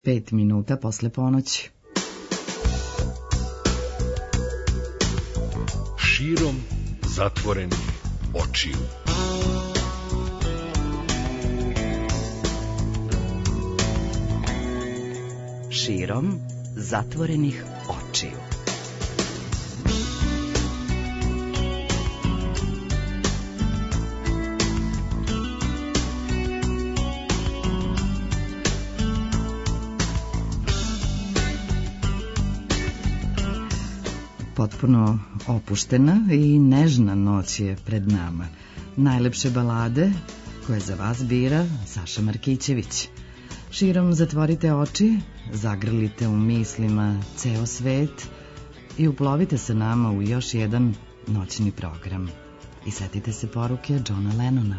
5 minuta posle ponoći. Širom zatvorenih očiju. Širom zatvorenih očiju. Potpuno opuštena i nežna noć je pred nama. Najlepše balade koje za vas bira Saša Markićević. Širom zatvorite oči, zagrlite u mislima ceo svet i uplovite sa nama u još jedan noćni program. I setite se poruke Johna Lennona.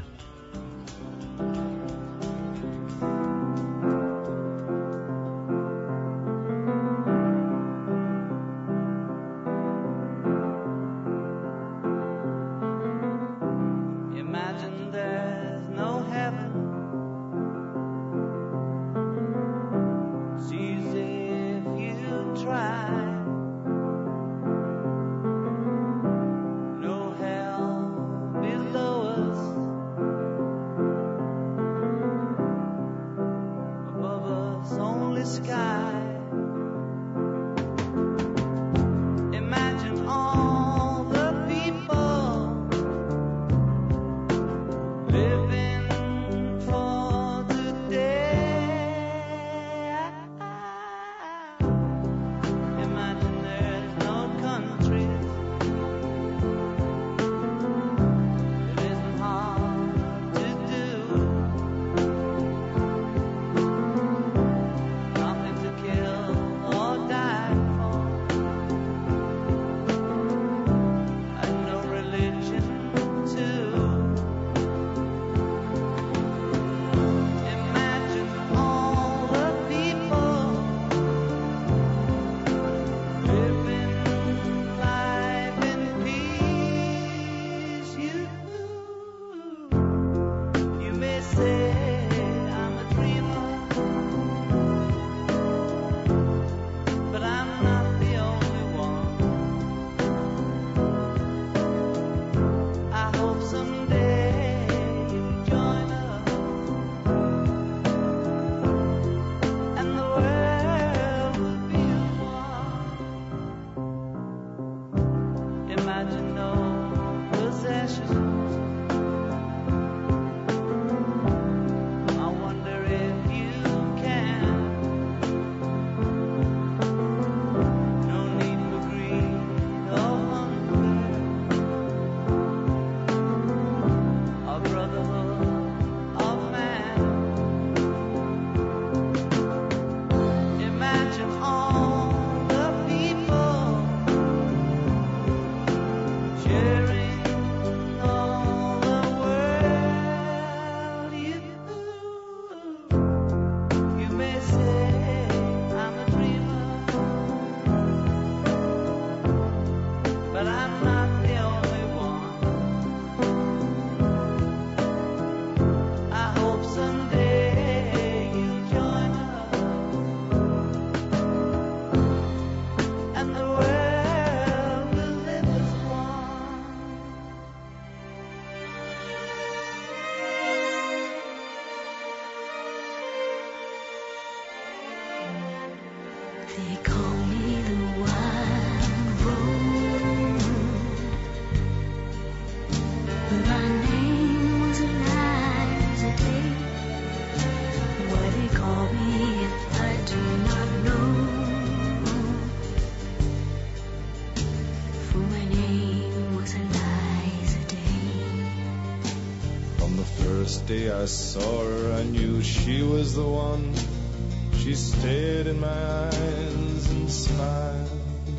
I saw her, I knew she was the one. She stared in my eyes and smiled.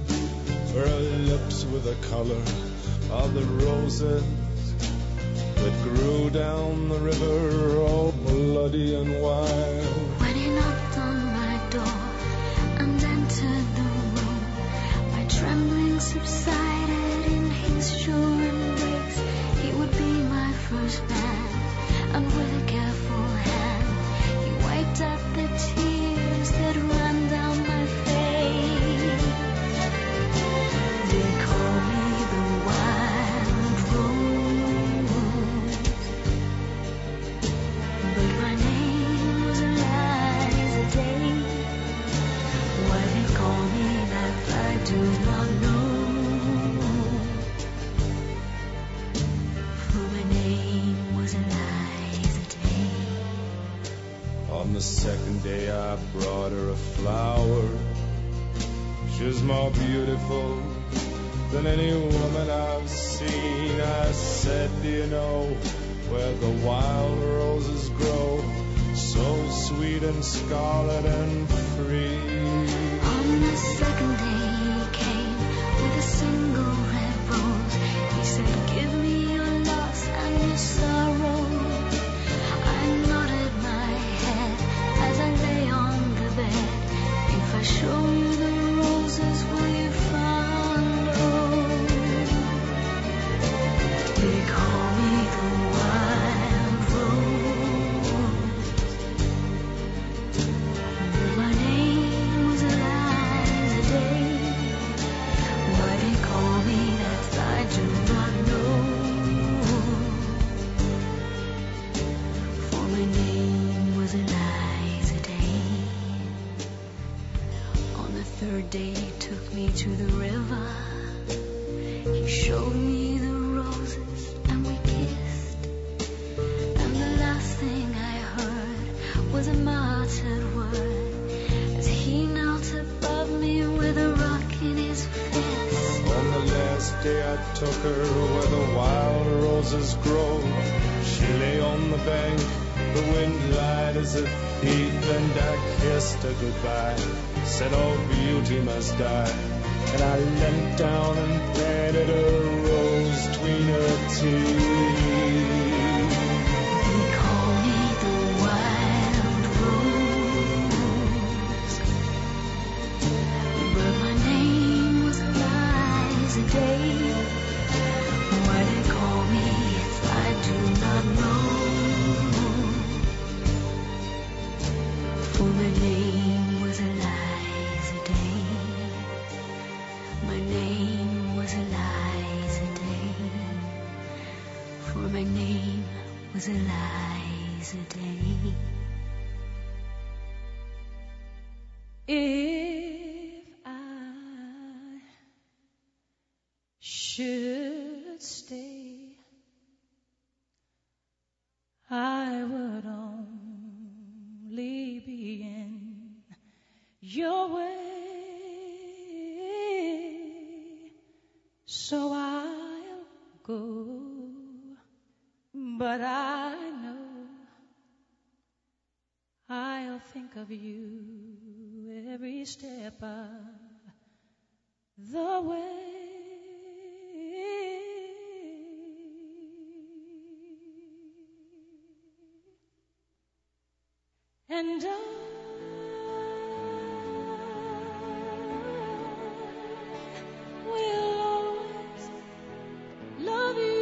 Her lips were the color of the roses that grew down the river, all bloody and wild. When he knocked on my door and entered the room, my trembling subsided in his sure embrace. He would be my first man, and with a careful hand he wiped out the tears that bought her a flower. She was more beautiful than any woman I've seen. I said, do you know where the wild roses grow, so sweet and scarlet and free? On the second day he came with a single red rose. He said, give me your loss and your sorrow. I nodded my head as I lay on the bed. If I show you the roses, will you follow? They call me the wild rose, but my name was Eliza Day. Why they call me that I do not know, for my name was Eliza Day. On the third day he took me to the river. He showed me the roses and we kissed. And the last thing I heard was a muttered word as he knelt above me with a rock in his fist. On the last day I took her where the wild roses grow. She lay on the bank, the wind lied as a thief, and I kissed her goodbye, said all beauty must die. And I leant down and planted a rose between her teeth. They call me the wild rose, but my name was Eliza Day. Why they call me if I do not know, for my name was Eliza Day. My name was Eliza Day, for my name was Eliza Day. If I should stay, I would only be in your way. So I'll go, but I know I'll think of you every step of the way. And I will always love you.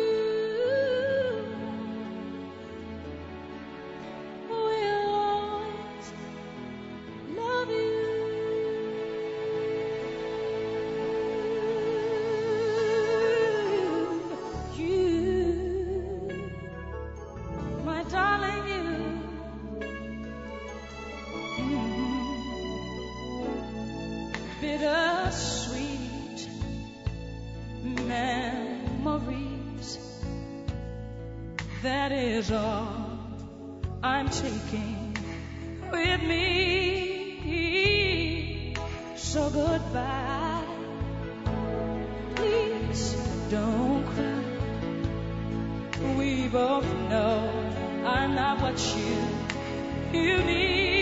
Will always love you. You, my darling, you. Bittersweet memories, that is all I'm taking with me. So goodbye, please don't cry. We both know I'm not what you need.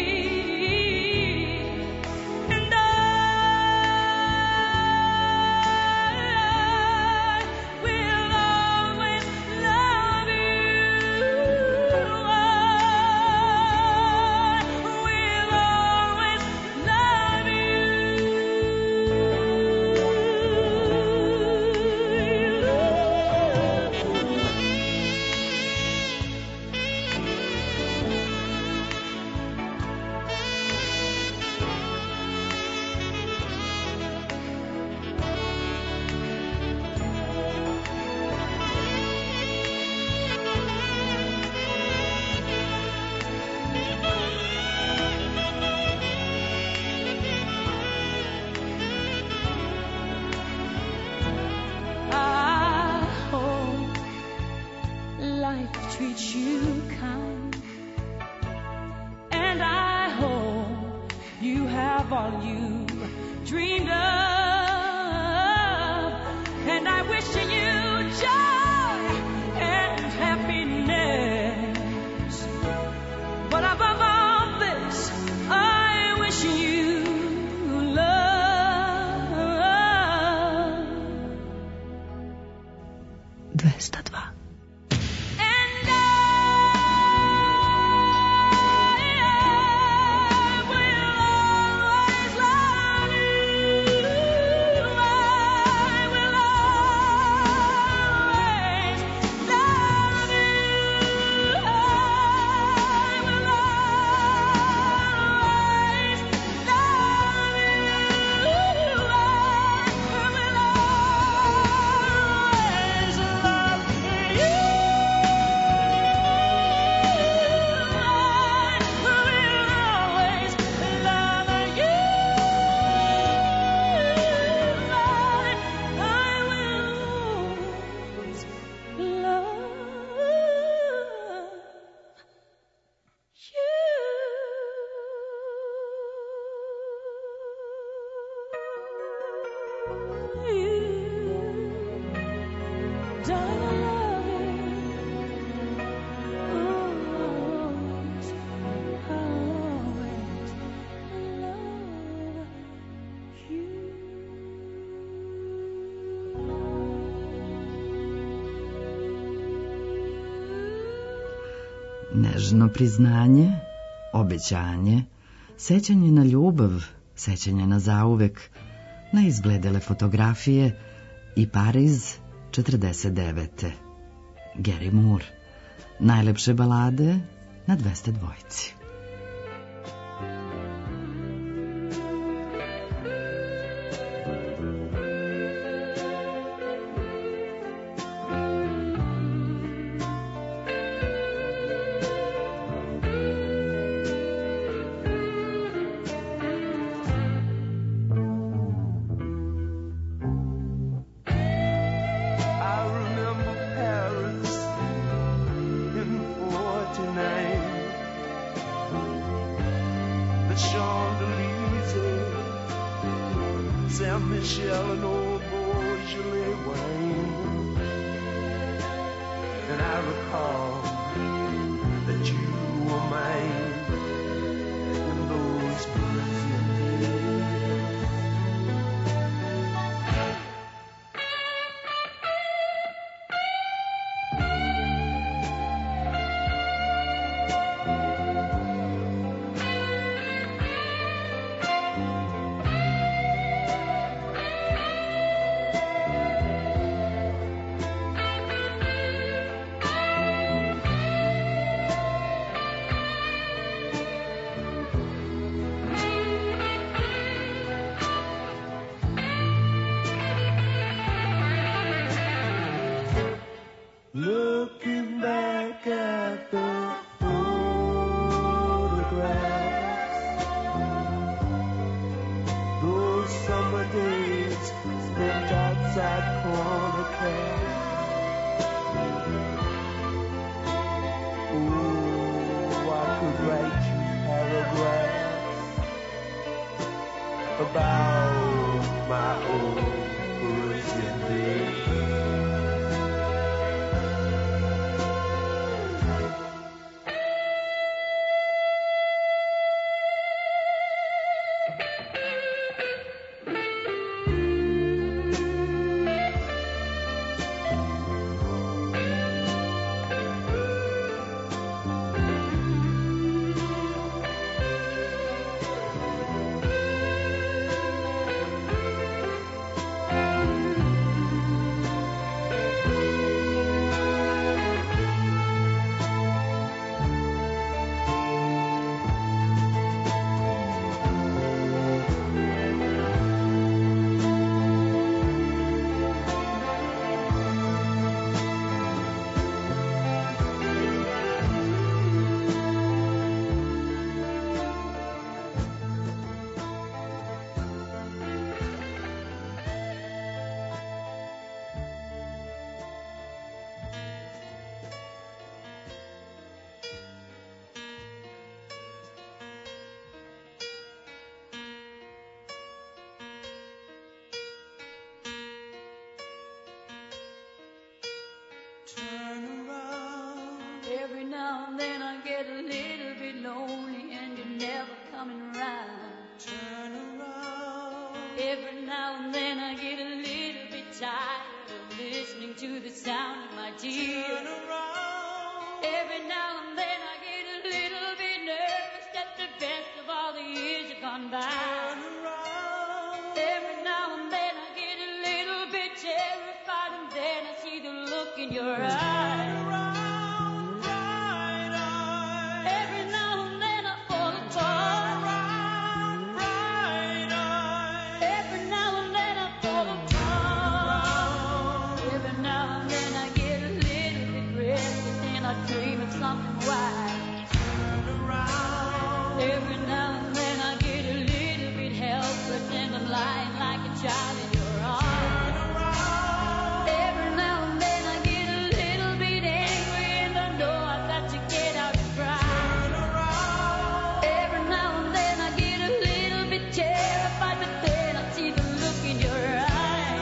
of all you dreamed of. And I wish you joy and happiness. But above all this, I wish you love. 202. Nežno priznanje, obećanje, sećanje na ljubav, sećanje na zauvek, na izbledele fotografije i Pariz 49. Gary Moore. Najlepše balade na 202. Saint-Michel and old Beaujolais wine. And I recall that you were mine in those Parisian days. Looking back at the photographs, those summer days spent outside Corner Cafe. Oh, I could write you paragraphs about my old Parisian days. Every now and then I get a little bit tired of listening to the sound of my tears. Turn around. Every now and then I get a little bit nervous that the best of all the years have gone by. Turn around. Every now and then I get a little bit terrified, and then I see the look in your eyes. Turn around, bright eyes. Every now and then I fall Turn apart. around, bright eyes. Every now and then I fall apart. Every now and then I get a little bit restless and I dream of something wise. Turn around. Every now and then I get a little bit helpless and I'm lying like a child in your arms. Turn around. Every now and then I get a little bit angry and I know I've got to get out and cry. Turn around. Every now and then I get a little bit terrified, but then I see the look in your eyes.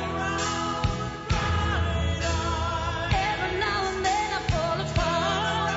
Bright eyes. Every now and then I fall apart.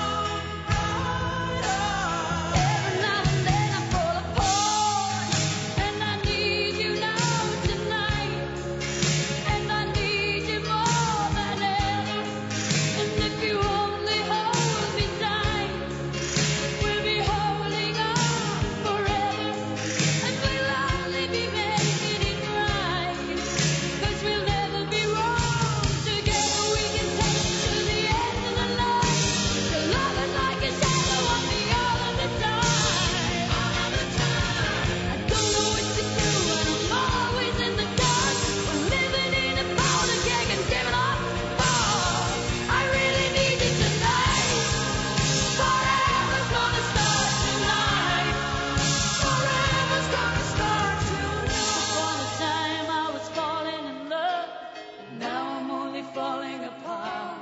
Bright eyes. Every now and then I fall apart. And I need you now tonight. And I need you more than ever. And if you only hold me tight, we'll be holding on forever. And we'll only be making it right. 'Cause we'll never be wrong. Together we can take it to the end of the night. The love is like a shadow on me all of the time. All of the time. I don't know what to do and I'm always in the dark. We're living in a powder keg and giving up fall. I really need you tonight. Forever's gonna start tonight. Forever's gonna start tonight. Upon a time I was falling in love, but now I'm only falling apart.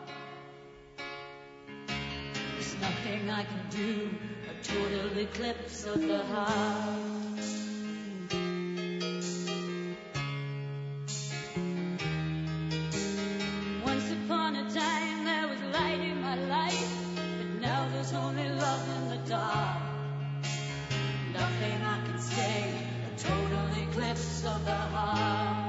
There's nothing I can do, a total eclipse of the heart. Once upon a time there was light in my life, but now there's only love in the dark. Nothing I can say, a total eclipse of the heart.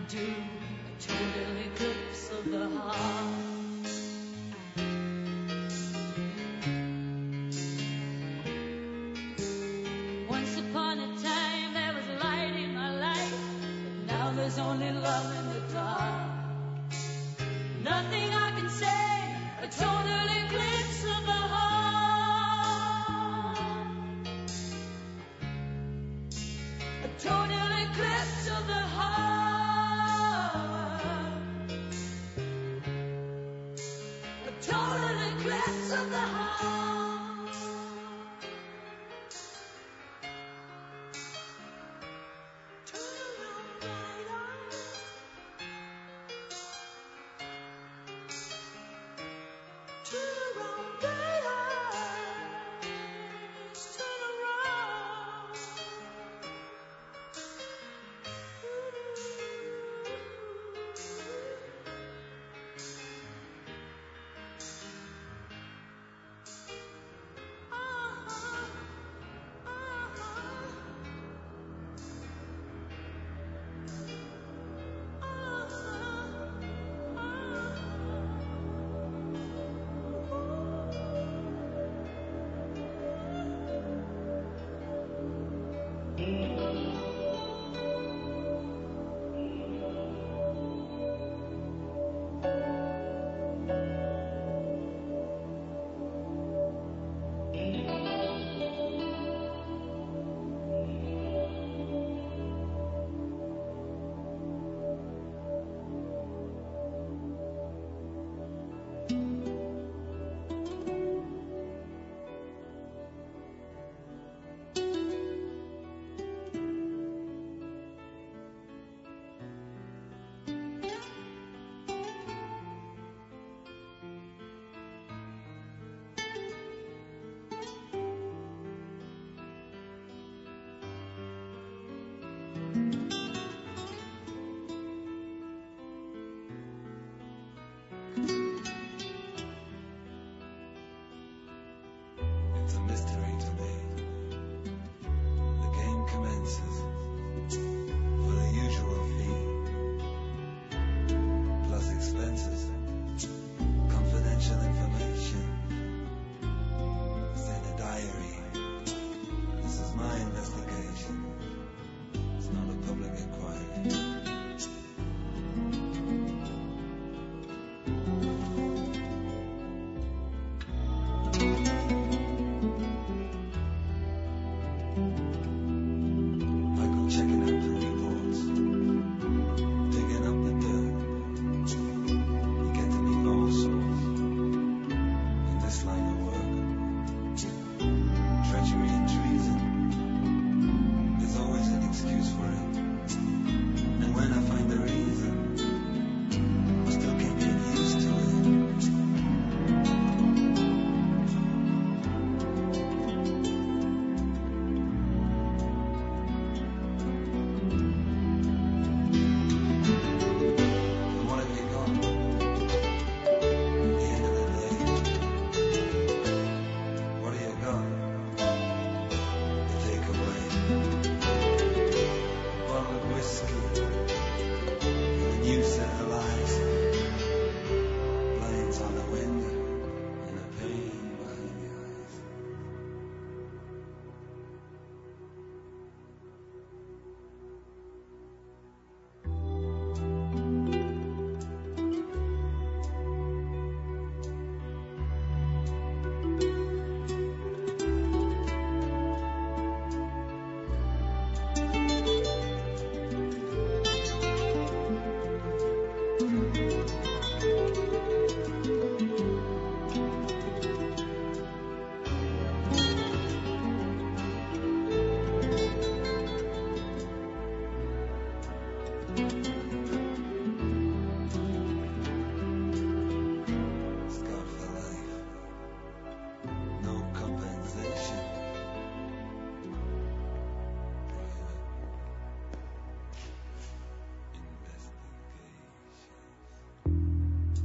do a total eclipse of the heart. Once upon a time there was light in my life, but now there's only love in the dark. Nothing I can say, a total eclipse of the heart. A total eclipse of the heart. A total eclipse of the heart. Turn around, light on. Turn around, bright eyes. Turn around. It's a mystery to me. The game commences for the usual fee, plus expenses, confidential information. It's in a diary. This is my investigation. It's not a public inquiry. I go checking out the reports, digging up the dirt. You get to meet all sorts in this line of work. Treachery and treason, there's always an excuse for it. And when I find the reason, I still can't get used to it. But what have you got? At the end of the day, what have you got to take away? A bottle of whiskey and a new set of lights, blinds on the window and a pain behind the eyes. Scarred for life, no compensation. Private investigation.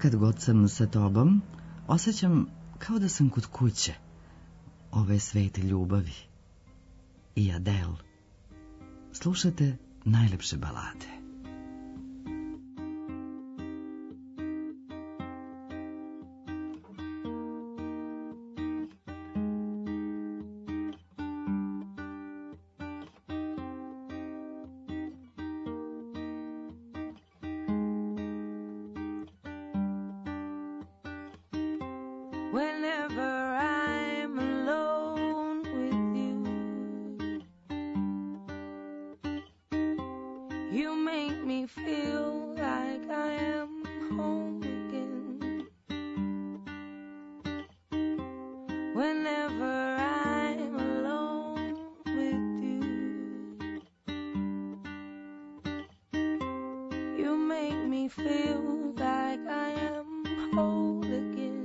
kad god sam sa tobom, osjećam kao da sam kod kuće. Ovo je svet ljubavi. I Adele. Slušate najlepše balade. Whenever I'm alone with you, you make me feel like I am home again. Whenever I'm alone with you, you make me feel like I am whole again.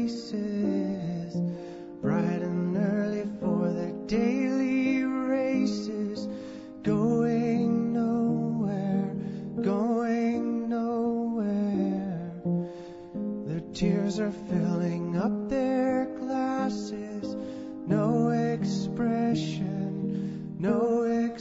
faces, bright and early for their daily races, going nowhere, going nowhere. Their tears are filling up their glasses, no expression, no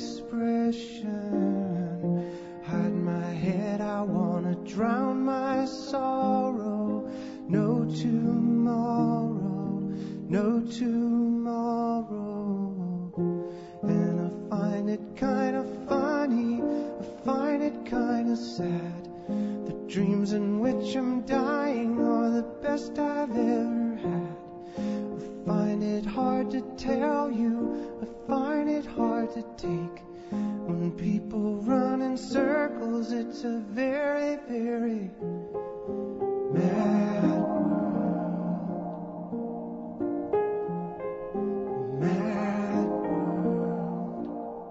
expression. Hide my head, I wanna drown my sorrow. No tomorrow, no tomorrow. And I find it kind of funny, I find it kind of sad. The dreams in which I'm dying are the best I've ever had. I find it hard to tell you, I find it hard to take. When people run in circles, it's a very, very mad world. Mad world.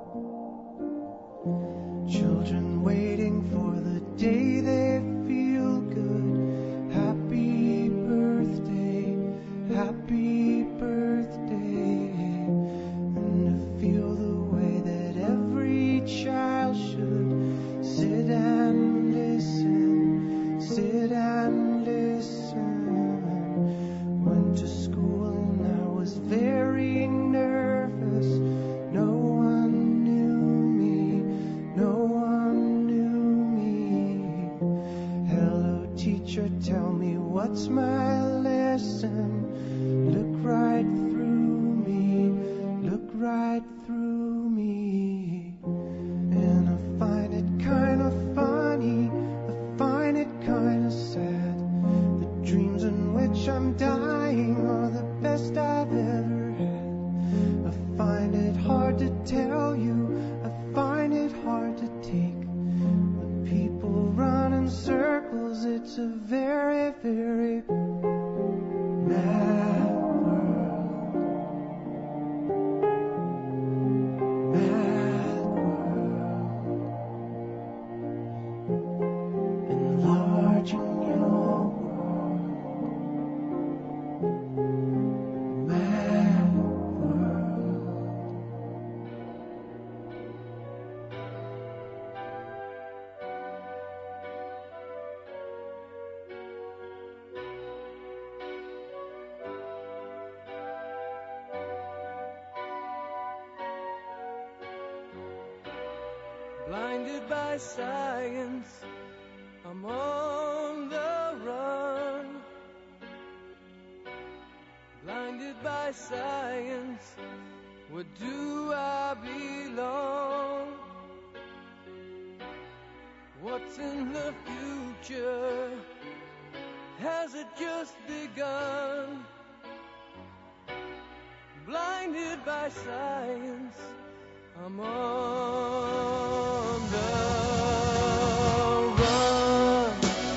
Children waiting for the day they feel good. Happy birthday, happy birthday. And to feel the way that every child should sit and listen, sit and listen. Went to school and I was very nervous. No one knew me, no one knew me. Hello teacher, tell me what's my lesson. Look right through me, look right through me. And I find it kind of funny, I find it kind of sad. The dreams in which I'm dying are the best I've ever had. I find it hard to tell you, I find it hard to take. When people run in circles, it's a very, very mad world. Mad world. Enlarging your world. Mad world. Blinded by science, I'm on the run. Blinded by science, where do I belong? What's in the future? Has it just begun? Blinded by science, I'm on the run.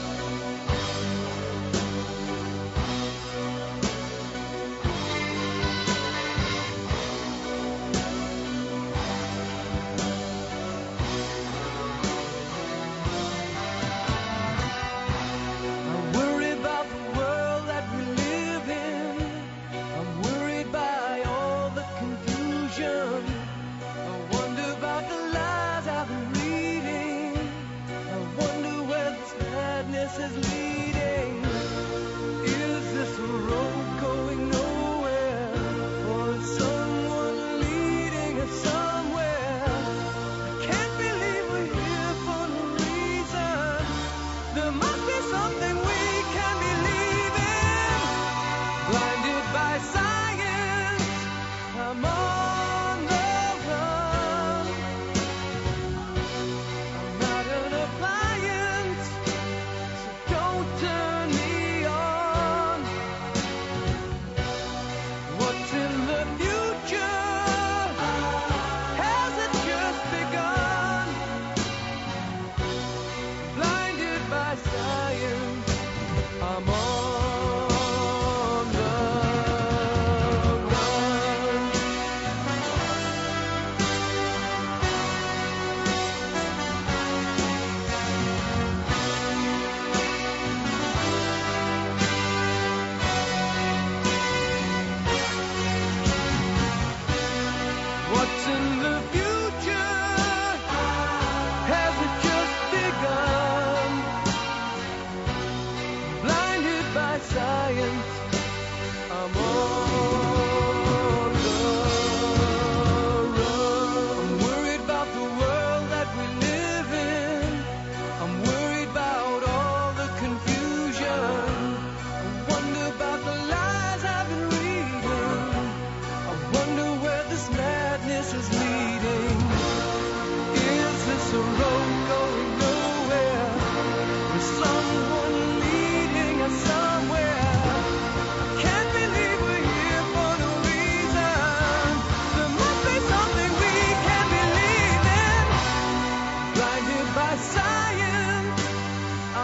I worry about the world that we live in. I'm worried by all the confusion. I wonder about the lies I've been reading.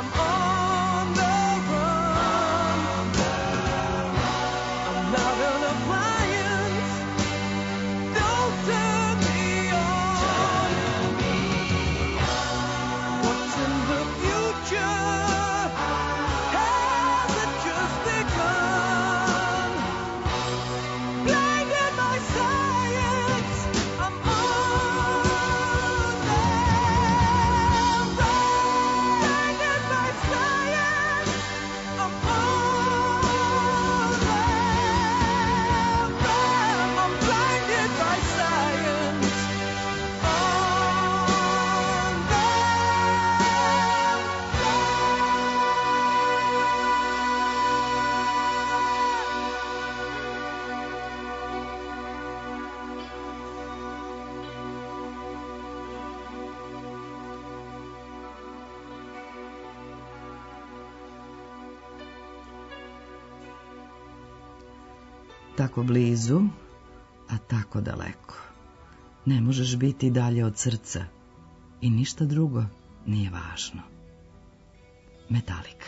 I'm on the run. I'm not an appliance. Don't turn me on. What's in the future? Has it just begun? Blinded by science, I'm on the run. Blinded by science, I'm on the run. I'm blinded by science, on the Tako blizu, a tako daleko. Ne možeš biti dalje od srca i ništa drugo nije važno. Metalika.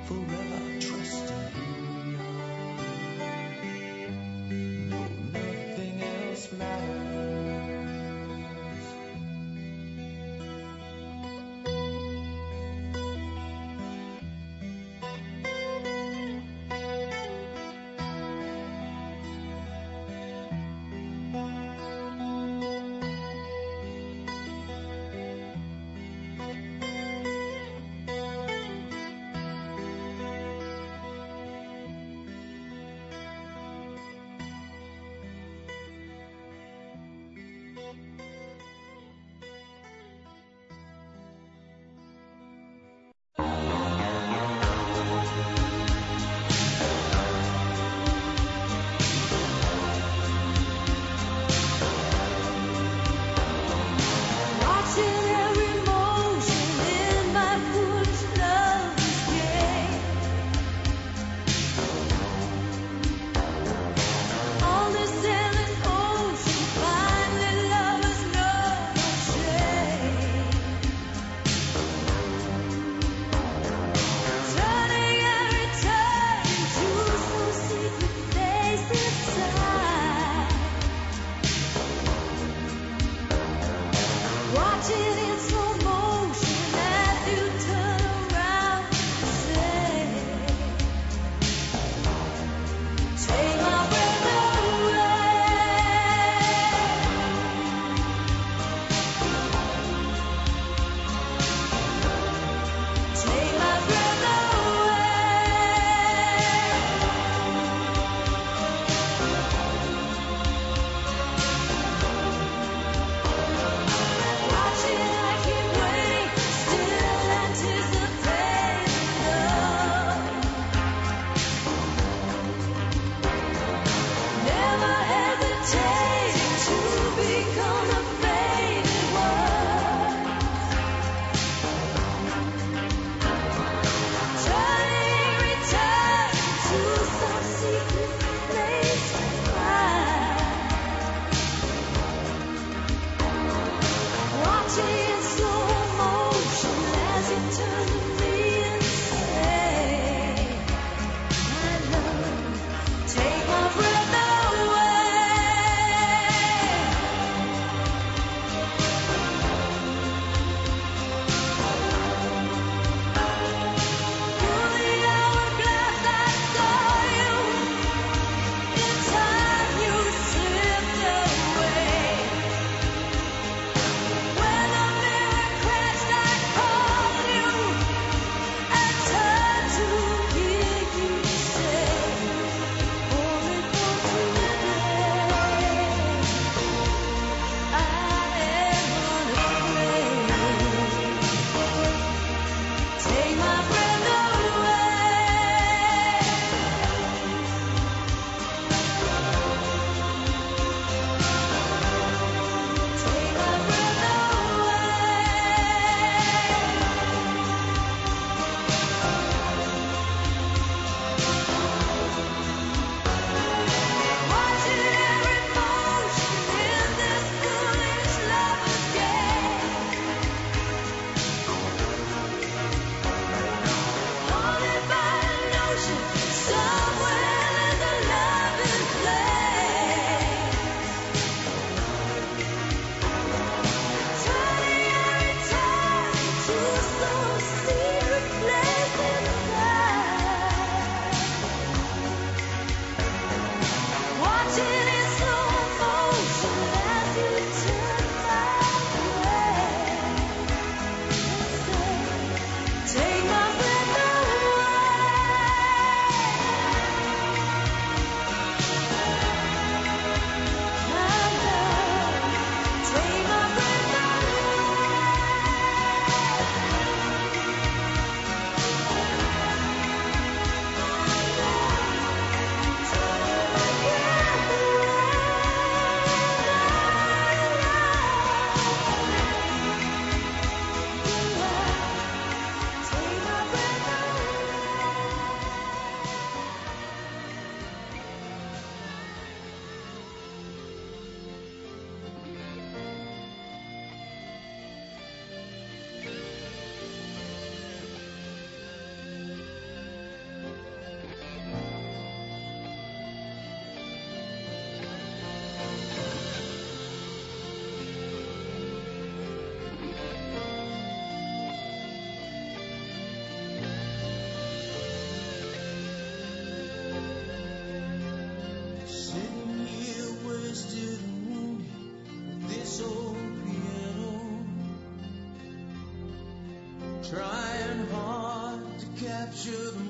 forever trusting who we are. No, nothing else matters.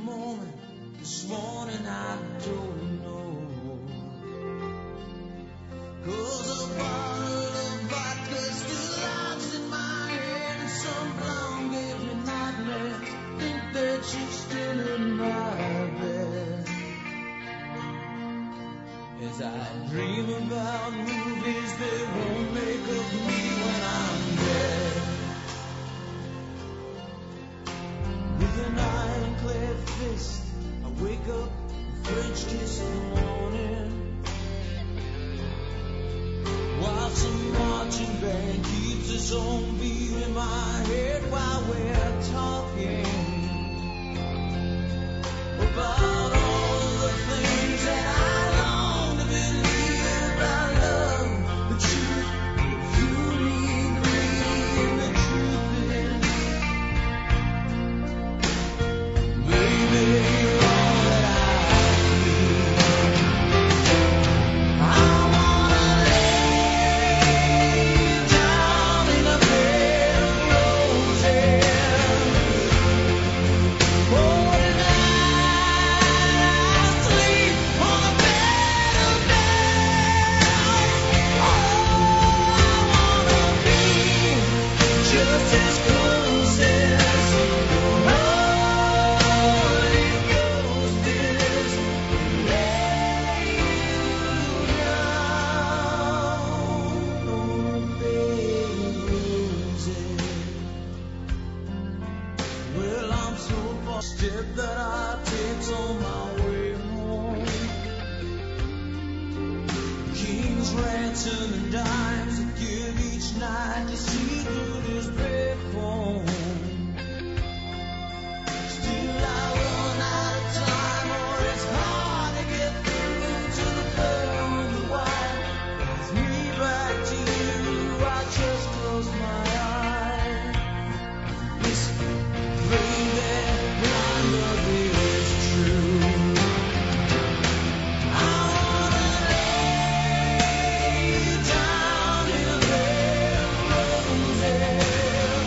moment, this morning I don't know. 'Cause a bottle of vodka still lies in my head, and some blonde gave me nightmares. Think that she's still in my bed. As I dream about movies that won't make of me when I'm dead. With an ironclad fist, I wake up, French kiss in the morning. While some marching band keeps its own beat in my head while we're talking about all the things that I long to believe. About love, the truth, you need me, and the truth is, baby, you're all that I need. I wanna lay down in a bed of roses. Oh, tonight I sleep on a bed of nails. Oh, I wanna be just as close as the Holy Ghost is. Lay you down on a bed of roses. Well, I'm so far step that I take on my way home. King's ransom and dimes I give each night to see through this bed phone. Still I run out of time, or it's hard to get through to the girl in the white. Brings me back to you, I just close my eyes. Listen, baby, my love is true. I wanna lay you down in a bed of roses.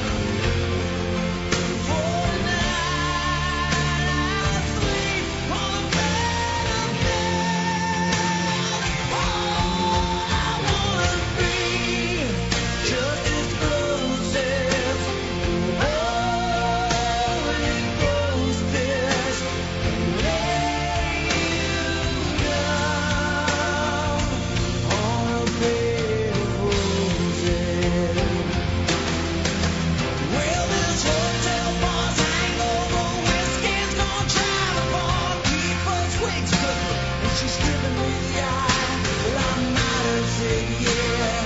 For tonight I sleep on a bed of nails. Oh, I wanna be just as close as the Holy Ghost is. Lay you down on a bed of roses. Well, this hotel bar's hangover whiskey's gonna drive apart, keep us wakes up, and she's giving me the eye. Well, I might have said yeah,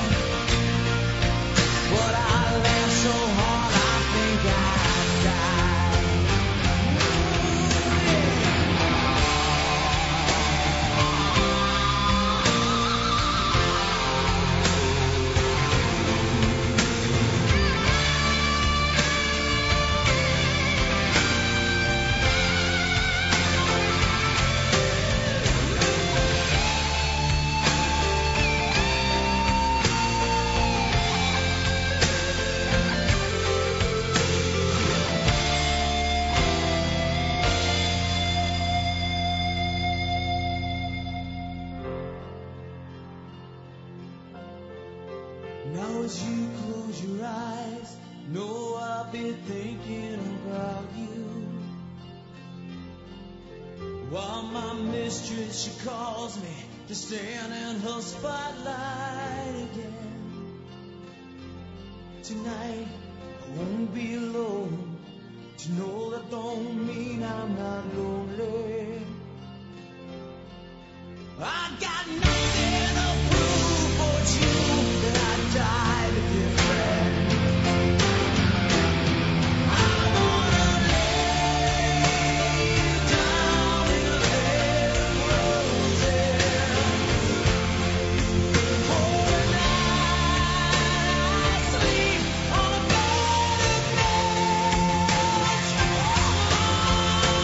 but I laughed so hard I think I died. Now as you close your eyes, know I'll be thinking about you. While my mistress, she calls me to stand in her spotlight again. Tonight I won't be alone. To know that don't mean I'm not lonely. I got nothing to prove for you that I died a different. I wanna lay you down in a bed of roses. For tonight I sleep on a bed of nails. Oh,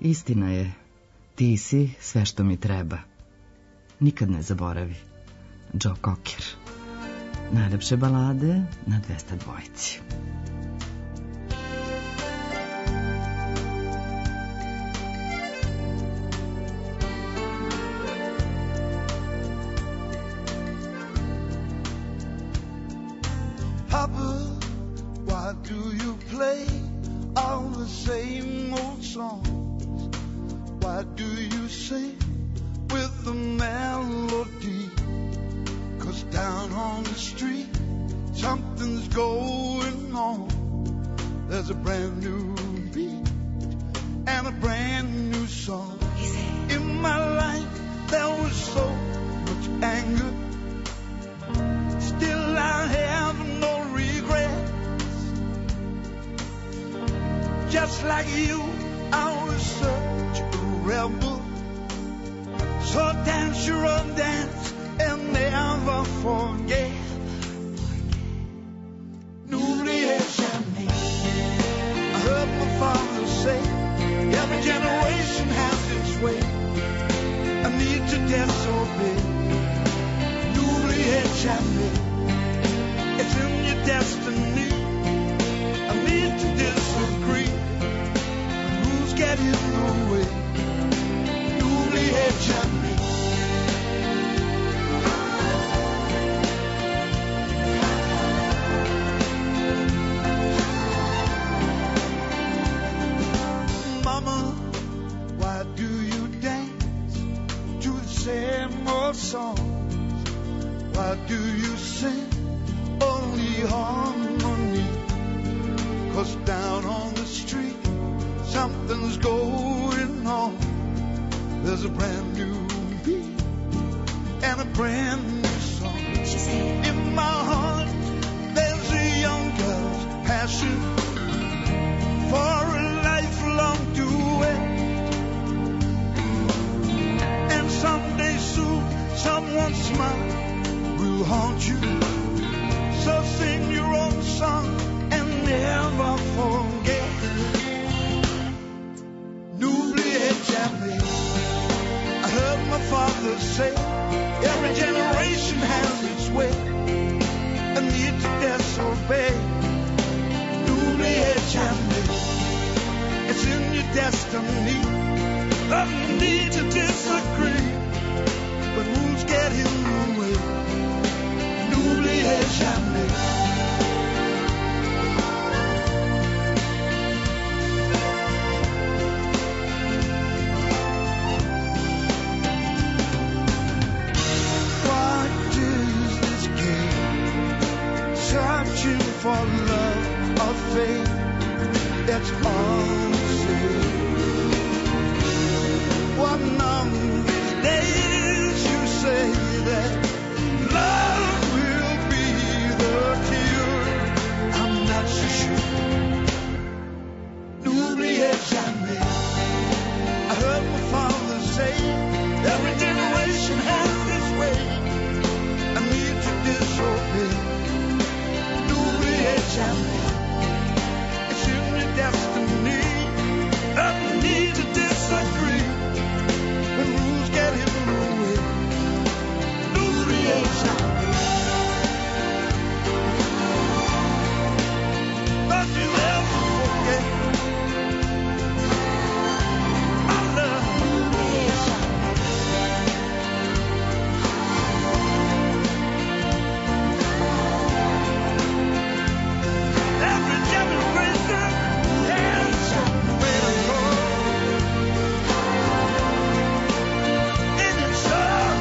Istina je, ti si sve što mi treba. Nikad ne zaboravi. Joe Cocker. Najlepše balade na 202. Papa, why do you play all the same old songs? Why do you sing with the melody? 'Cause down on the street something's going on. There's a brand new beat and a brand new song. In my life there was so much anger. Still I have no regrets. Just like you, I was such a rebel. So dance your own dance and never forget. N'oubliez jamais. I heard my father say, every generation has its way. I need to disobey. N'oubliez jamais. It's in your destiny. I need to disagree. Who's getting in the way? N'oubliez jamais. Mama, why do you dance to the same old songs? Why do you sing only harmony? 'Cause down on the street something's going on. There's a brand new beat and a brand new song. In my heart there's a young girl's passion for a lifelong duet. And someday soon someone's smile will haunt you. So sing your own song and never forget. N'oubliez jamais. I heard my father say, every generation has its way. I need to disobey. N'oubliez jamais. It's in your destiny. I need to disagree. But rules get in the way. N'oubliez jamais. What is this game? Searching for love or fate. That's all the same. One of these days you say that love will be the cure. I'm not so sure. N'oubliez jamais. I heard my father say, every generation has its way. I need to disobey. N'oubliez jamais. It's in your destiny. I need to disagree. When rules get in the way. N'oubliez jamais. Don't you ever forget. I love n'oubliez jamais. Every generation has somewhere to go. And it's love.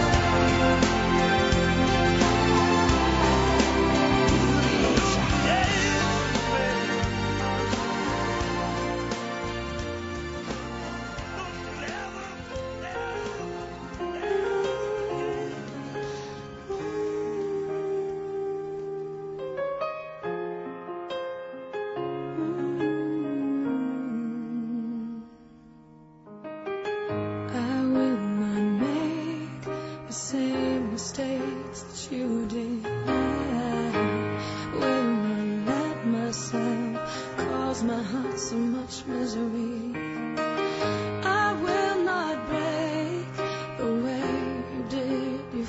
I will not make the same mistakes that you did. I will not let myself cause my heart so much misery. I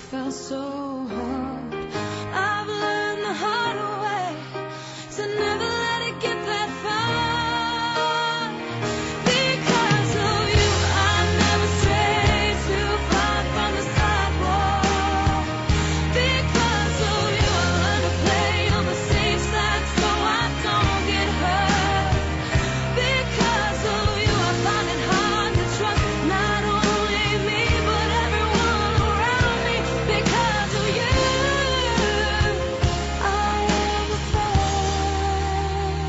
felt so hard. I've learned the hard way to never let it get that far. Because of you, I never strayed too far from the sidewalk. Because of you, I learned to play on the safe side so I don't get hurt. Because of you, I find it hard to trust not only me but everyone around me. Because of you, I am afraid.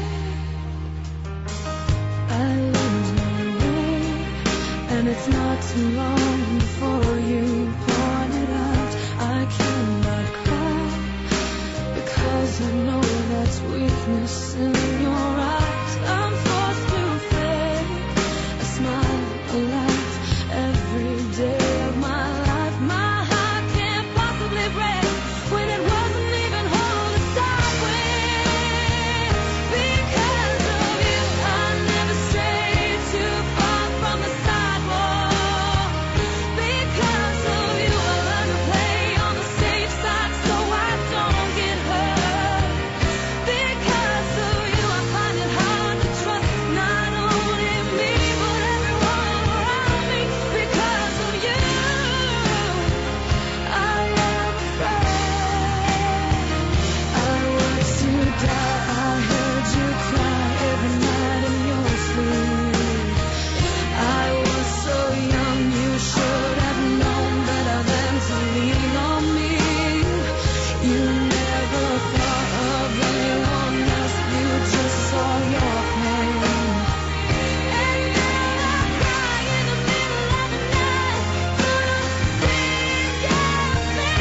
I lose my way, and it's not too long before you point it out. I cannot cry because I know that's weakness in your eyes. I'm forced to fake a smile, a laugh every day of my life. My heart can't possibly break when it wasn't even whole to start with. Because of you, I never strayed too far from the sidewalk. Because of you, I learned to play on the safe side so I don't get hurt. Because of you, I find it hard to trust not only me but everyone around me. Because of you, I am afraid. I was to die. I heard you cry every night in your sleep. I was so young, you should have known better than to lean on me. You never thought of anyone else, you just saw your pain. And now I cry in the middle of the night through the thick and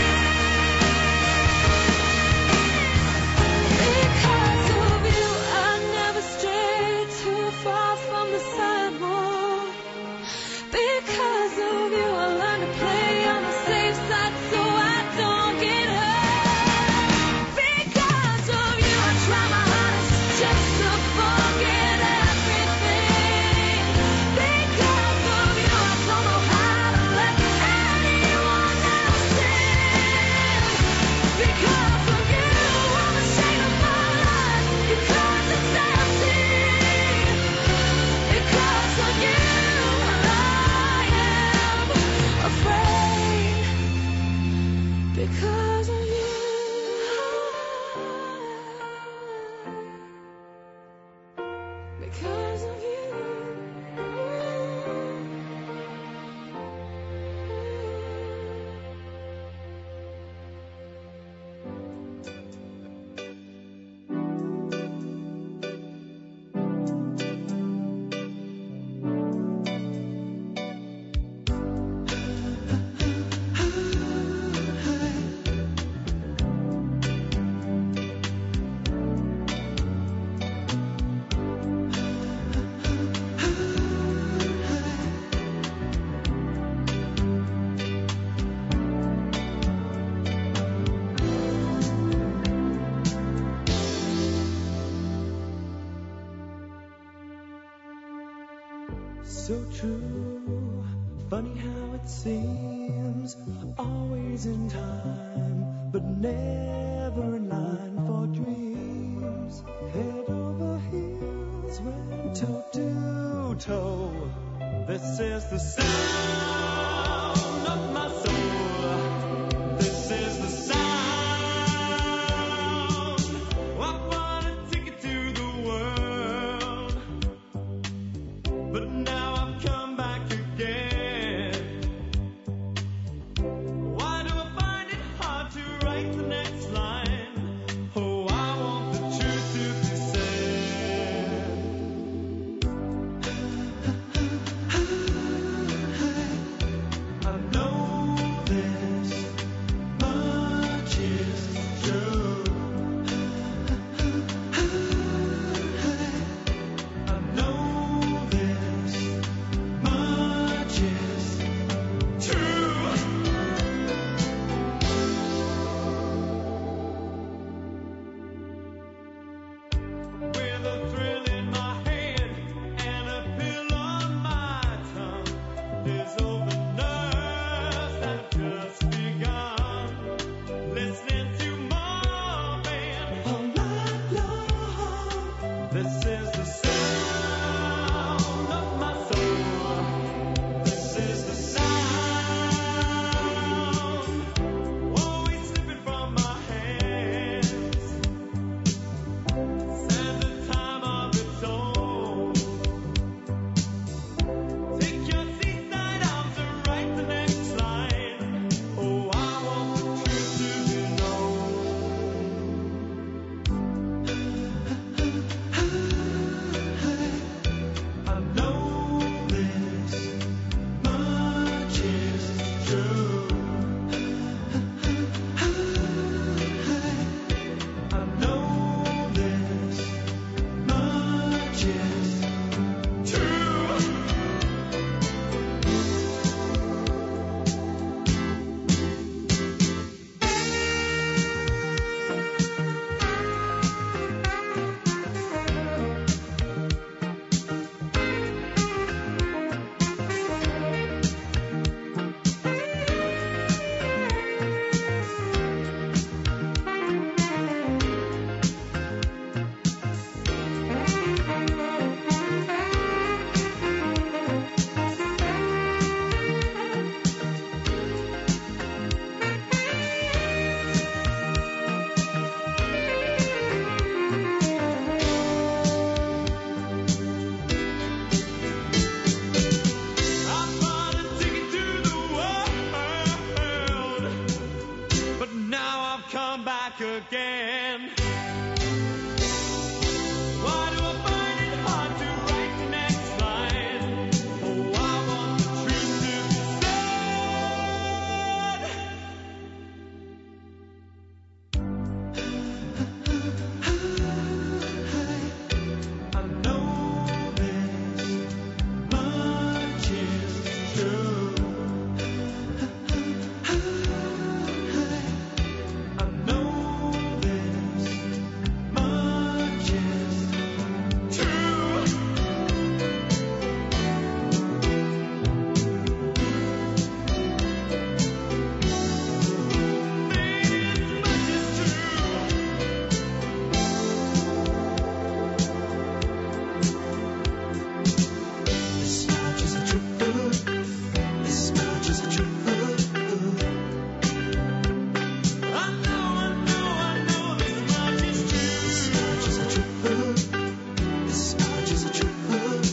thin. Because of you, I never strayed too far from the sidewalk. Because of you, I learned to play on the safe side so I don't get hurt. Because of you, I try my hardest just to forget everything. Because of you, I don't know how to let anyone else in. Because of you, I'm ashamed of my life because it's empty. Because of you, I am afraid. Because of you, because of you. So true, funny how it seems, always in time, but never in line for dreams. Head over heels, went toe to toe. This is the sound of my soul. This is the sound. I want a ticket to the world, but now I've come back again. Why do I find it hard to write the next line? Oh, I want the truth to be said. I know back again. Why do I find it hard to write the next line? Oh, I want the truth to be said. I know this much is true. I know this much is true. This much is the truth. This much is the truth. I know this much is This true. much is the truth. This much is the truth.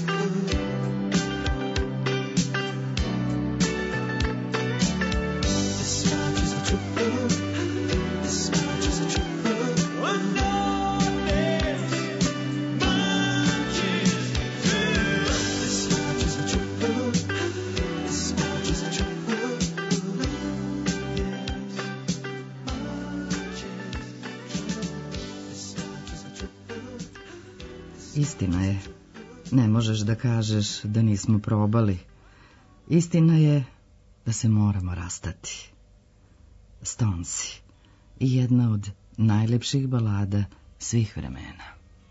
This much is the truth. This much is the truth. I know this much is true. This much is the truth. This much is the truth. Istina je. Ne možeš da kažeš da nismo probali. Istina je da se moramo rastati. Stonesi. I jedna od najlepših balada svih vremena.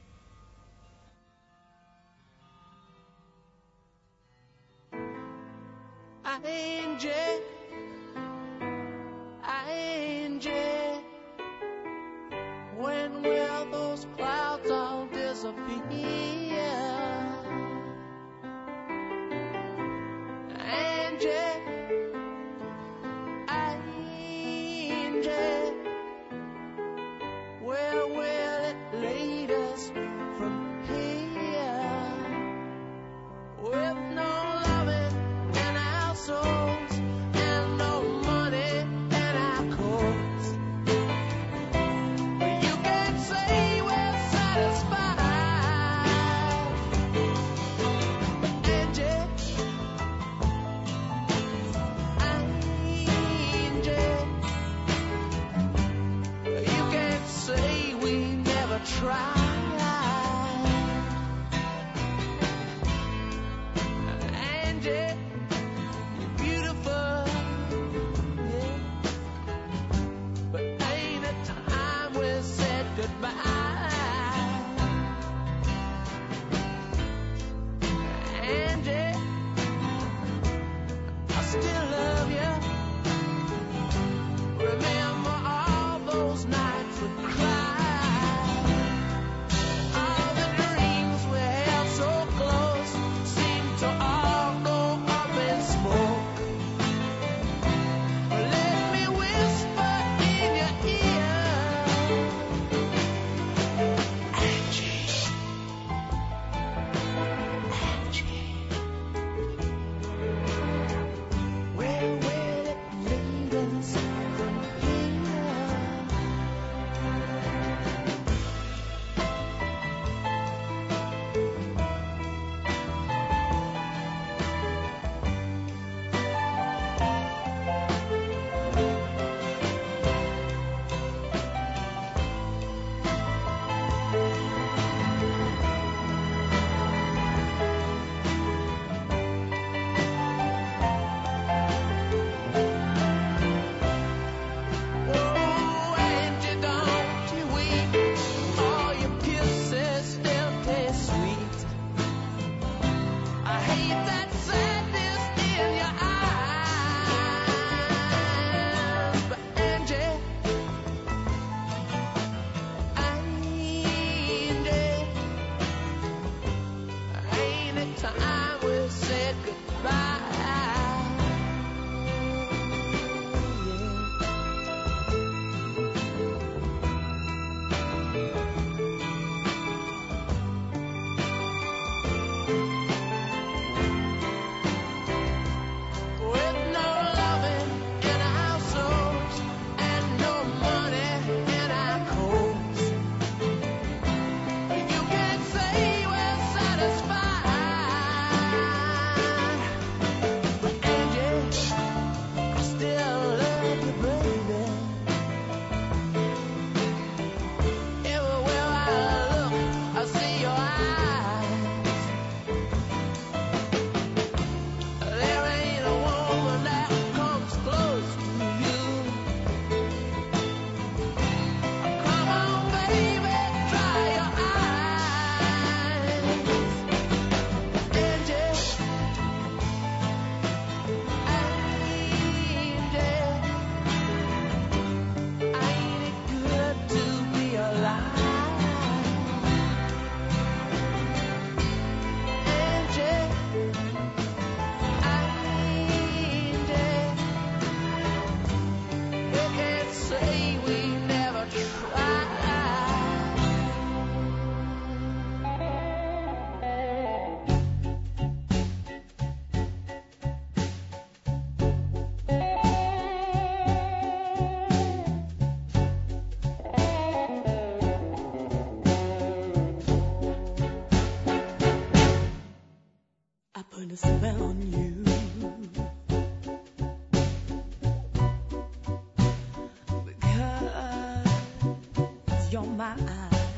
Angie, when will those clouds all disappear? Angie, where will it lead us from here? With no loving in our souls and no money in our coats. You can't say we're a spell on you. Because you're mine.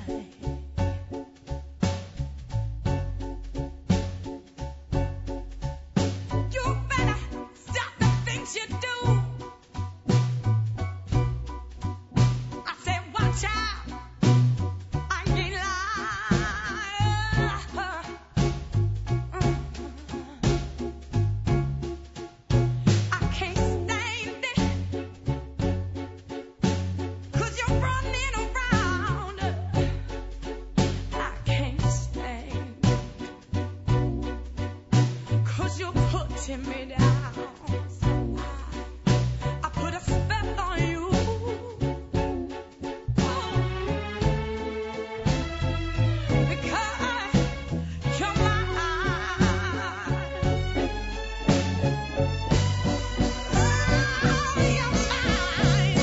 You better stop the things you do. I said, watch out. I ain't lying. I can't stand it. 'Cause you're running around. I can't stand it. 'Cause you're putting me down. So I put a spell on you. Because you're mine. Oh, you're mine.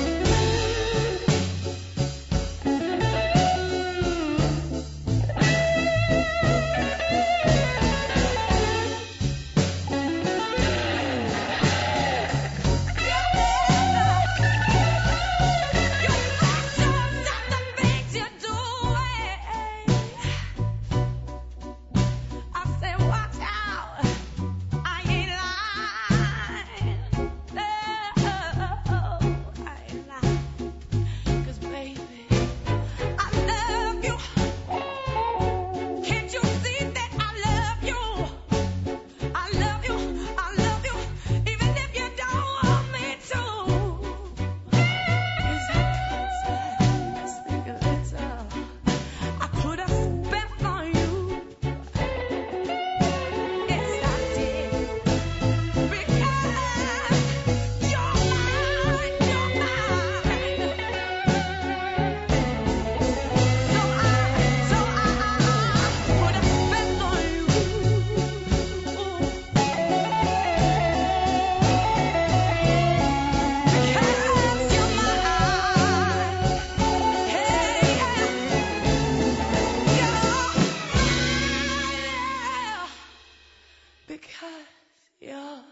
Because you're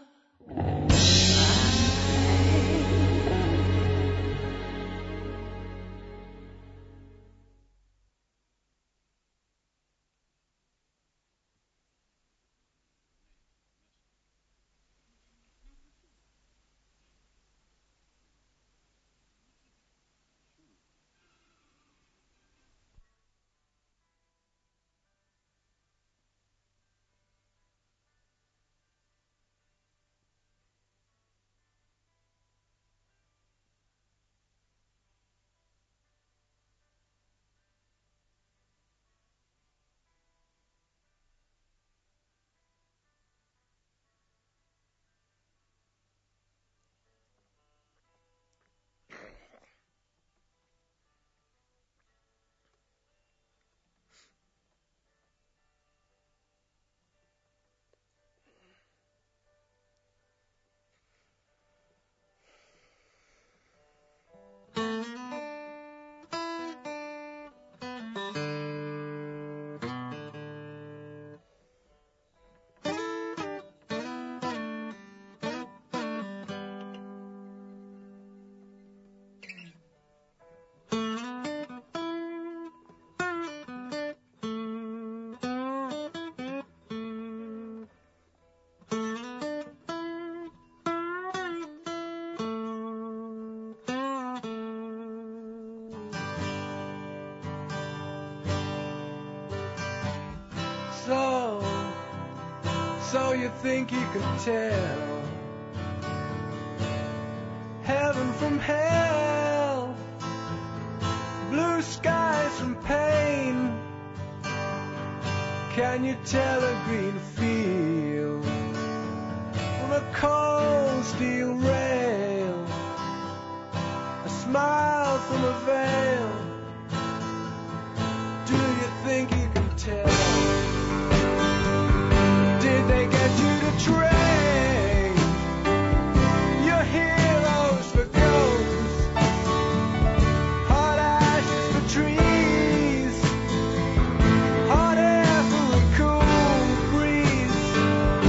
So you think you could tell heaven from hell, blue skies from pain? Can you tell a green field from a cold steel rail, a smile from a veil? Do you think you can tell? Did they get you to trade your heroes for ghosts, hot ashes for trees, hot air for a cool breeze?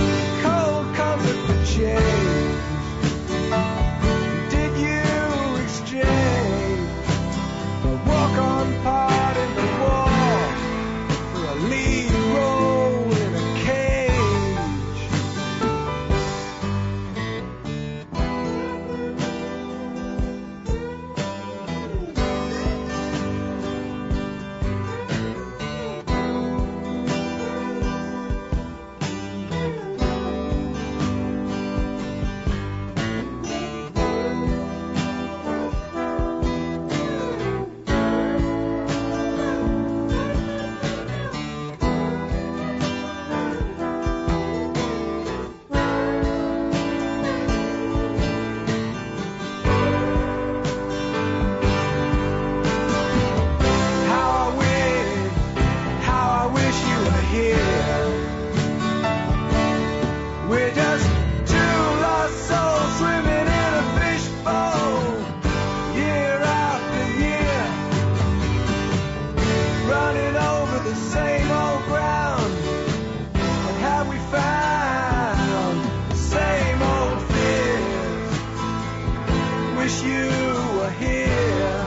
wish you were here.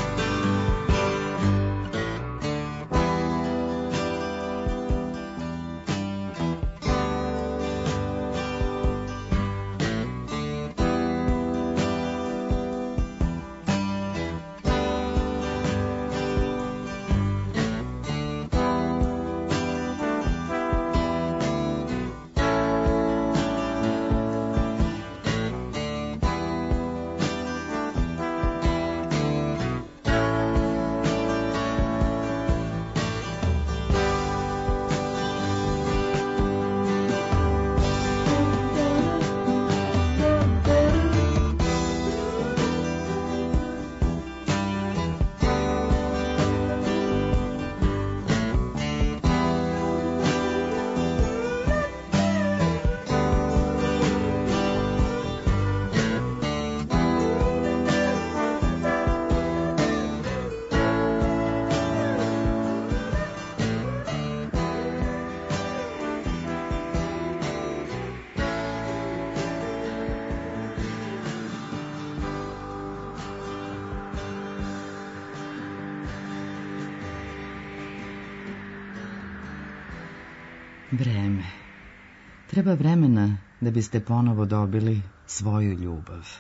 Vreme. Treba vremena da biste ponovo dobili svoju ljubav.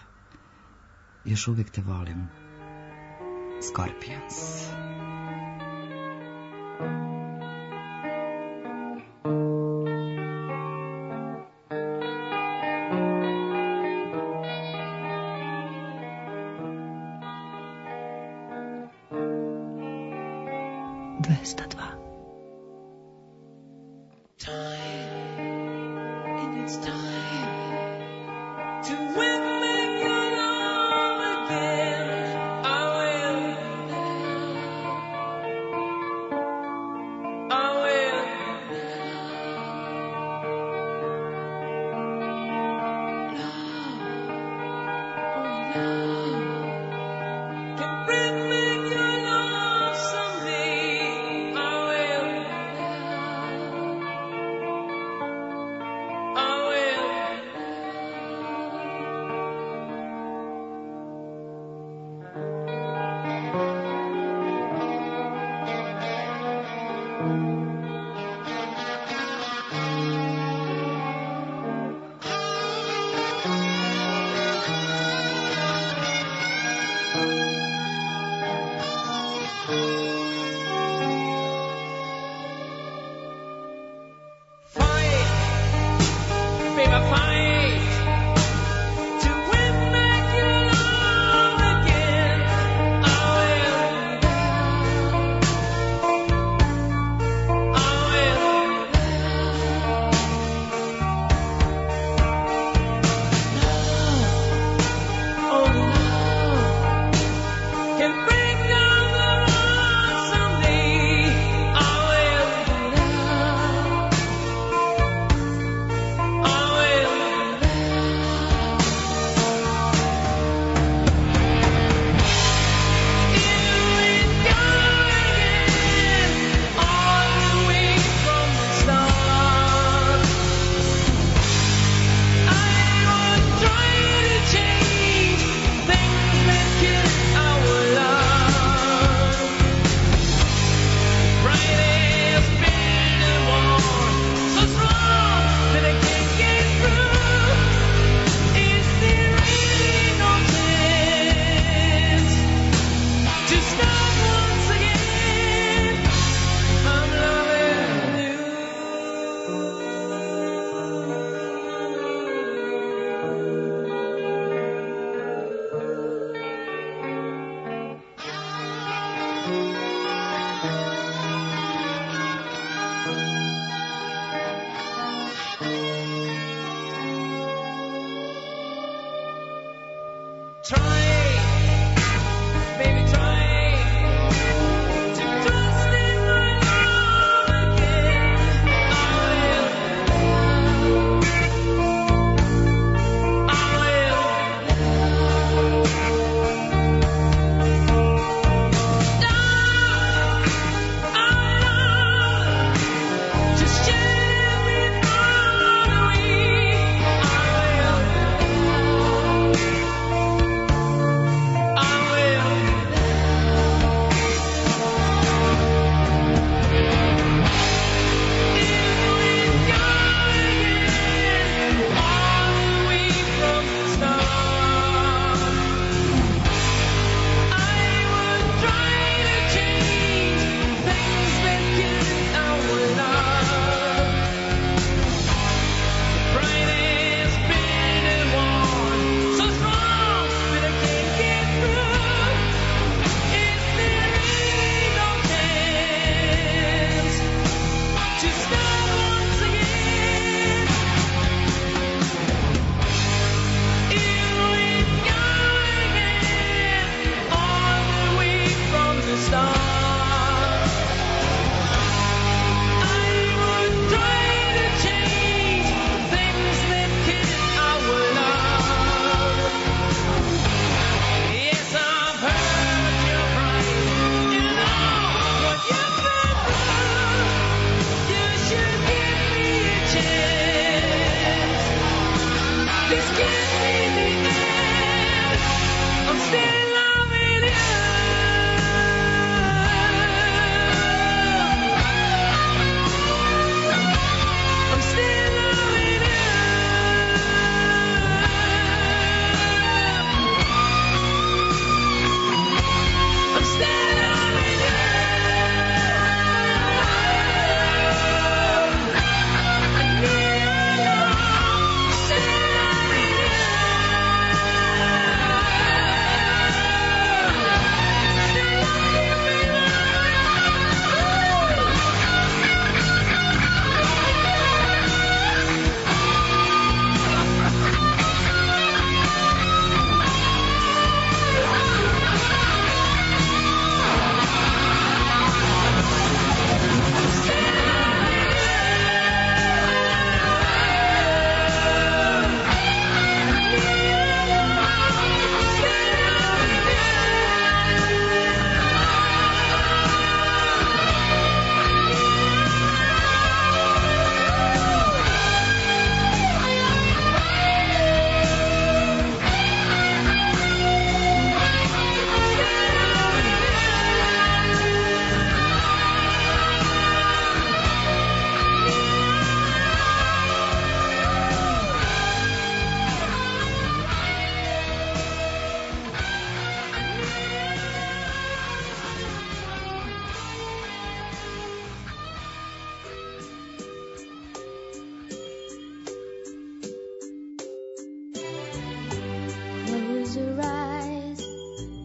Još uvek te volim. Scorpions. Can bring back your love someday. I will.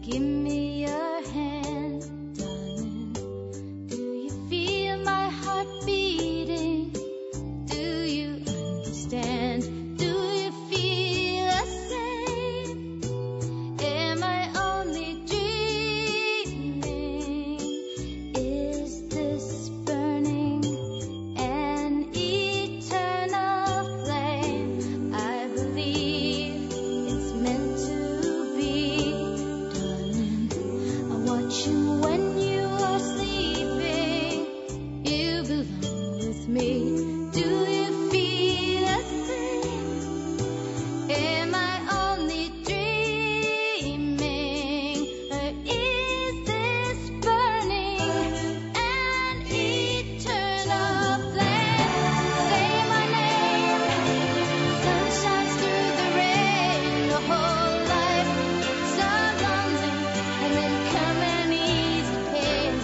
Give me your hand, darling. Do you feel my heart beating? Do you understand? Do you feel the same? Am I only dreaming? Is this burning an eternal flame? I believe it's meant to be, darling. I watch you when you are sleeping. You belong with me. Do you feel the same? Am I only dreaming? Or is this burning an eternal flame? Say my name. Sun shines through the rain. The whole life some lonely, and then come and ease the pain.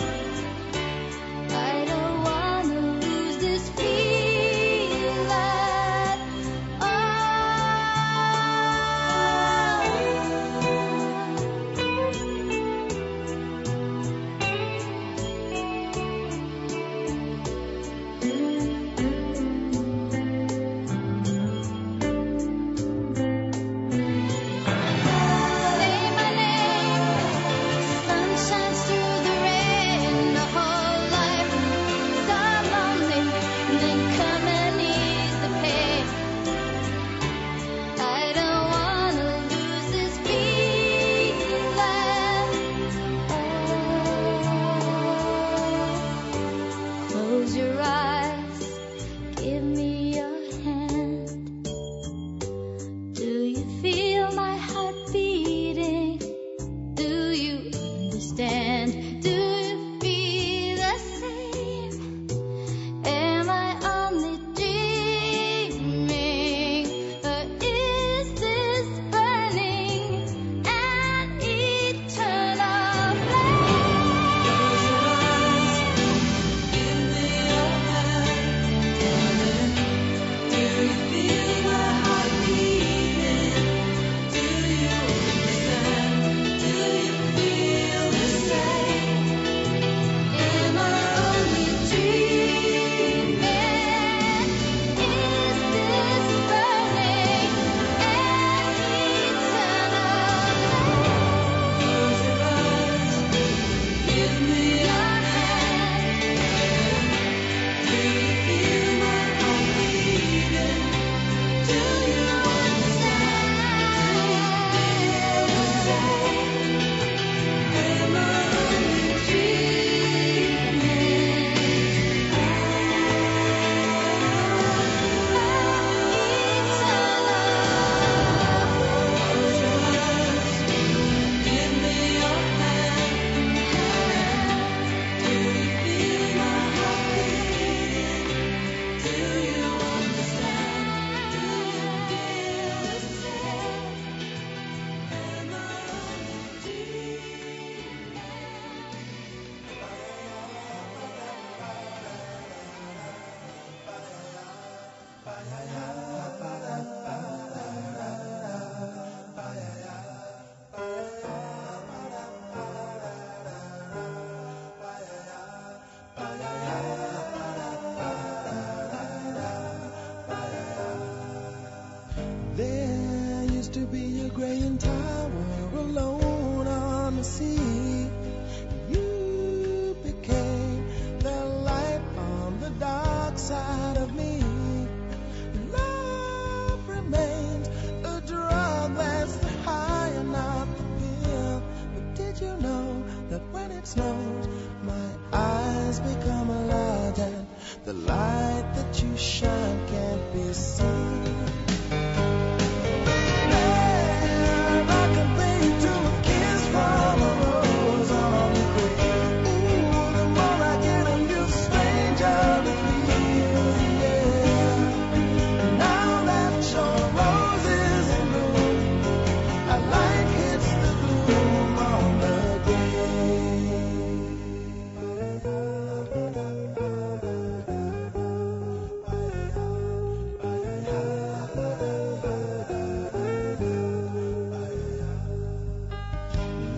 I don't wanna lose this feeling. Oh. Say my name. Sun shines through the rain. The whole life so lonely, and then come and ease the pain. I don't wanna lose this feeling. Oh. Close your eyes. Give me your hand. Do you feel my heart beating? Do you understand? Do you feel the same? Am I only dreaming? Or is this burning an eternal flame? Give me your hand, darling. Do you feel my heart beating? Do you understand? Do you feel the same? Am I only dreaming? Is this burning an eternal flame? Close your eyes. Give me your hand. Do you feel my heart beating? Do you understand? Do you feel the same? Am I only Give me your hand. Do you feel my heart beating? Do you understand? Do you feel the same? Am I only There used to be a graying tower alone on the sea. You became the light on the dark side of me. Love remains a drug that's the high and not the pill. But did you know that when it snows, my eyes become a light, and the light that you shine can't be seen? I can think to a kiss from a rose on the grave. Ooh, the more I get of you, the stranger it feels, yeah. Now that your rose is in bloom, a light hits the gloom on the grave.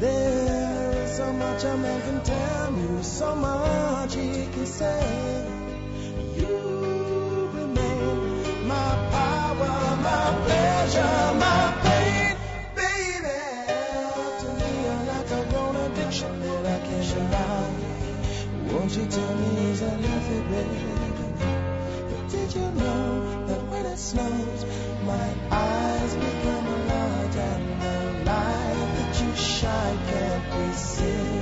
There is so much a man can tell you, so much he can say. You remain my power, my pleasure, my pain, baby. To me, you're like a grown addiction that I can't shut out. Won't you tell me, is that healthy, baby? But did you know that when it snows, my eyes become large and the light that you shine can't be seen?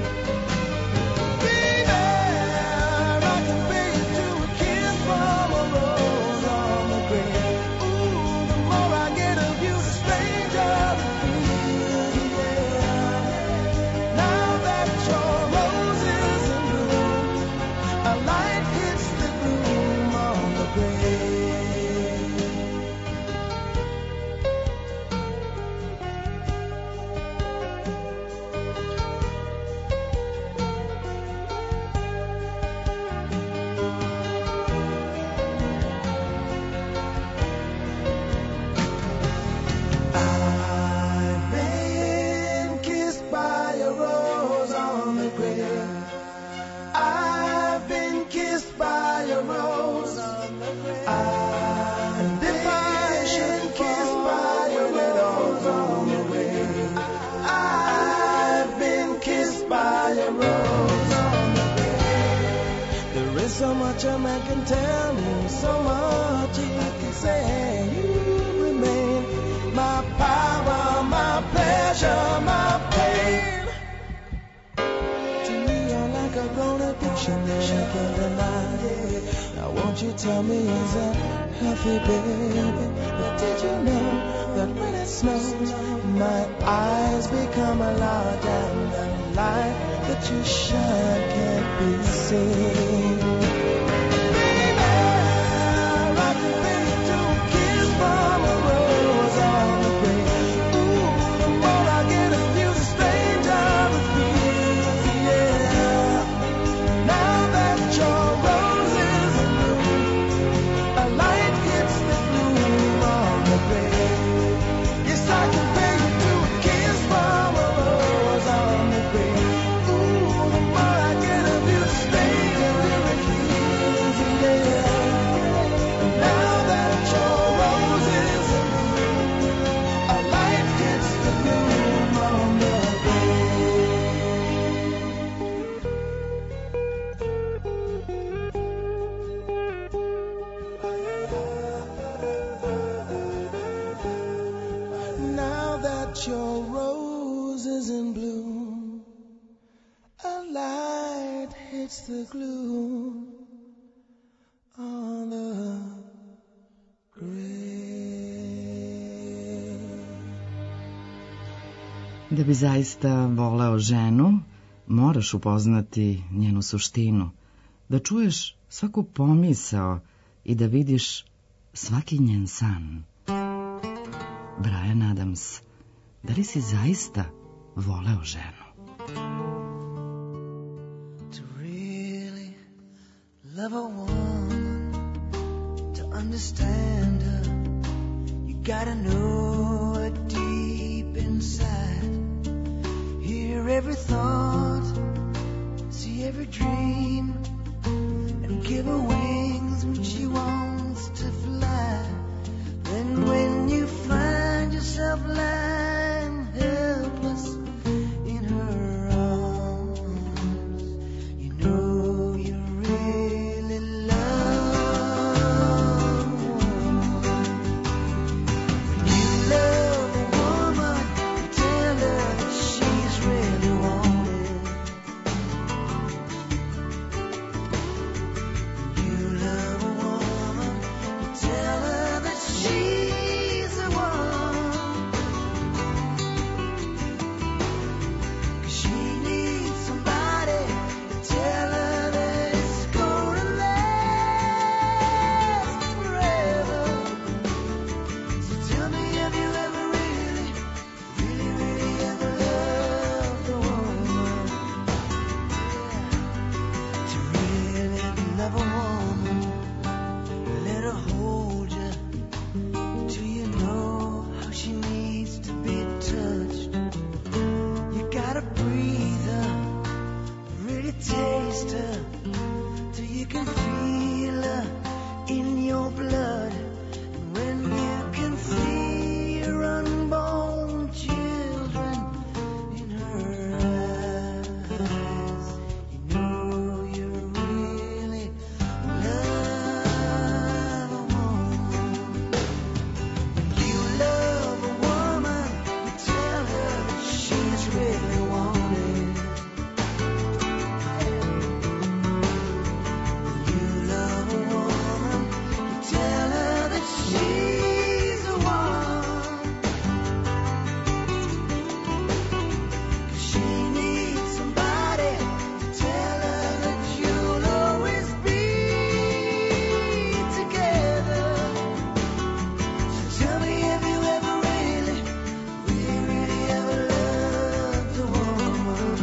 Baby, I can pay you to a kiss from a rose on the grave. Ooh, the more I get of you, the stranger the feel, yeah. Now that your rose is in bloom, a light hits the gloom on the grave. I've been kissed by a rose on the grave. I've been kissed by a rose on the grave. I've been kissed by a rose on the grave. I've been kissed by a rose on the grave. There is so much a man can tell me, so much he can say. You remain my power, my pleasure, my pain. To me, you're like a grown addiction that I can't deny. Now, won't you tell me, is that healthy, baby? But did you know that when it snows, my eyes become large and the light that you shine can't be seen? Baby, I can pay you to a kiss from a rose on the grave. Ooh, the more I get of you, the stranger it feels, yeah. Now that your rose is in bloom, a light hits the gloom on the grave. Yes, I can pay you to a kiss from a rose on the grave. Ooh, the more I get of you, the stranger it feels, yeah. Now that your rose is in bloom, a light hits the gloom on the grave. Now that your rose is in bloom, a light hits the gloom on the grave. Da bi zaista voleo ženu, moraš upoznati njenu suštinu, da čuješ svaku pomisao i da vidiš svaki njen san. Bryan Adams, da li si zaista voleo ženu? To really love a woman, to understand her, you gotta know her deep inside. Hear every thought, see every dream, and give her wings when she wants to fly. Then when you find yourself lying helpless in her arms, you know you really love a woman. When you love a woman, you tell her that she's really wanted. When you love a woman, you tell her that she's the one. gotta breathe her, really taste her, till you can feel her in your blood. And when you can see your unborn children in her eyes, you know you really love a woman. When you love a woman, you tell her that she's really wanted. When you love a woman, you tell her that she's the one. 'Cause she needs somebody to tell her that you'll always be together. So tell me, have you ever really, really ever loved a woman?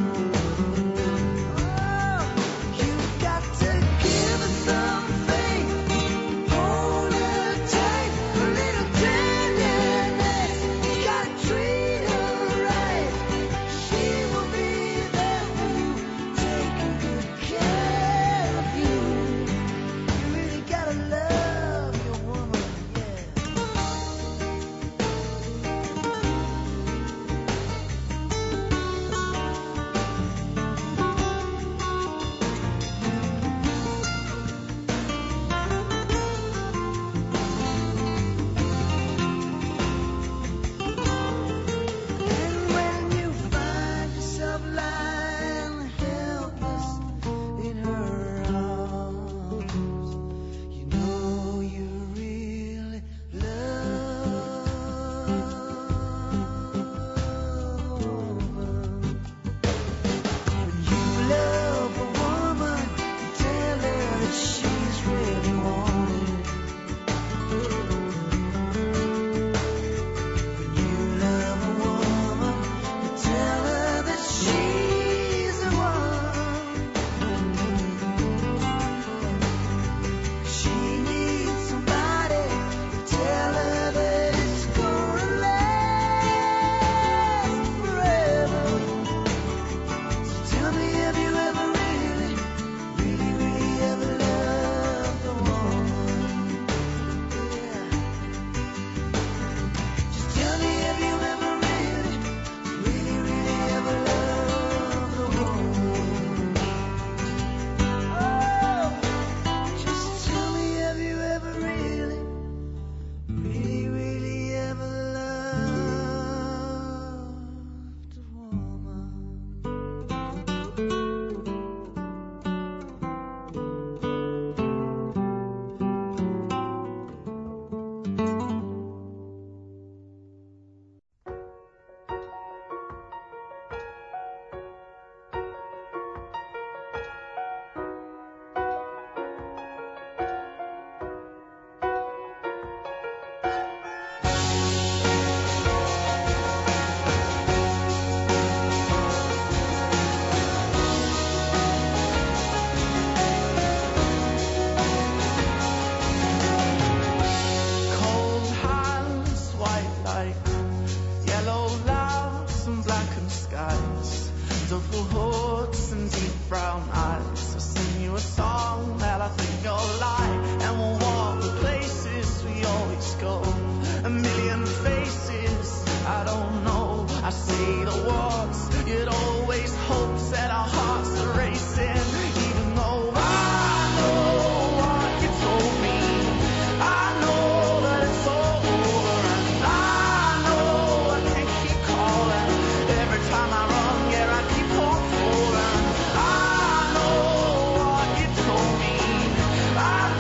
Oh, you've got to give her some faith, hold her tight, a little tenderness. You gotta treat her right. She will be there for you, taking good care of you. You really gotta love your woman, yeah. And when you find yourself lying helpless in her arms, you know you really love a woman. When you love a woman, you tell her that she's really wanted. When you love a woman, you tell her that she's the one. She needs somebody to tell her that it's gonna last forever. So tell me, have you ever really, really ever loved a woman? Yeah. Just tell me, have you ever really, really ever loved a woman? Oh, just tell me, have you ever really, really ever loved a woman? Cold hands, white light, yellow lamps and blackened skies, double hoods and deep brown eyes. I'll sing you a song that I think you'll like, and we'll walk the places we always go. A million faces, I don't know. I say the words you'd always hope, set our hearts are racing, even though I know what you told me. I know that it's all over, and I know I can't keep calling. Every time I run, yeah, I keep on falling. I know what you told me. I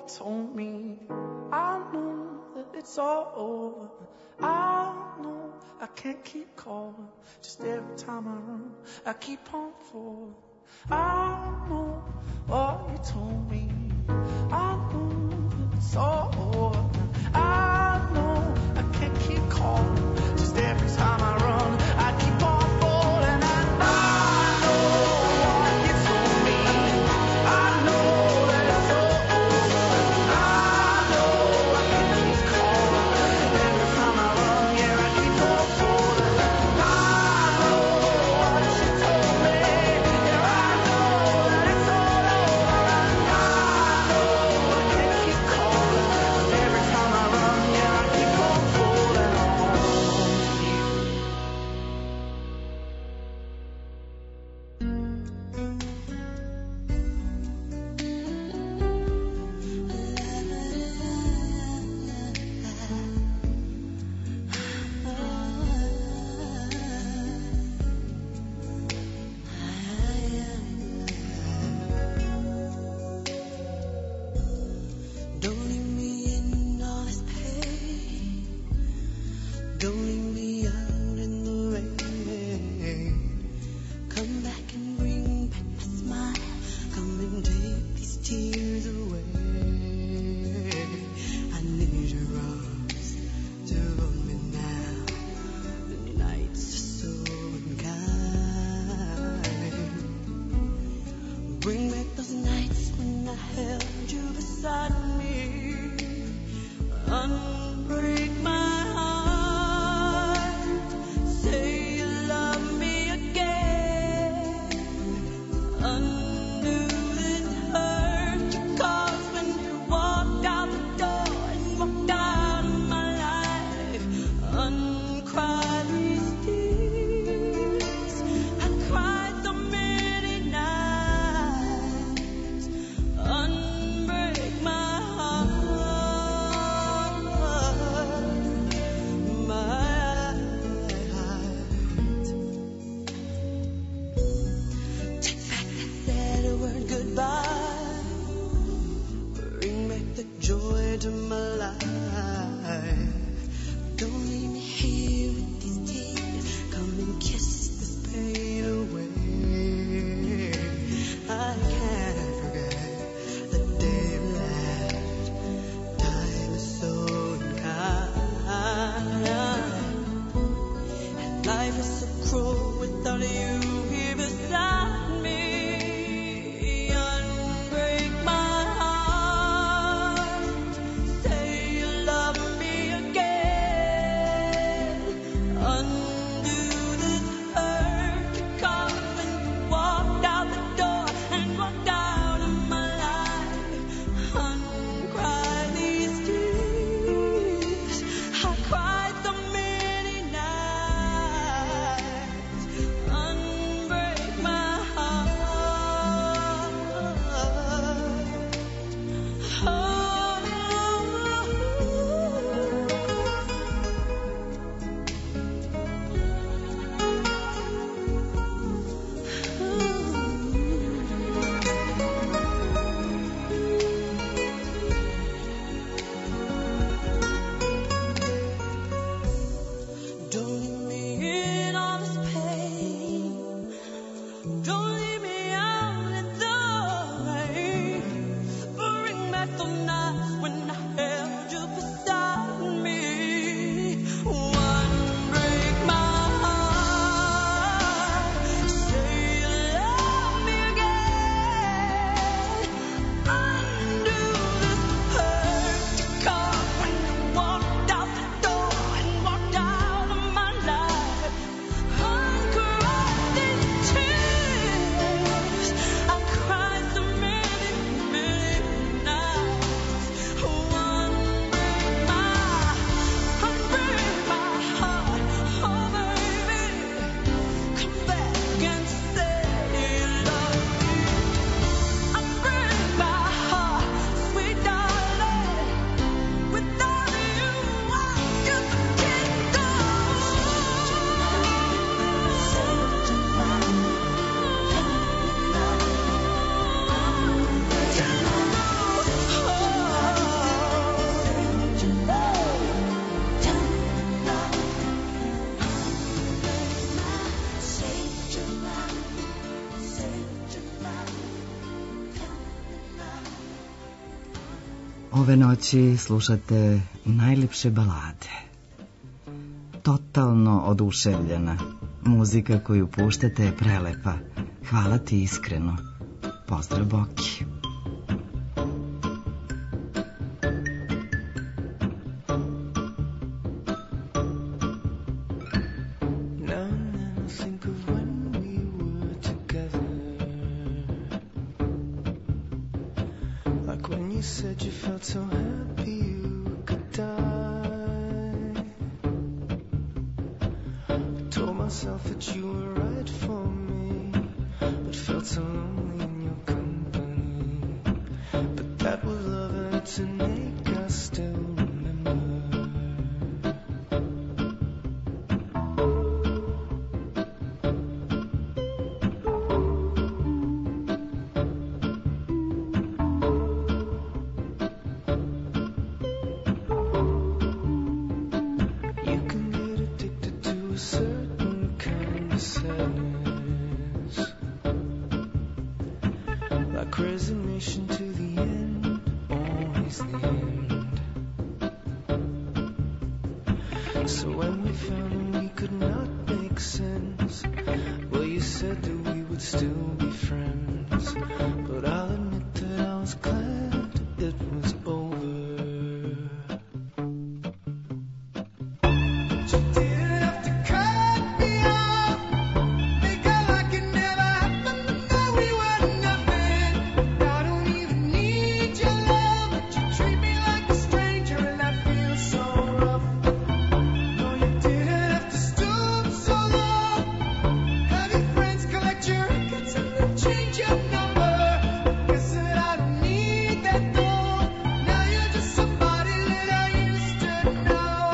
you told me. I know that it's all over. I know I can't keep calling. Just every time I run, I keep on falling. I know what you told me. I know that it's all over. I know I can't keep calling. Just every time I run, I keep on falling. And I know what you told me. I know that it's all over. I know I can't keep calling. Every time I run, yeah, I keep on falling. I know what you told me. Yeah, I know that it's all over. And I know I can't keep calling. Every time I run, yeah, I keep on falling on you. Don't leave me in all this pain. Don't leave me out in the rain. Come back and bring back my smile. Come and take these tears away. I need your arms to hold me now. The nights are so unkind. Bring back those nights when I held you beside me. Unbreak my heart. Say you love me again. Undo this hurt you caused when you walked out the door and walked out of my life. Uncry these tears. I cried so many nights. Unbreak my heart. My heart. Take back that sad word goodbye. Bring back the joy to my life. Don't leave me here with these tears. Come and kiss this pain away. I can't forget the day we left. Time is so unkind. And life is so cruel without you here beside me. Unbreak my heart. Say you love me again. Undo this hurt you caused when you walked out the door and walked out of my life. Uncry these tears. I cried so many nights. Unbreak my heart. Don't leave me in all this pain. Don't leave me out in the rain. Bring back the nights when I held you beside me. Unbreak my heart. Say you love me again. Undo this hurt you caused when you walked out the door and walked out of my life. Uncry these tears. Ove noći slušate najljepše balade. Totalno oduševljena. Muzika koju puštate je prelepa. Hvala ti iskreno. Pozdrav Boki. Now and then I think of when we were together, like when you said you felt so happy you could die. I told myself that you were right for me, but felt so lonely in your company. But that was love and it's an ache I still remember. You can get addicted to a certain kind of sadness, like resignation to the end, always the end. So when we found we could not make sense, well, you said that we would still be friends, but I'll admit that I was glad it was over. You didn't have to cut me off, make out like it never happened, but now we were nothing. I don't even need your love, but you treat me like a stranger and that feels so rough. No, you didn't have to stoop so low, have your friends collect your records and then change your number. Guess that I don't need that though, now you're just somebody that I used to know.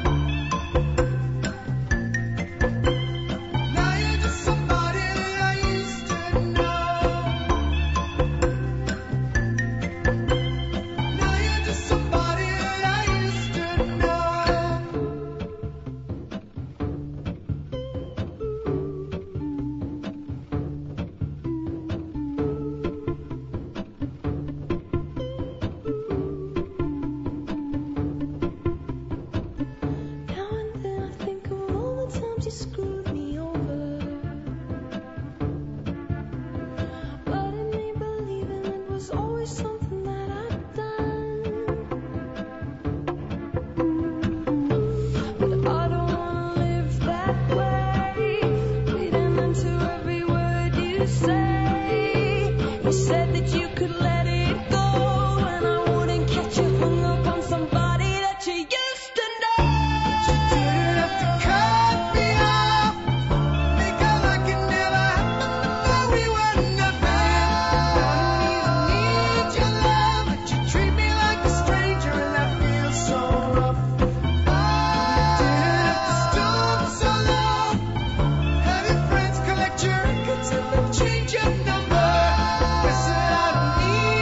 Now you're just somebody that I used to know. Now you're just somebody that I used to know. Now and then I think of all the times you screwed me over, letting me believing it was always something that I'd done. But I don't wanna live that way, reading into every word you say. You said that you could let it go, and I wouldn't catch you hung up on somebody that you used to know. You didn't have to cut me off, make out like it never happened, but now we were nothing. I don't even need your love, but you treat me like a stranger and that feels so rough. You didn't have to stoop so low, have your friends collect your records and then change your number. Guess that I don't need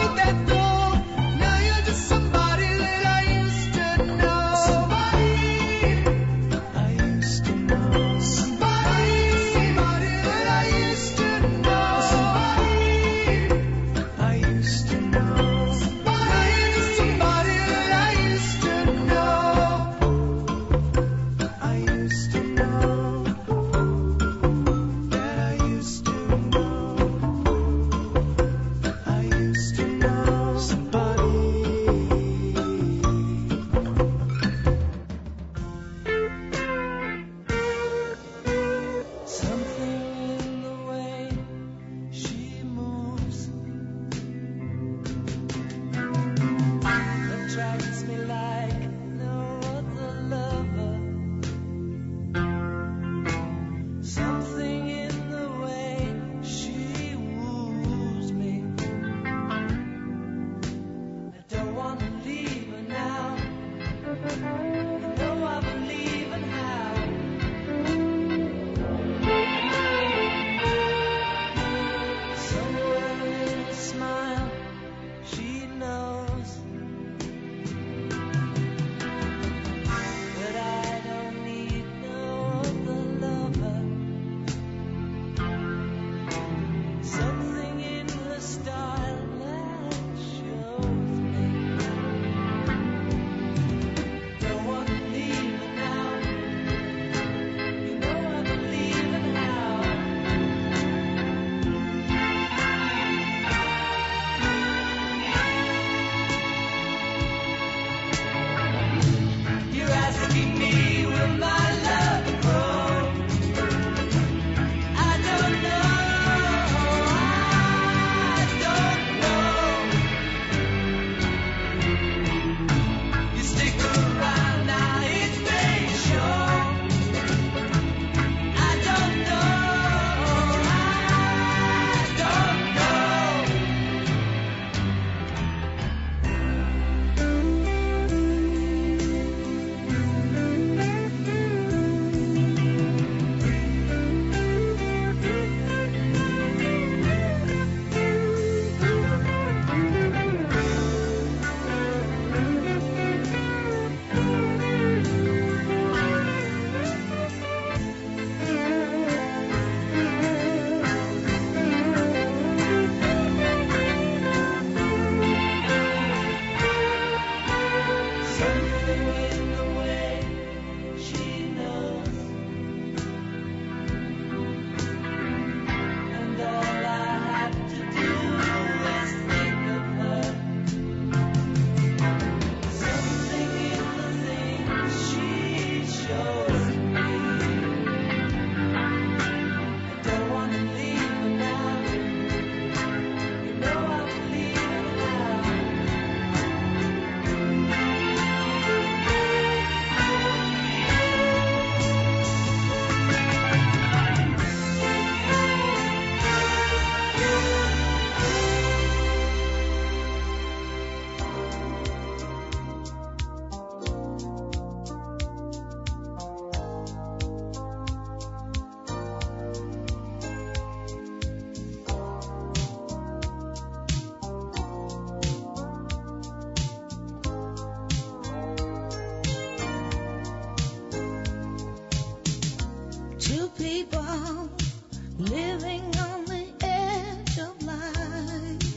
people living on the edge of life.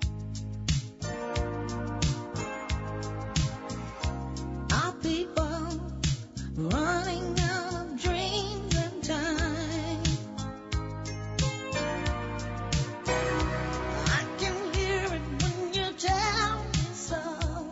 Our people running out of dreams and time. I can hear it when you tell me so.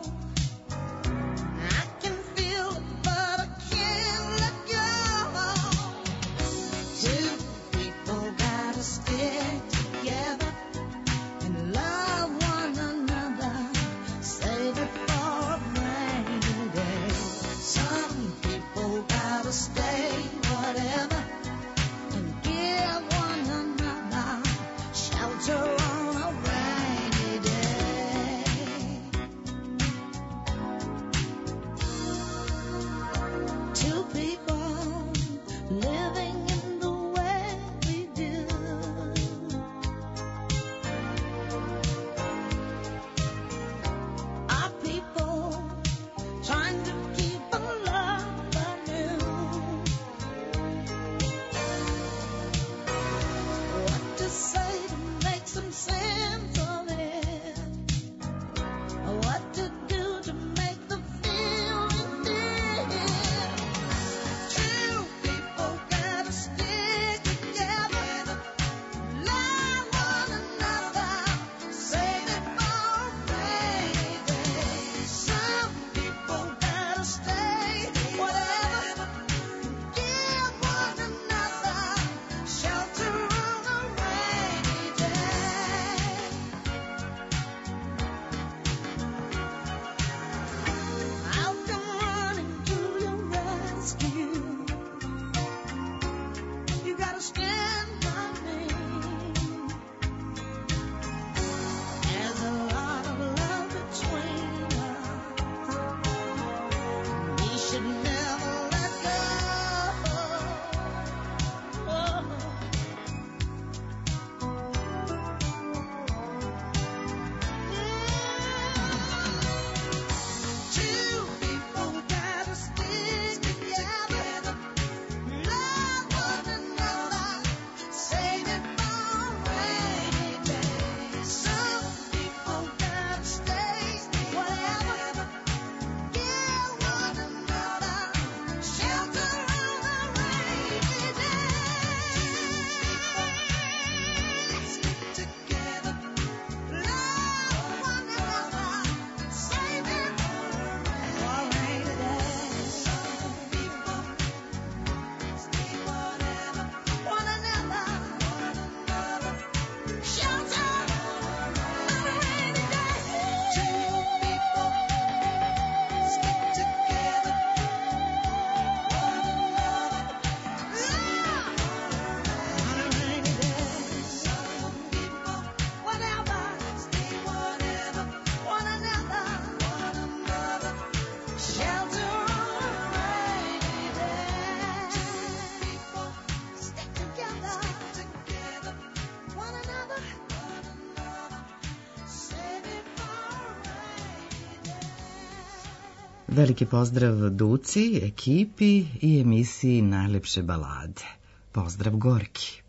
I can feel it, but I can't let go. Two people gotta stick together and love one another. Save it for a rainy day. Some people gotta stay whatever and give one another shelter on a rainy day. Two people living in the way we do. Our people trying to keep a love anew. What to say to make some sense of it? What to do to make the feeling dear? Two people gotta stick together, love one another, save it for a rainy day. Some people gotta stay whatever, give one another shelter on a rainy day. I'll come running to your rescue. You gotta stand by me. There's a lot of love between us. We should never let go. Two people gotta stick together, love one another, save it for a rainy day. Some people gotta stay whatever, give one another shelter on a rainy day. Stick together, love one another, save it for a rainy day. Some people stay whatever, one another, shelter on a rainy day. Two people stick together, one another, love on a rainy day. Some people whatever, stay whatever, one another, shelter on a rainy day. Two people stick together, one another, save it for a rainy day. Veliki pozdrav Duci, ekipi i emisiji Najlepše balade. Pozdrav Gorki.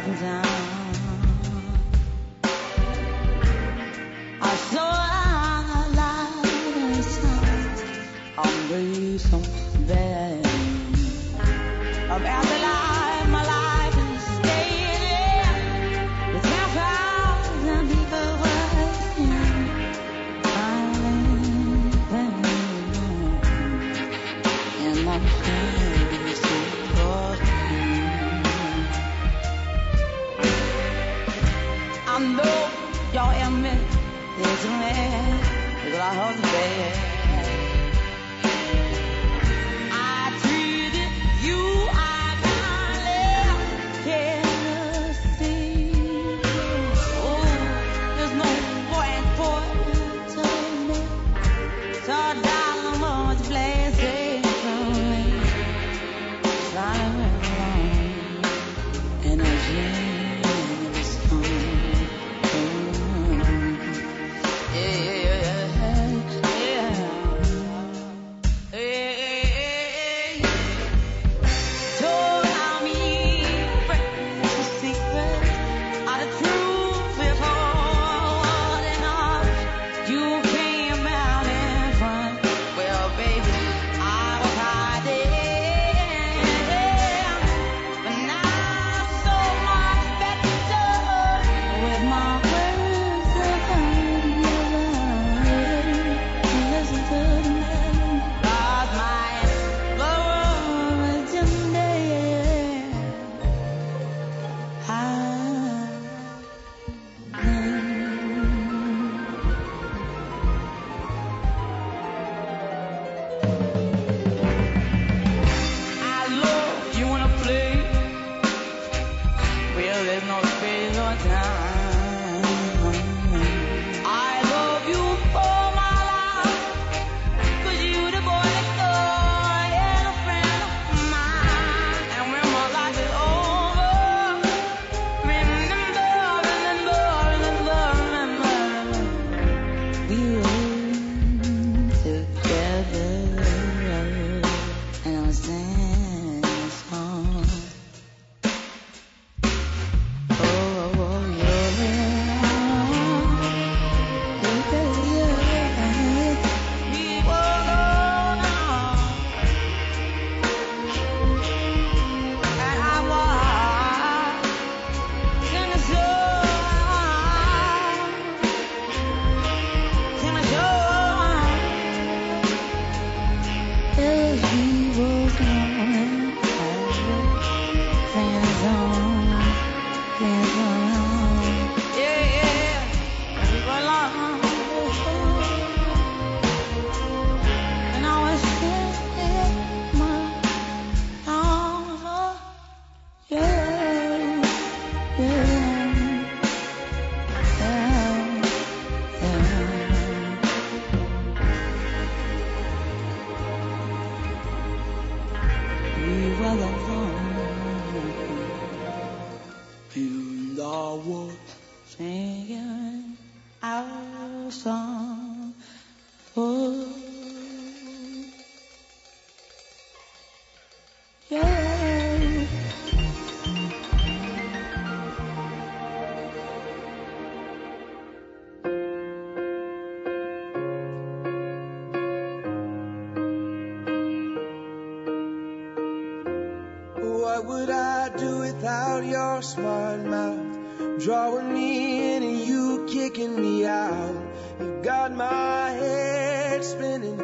What would I do without your smart mouth? Drawing me in and you kicking me out. You got my head spinning,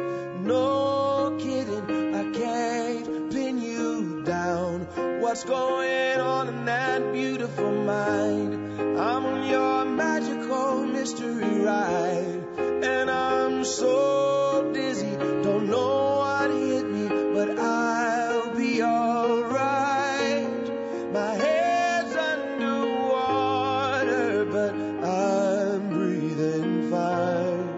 no kidding. I can't pin you down. What's going on in that beautiful mind? I'm on your magical mystery ride, and I'm so dizzy, don't know what hit me, but I'll be alright. My head's underwater, but I'm breathing fine.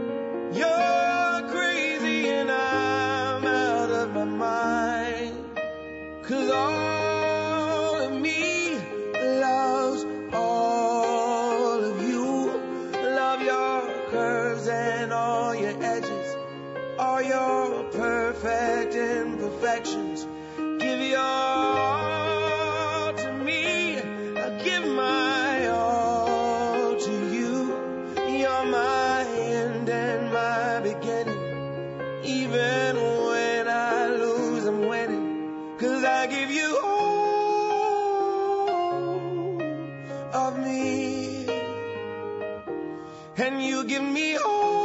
You're crazy and I'm out of my mind, 'cause all of me loves all of you. Love your curves and all your edges. I give you all of me, and you give me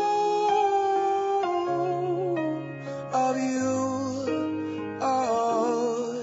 all of you. Oh,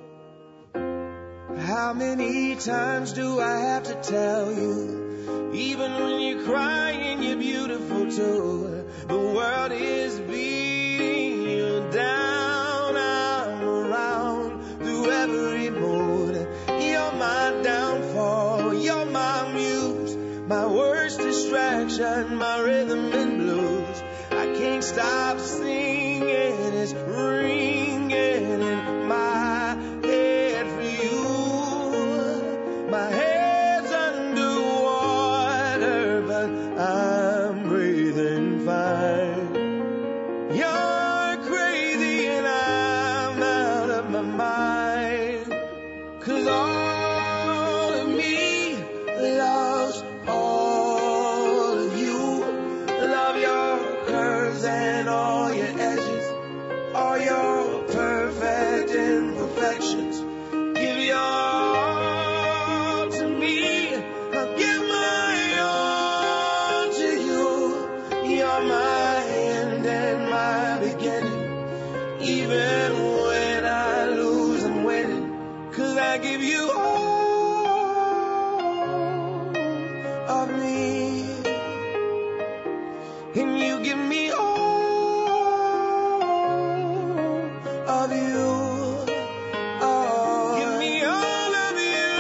how many times do I have to tell you, even when you're crying, you're beautiful too. The world is beating you down, I'm around through every mood. You're my downfall, you're my muse, my worst distraction, my rhythm and blues. I can't stop singing, it's ringing in my head for you. My head's underwater, but I'm breathing fine. You're crazy and I'm out of my mind. 'Cause all of me loves all of you. Love your curves and all your edges, all your perfect imperfections. Give your all to me, I'll give my all to you. You're my end and my beginning. Even when I lose, I'm winning. 'Cause I give you all of me, and you give me all of you. Oh, give me all of you.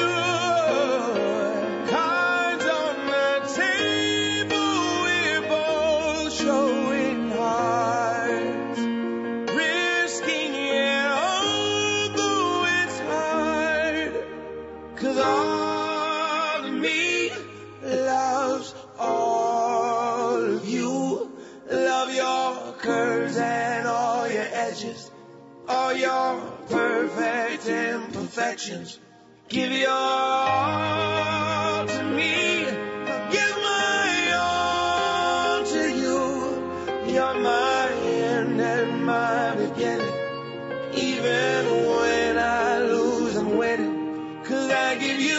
Cards on the table, we're both showing hearts, risking it, although it's hard. 'Cause all of me loves all of you. Love your curves and all your edges, all your perfect imperfections. Give your all to me, I'll give my all to you. You're my end and my beginning. Even when I lose, I'm winning. 'Cause I give you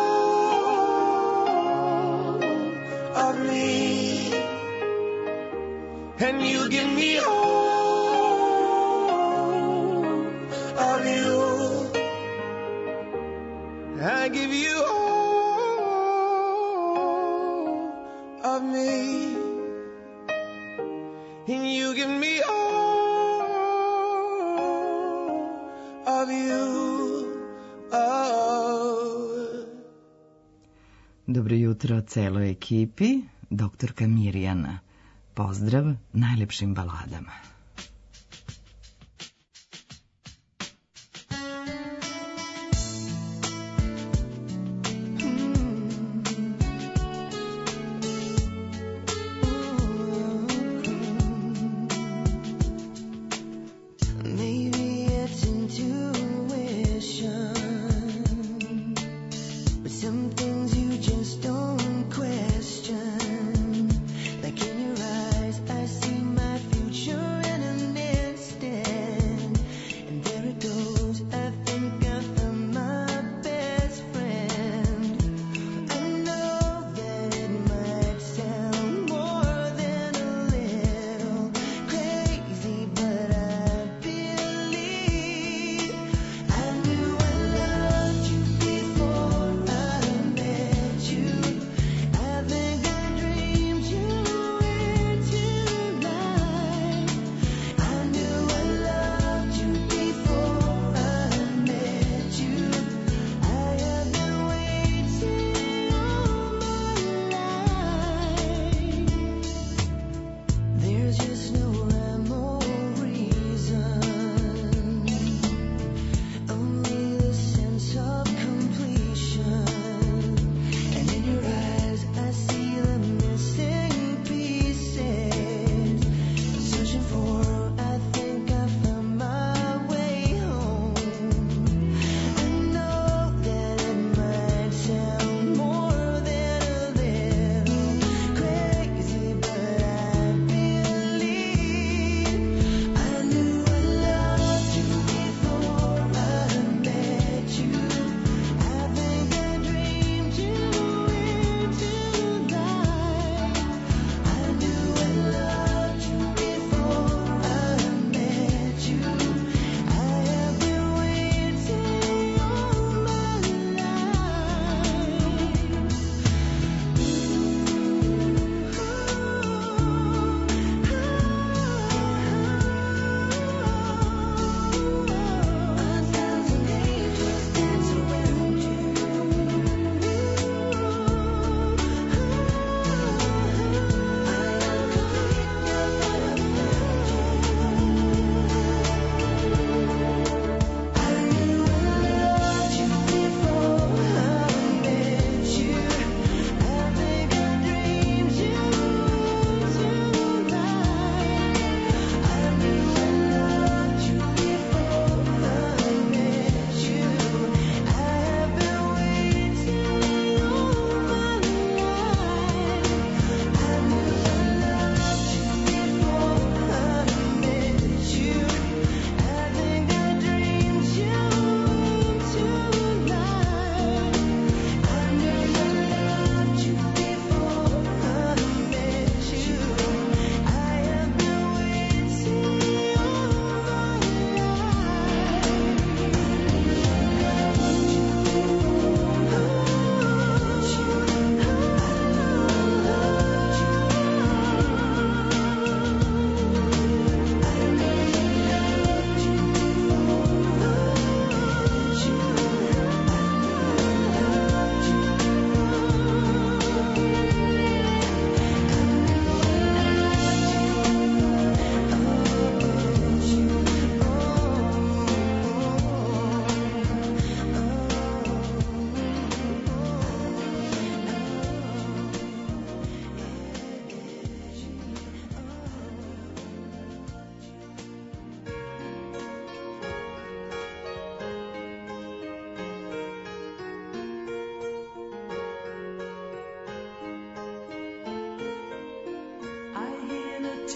all of me, and you give me all of you. I give you all of me, and you give me all of you. Oh. Dobro jutro celoj ekipi, doktorka Mirjana. Pozdrav najlepšim baladama. Maybe it's intuition, but some things you just don't question. Like in your eyes, I see my future.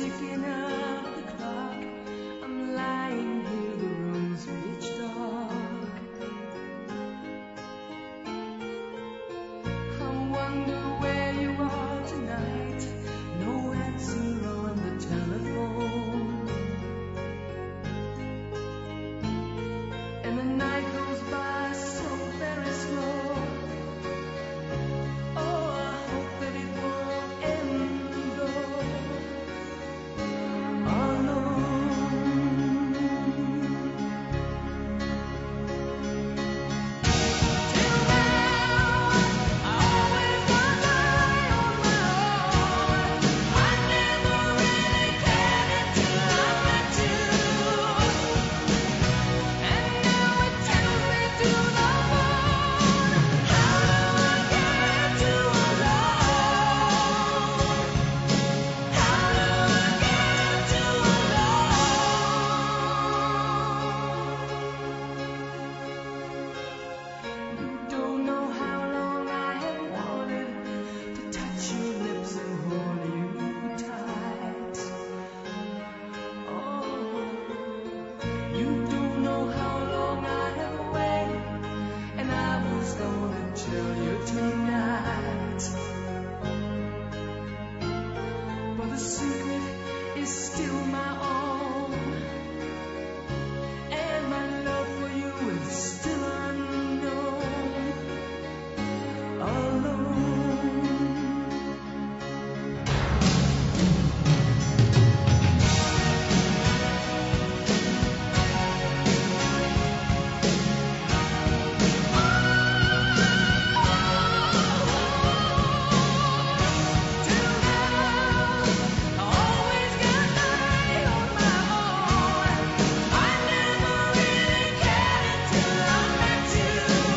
ticking of the clock. I'm lying here, the room's pitch dark. I wonder where you are tonight. No answer on the telephone. And the night goes by so very slow. Oh, I hope that it won't end though. Alone. Till now, I always was lying on my own. I never really cared until I met you. And now it tells me to the bone. How do I get to alone? How do I get to alone? You don't know how long I have wanted to touch your lips and hold you tight. Oh, you don't know how long I have waited, and I was gonna tell you tonight. But the secret is still my own, and my love for you is still unknown. Alone. Till now, I always got lying on my own. I never really cared until I met you.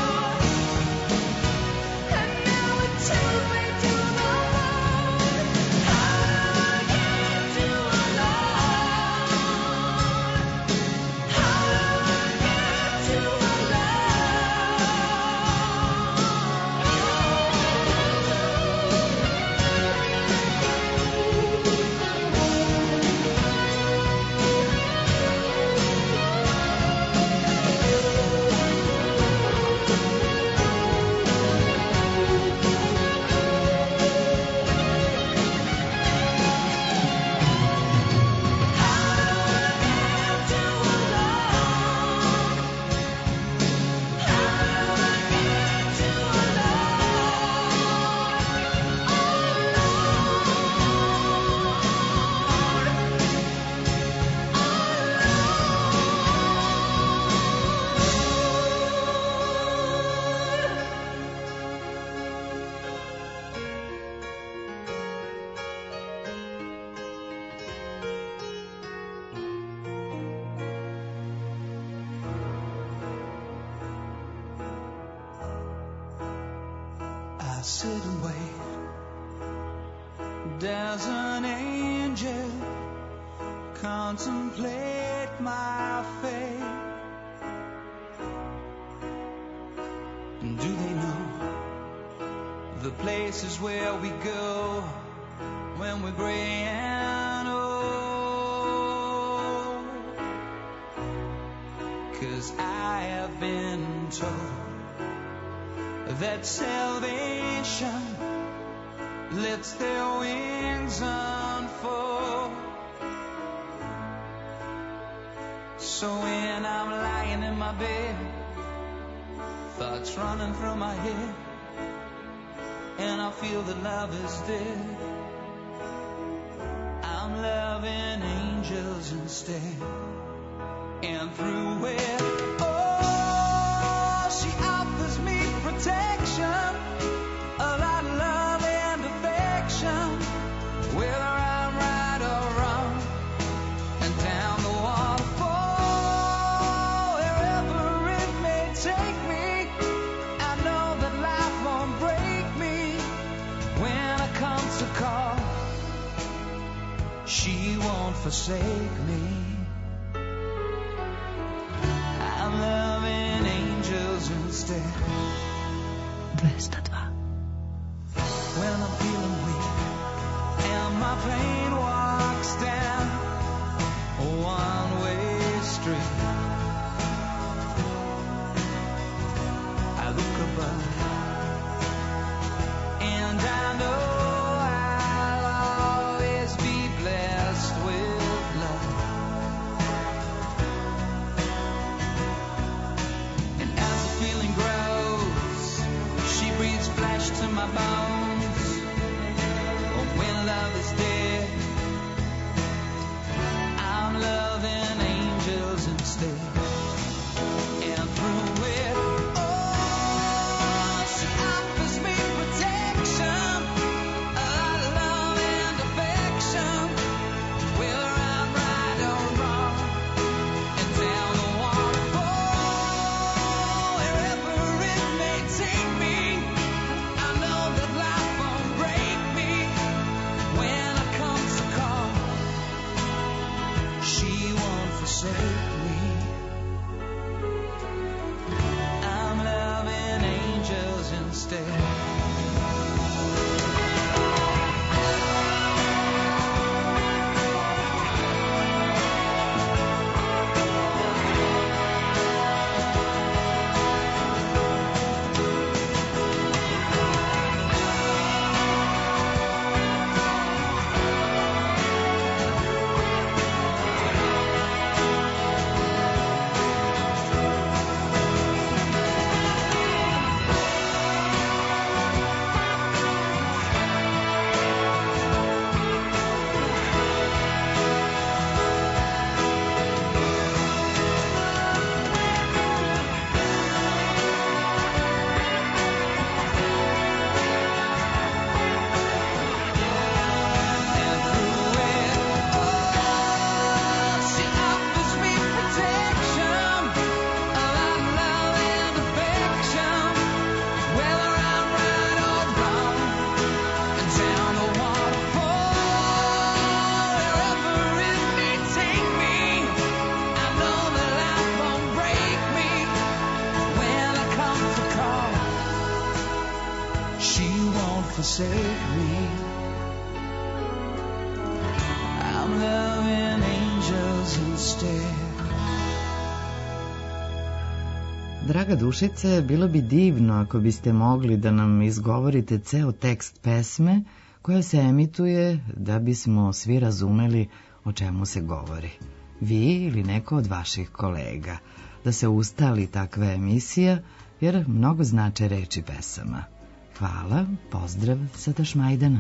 And now it tells me to the bone. How do I get to alone? How do I get to I sit and wait. Does an angel contemplate my fate? And do they know the places where we go when we're gray and old? 'Cause I have been told that salvation lets their wings unfold. So when I'm lying in my bed, thoughts running through my head, and I feel that love is dead, I'm loving angels instead. And through it, oh, she offers me protection, a lot of love and affection, whether I'm right or wrong, and down the waterfall, wherever it may take me, I know that life won't break me when I come to call. She won't forsake me. I'm loving angels instead. 202. When I'm feeling weak and my pain walks down forsake me. I'm loving angels instead. Draga dušice, bilo bi divno ako biste mogli da nam izgovorite ceo tekst pesme koja se emituje da bismo svi razumeli o čemu se govori. Vi ili neko od vaših kolega. Da se ustali takva emisija, jer mnogo znače reči pesama. Hvala, pozdrav sa Tašmajdana.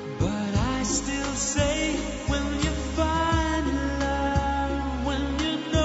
Still say when you find love, when you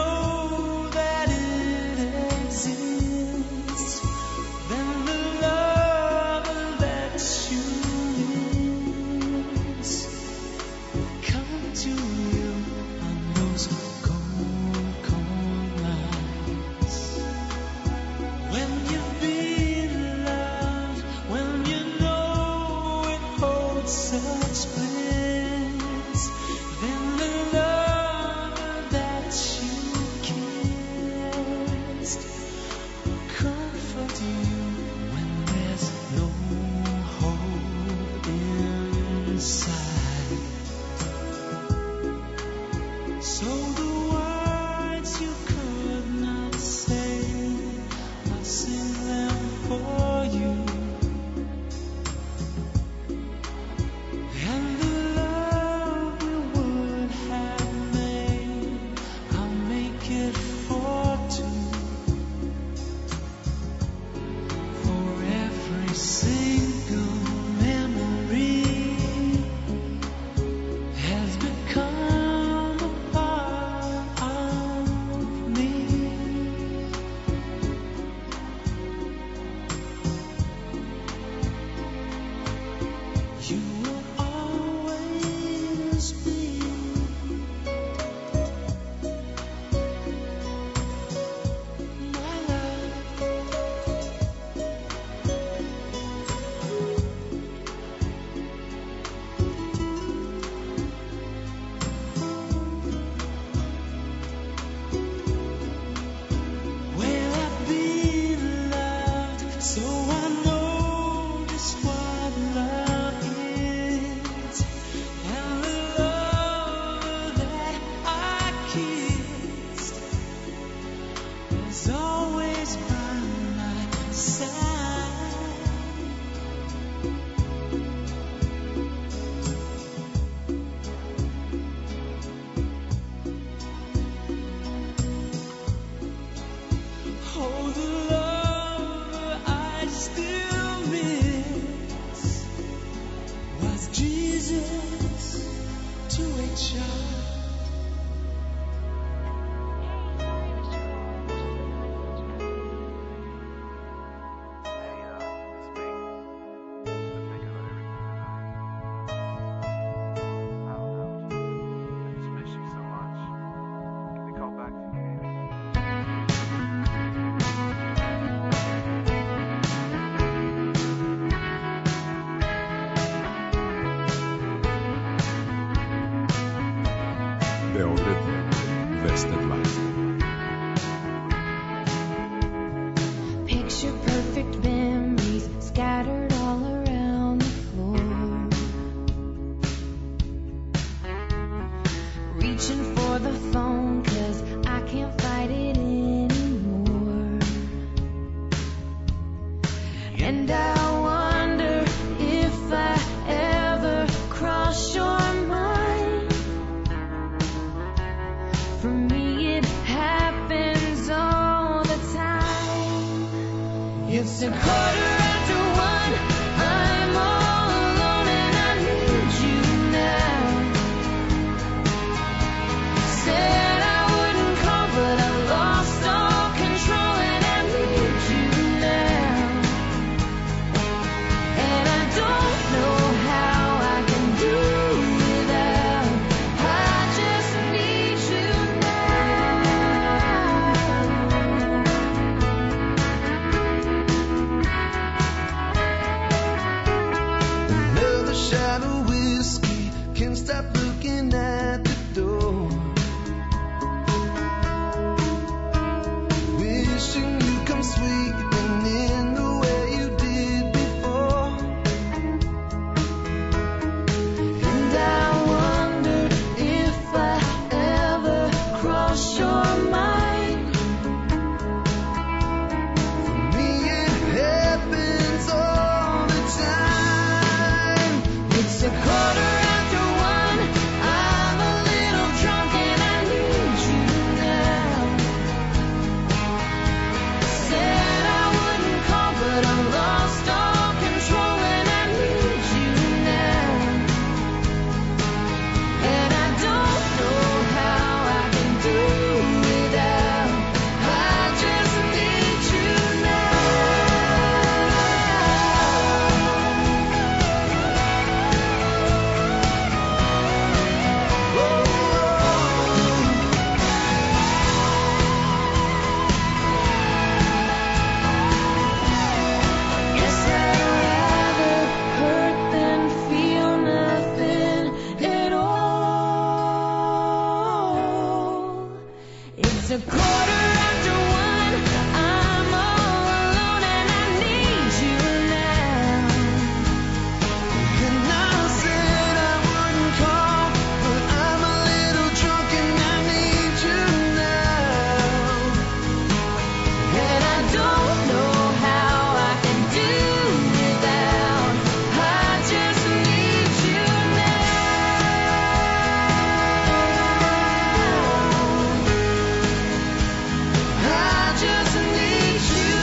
Picture perfect memories scattered all around the floor. Reaching for the phone 'cause I can't fight it anymore. And I wonder if I ever cross your mind. For me it happens all the time. It's a quarter after one, I'm all alone and I need you now. Said I wouldn't call but I lost all control and I need you now. And I don't know how I can do without. I just need you Another shot of whiskey, can't stop looking at the door. Wishing you'd come sweeping in the way you did before. And I wonder if I ever cross your mind. For me it happens all the time. It's a quarter after one, I'm a little drunk and I need you now. Said I wouldn't call but I lost all control and I need you now. And I don't know how I can do without. I just need you now. Guess I'd rather hurt than feel nothing at all. It's a quarter after one, I'm all alone and I need you now. And I said I wouldn't call, but I'm a little drunk and I need you now. And I don't know how I can do without. I just need you now. I just need you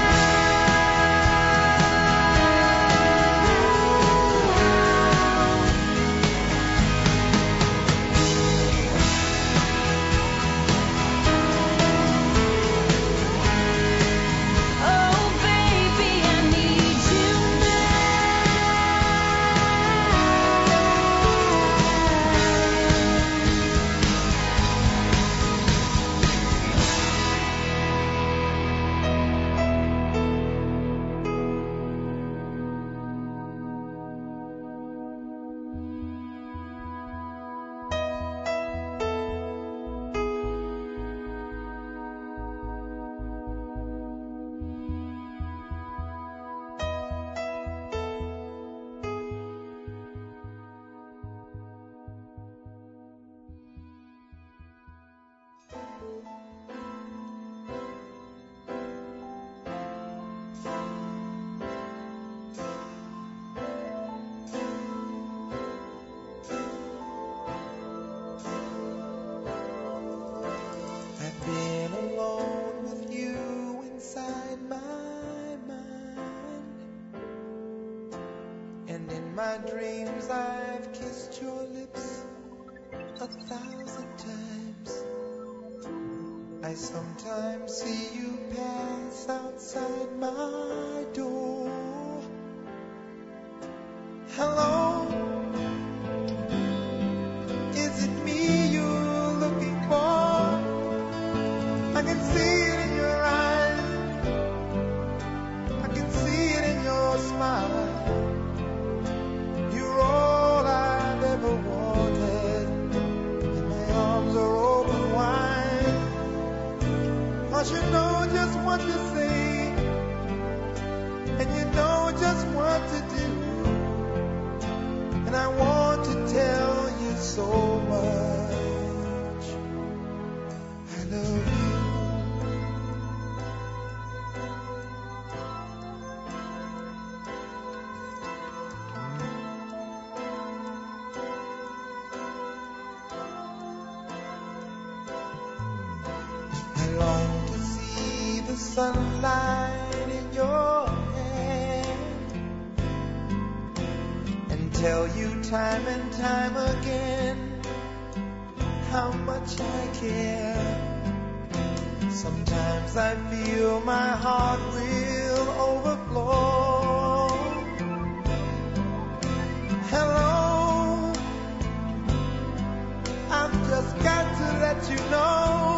now. Oh baby, I need you I've been alone with you inside my mind, and in my dreams I've kissed your lips 1,000 times. I sometimes see you pass outside my door. Hello, is it me you're looking for? I can see it in your eyes, I can see it in your smile. You're all I've ever wanted, and my arms are open wide. 'cause you know just what to say, and you know just what to do, and I want to tell you so much. I love you. I long to see the sunlight in your hair and tell you time and time again how much I care. Sometimes I feel my heart will overflow. Hello, I've just got to let you know,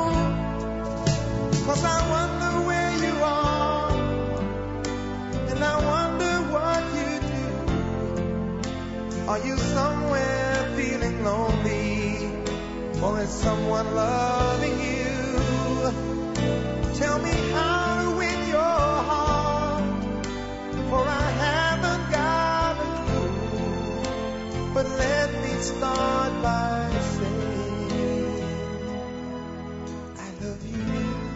'cause I wonder where you are, and I wonder what you do. Are you somewhere feeling lonely, or is someone loving you? Tell me how to win your heart, for I haven't got a clue. But let me start by saying I love you.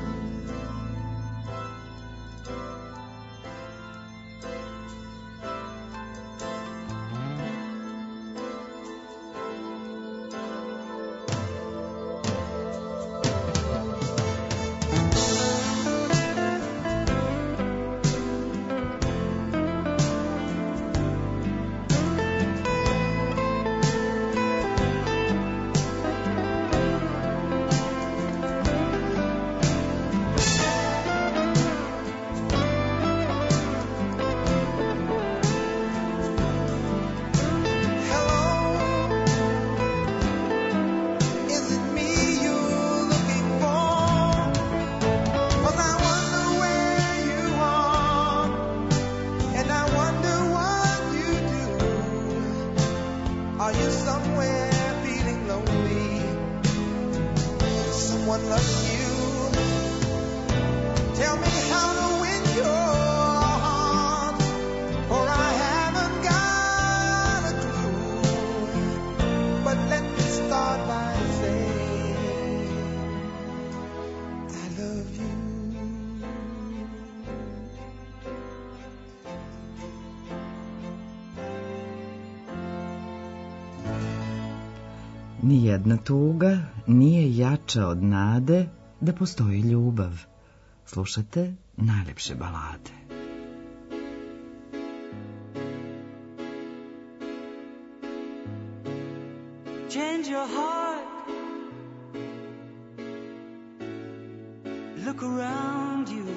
Nijedna tuga nije jača od nade da postoji ljubav. Slušate najlepše balade. Change your heart. Look around you.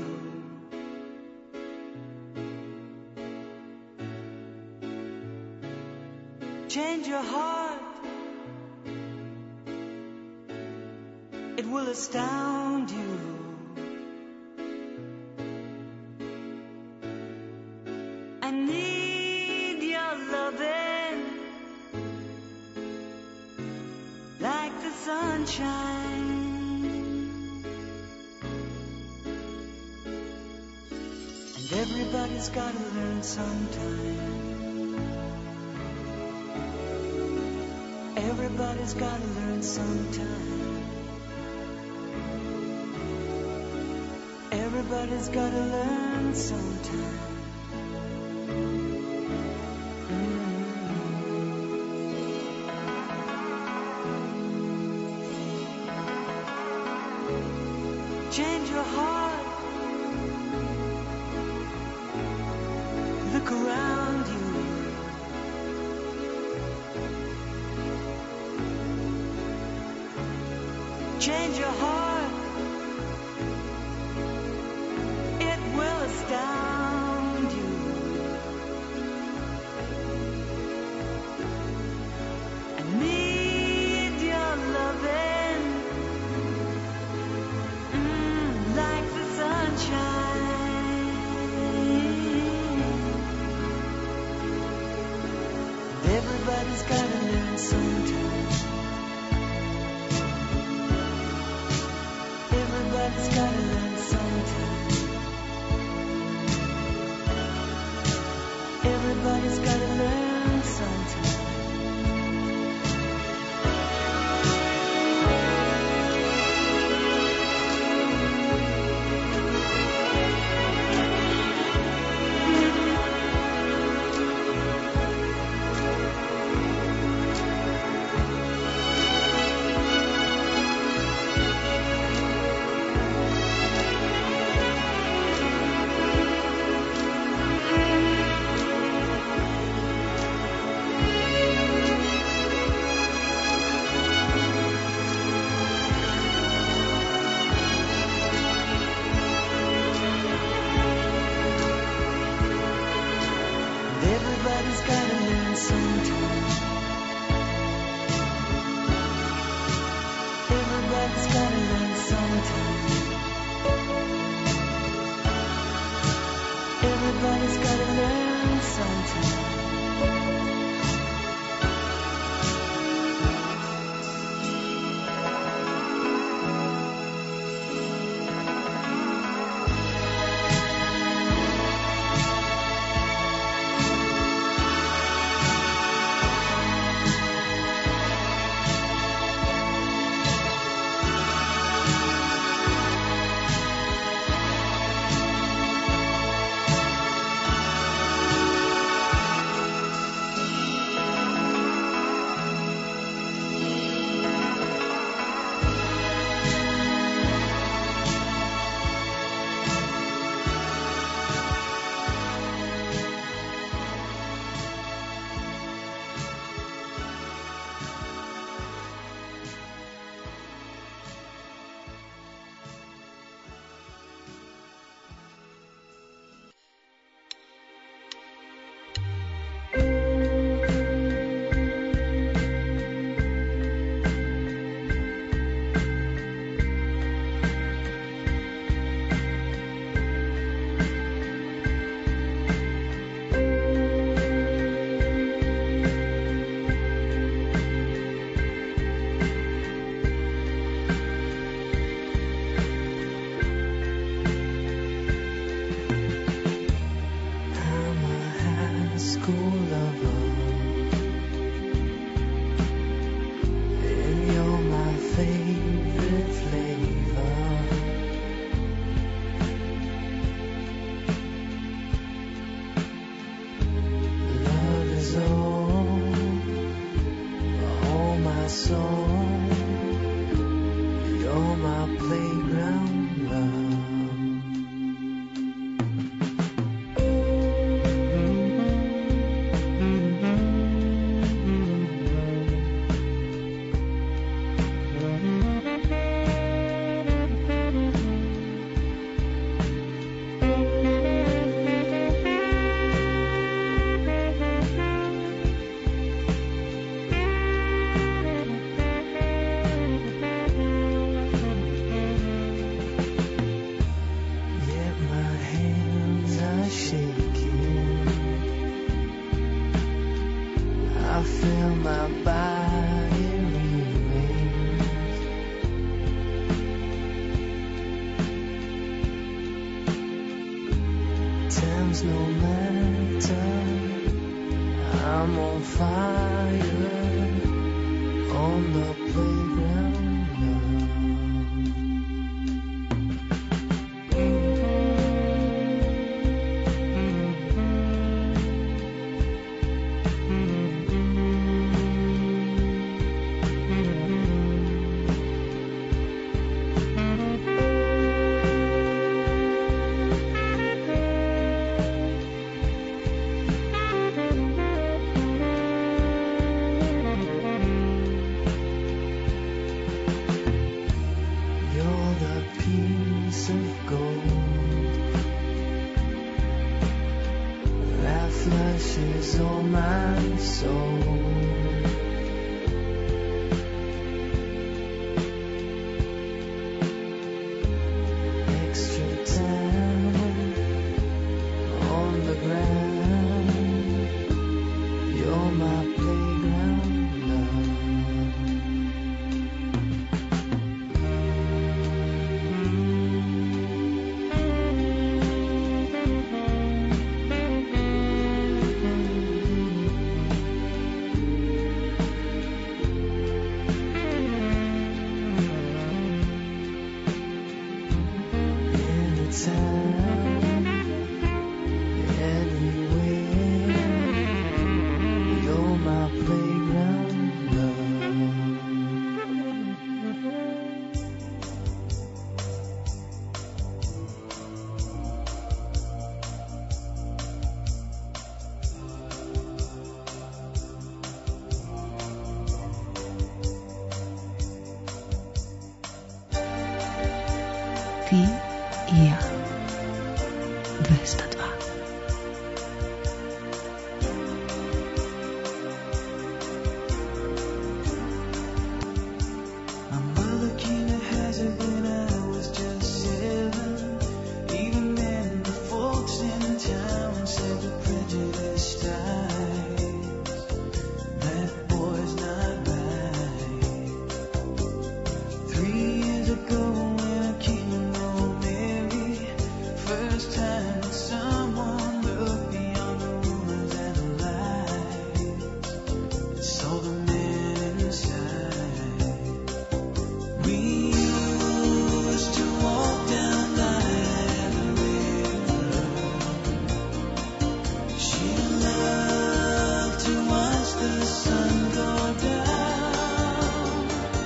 Change your heart. It will astound you. I need your loving like the sunshine. And everybody's got to learn sometime. Everybody's got to learn sometime. Everybody's got to learn sometime. Change your heart. Look around you. Change your heart. It will astound you. I need your loving like the sunshine. Everybody's gotta learn sometime. Everybody's gotta learn sometime. times no matter. I'm on fire on the playground Ti i ja. 202. My mother came to hazard when I was just 7. Even then, the folks in town said the prejudiced eyes, that boy's not right. 3 years ago when I came to know Mary, first time that someone looked beyond the rumors and the lies, and saw the man inside. We used to walk down by the river. She loved to watch the sun go down.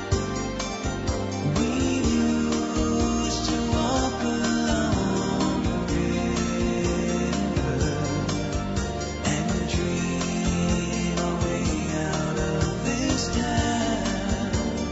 We used to walk along the river and dream our way out of this town.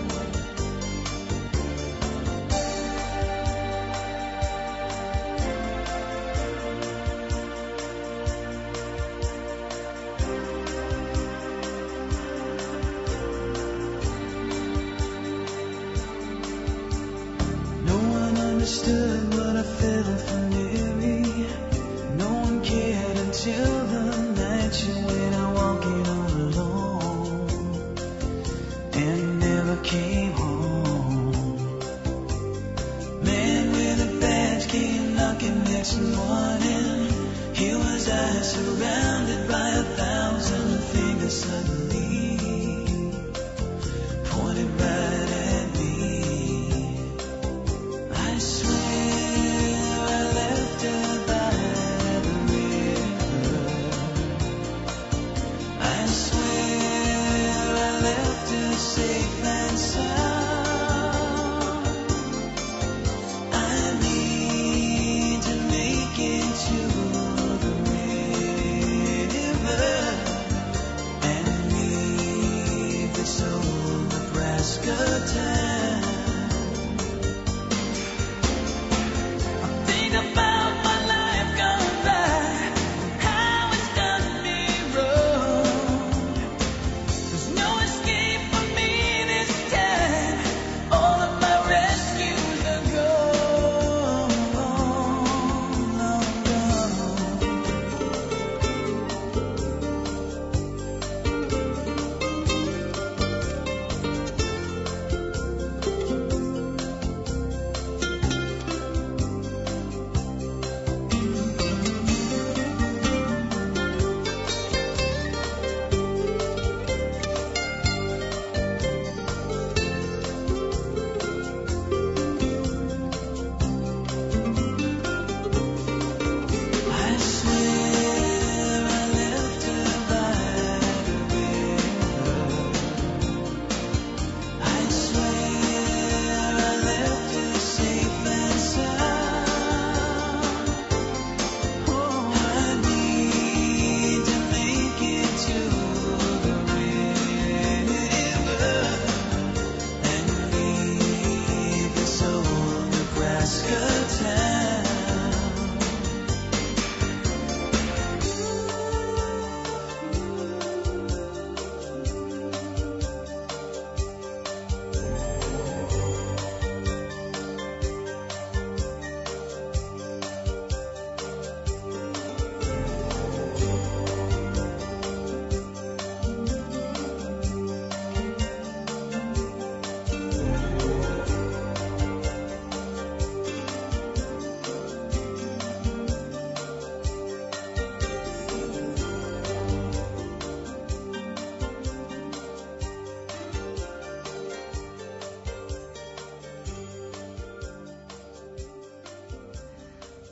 No one understood what I felt for Mary. No one cared until the night she went out walking all alone and never came home. Man with a badge came knocking next morning. Here was I surrounded by 1,000 fingers suddenly pointed right at me. I swear I left her by the river. I swear I left her safe and sound. I need to make it to the river and meet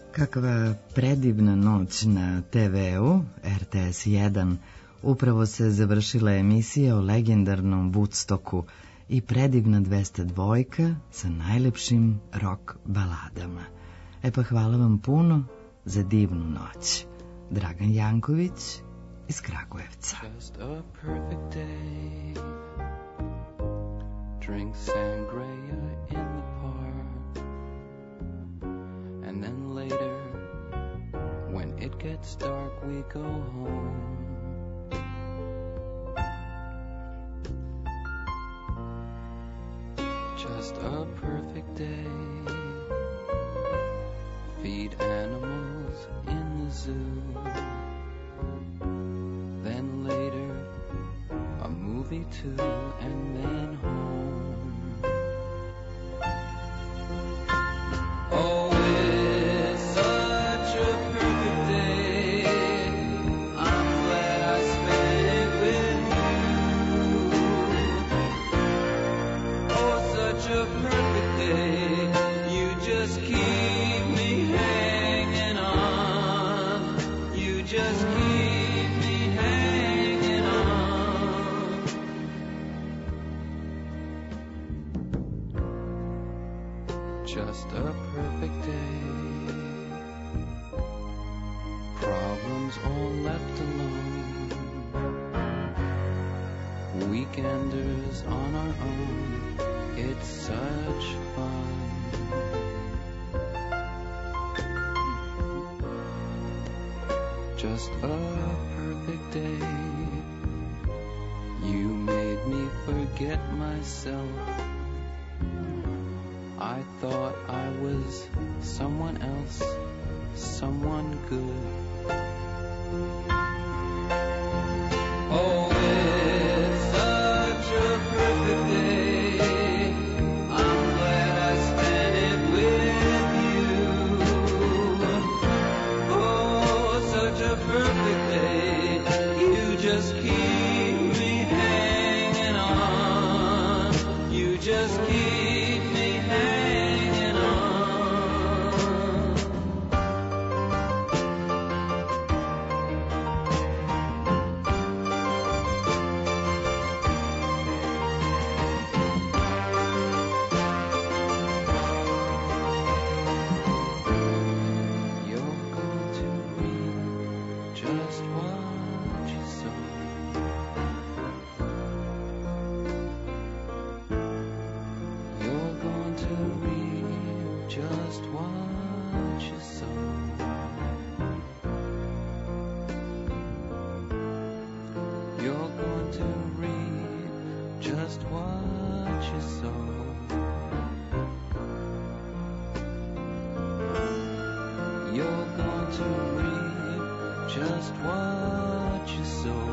Kakva predivna noć na TV-u, RTS 1, upravo se završila emisija o legendarnom Woodstocku i predivna 202 sa najlepšim rock baladama. E pa hvala vam puno za divnu noć. Dragan Janković iz Kragujevca. Just a perfect day. Drink sangria in the park. And then later, when it gets dark, we go home. Just a perfect day. Feed animals in the zoo. Then later, a movie too, and then home. Oh, it's such a perfect day. I'm glad I spent it with you. Oh, such a perfect day. You just keep me hanging on. You just keep me hanging on. Just a perfect day. Problems all left alone. Weekenders on our own. It's such fun. Just a perfect day. You made me forget myself. I thought I was someone else, someone good. Oh, it's such a perfect day. I'm glad I spent it with you. Oh, such a perfect day. You just keep me hanging on. You just keep me hanging on. You're going to reap just what you sow. You're going to reap just what you sow. You're going to reap just what you sow. You're going to reap just what you sow.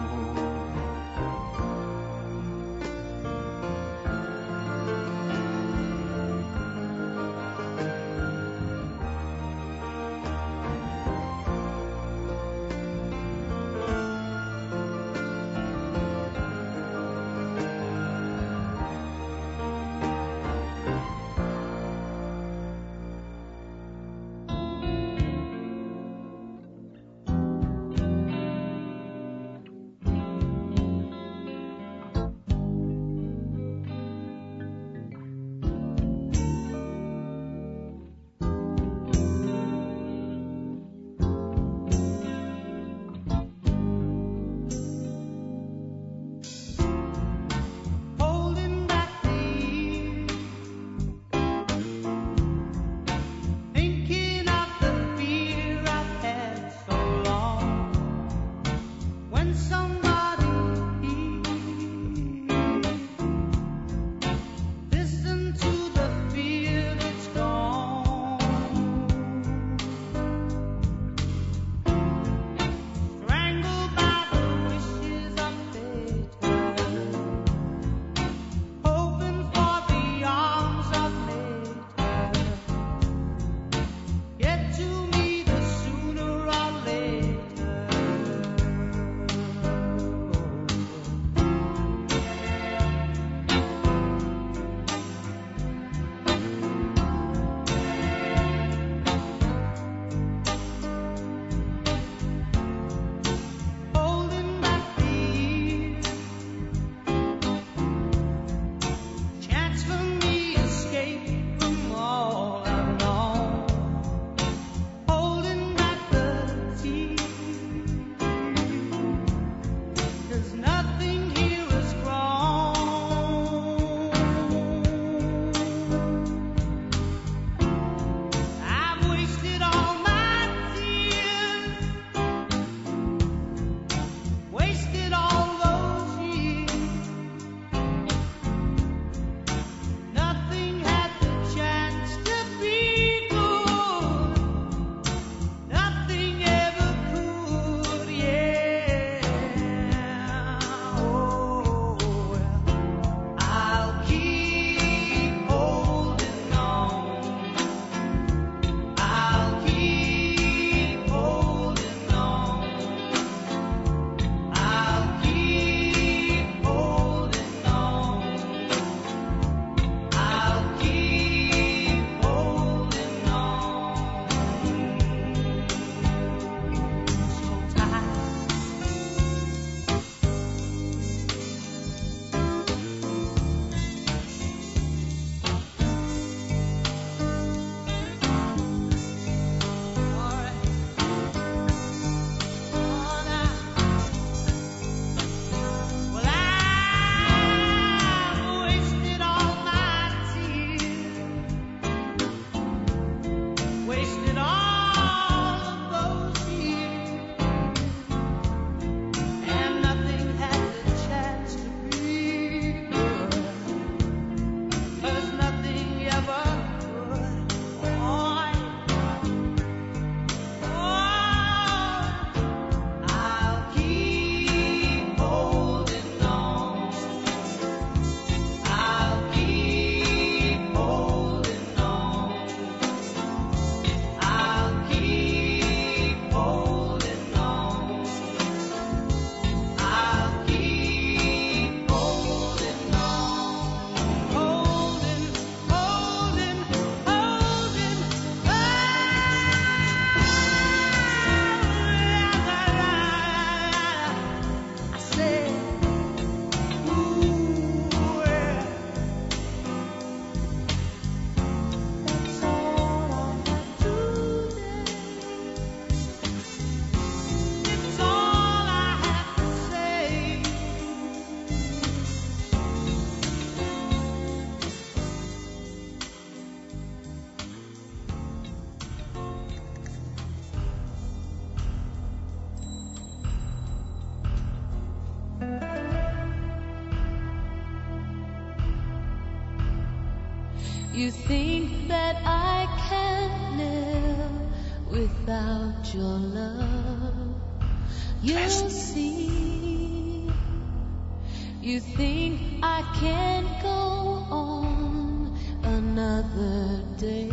You think that I can't live without your love. You'll see. You think I can't go on another day.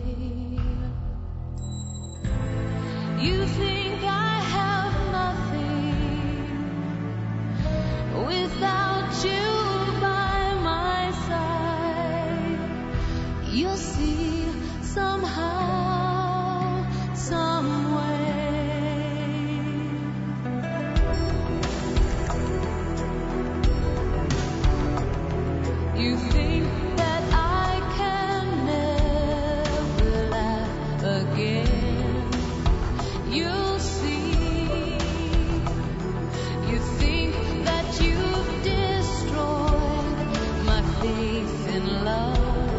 You think I have nothing without you by my side. You'll see somehow, some way. You think that I can never laugh again. You'll see. You think that you've destroyed my faith in love.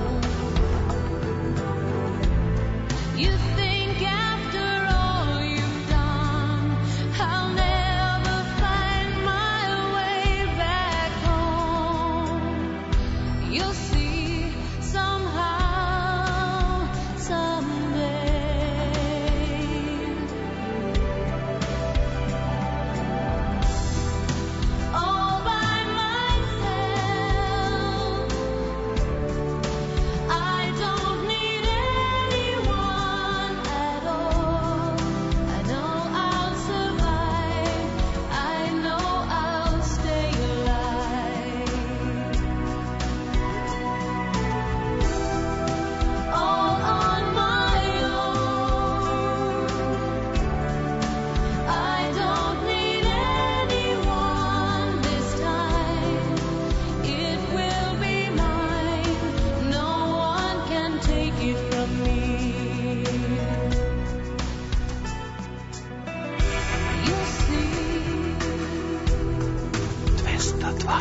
You think after all you've done, I'll never find my way back home. You'll see somehow, someday. All by myself, I don't need anyone at all. I know I'll survive. I know I'll stay alive. All on my own. I don't need anyone this time. It will be mine. No one can take it from me. You'll see. 202.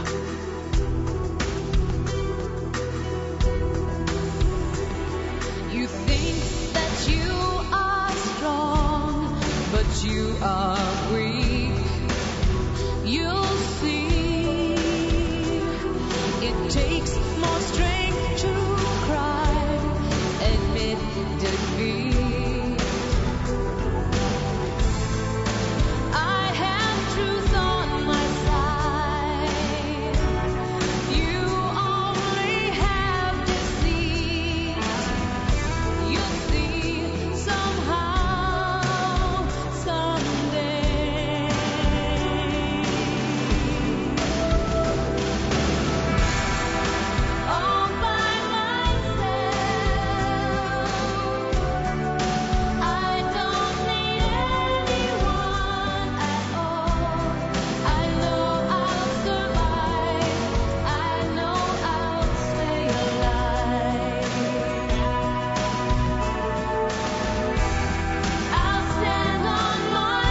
You think that you are strong, but you are weak. You'll see. It takes more strength to cry, admit defeat. I have truth on my side. You only have deceit. You'll see somehow, someday. All by myself, I don't need anyone at all. I know I'll survive. I know I'll stay alive. I'll stand on my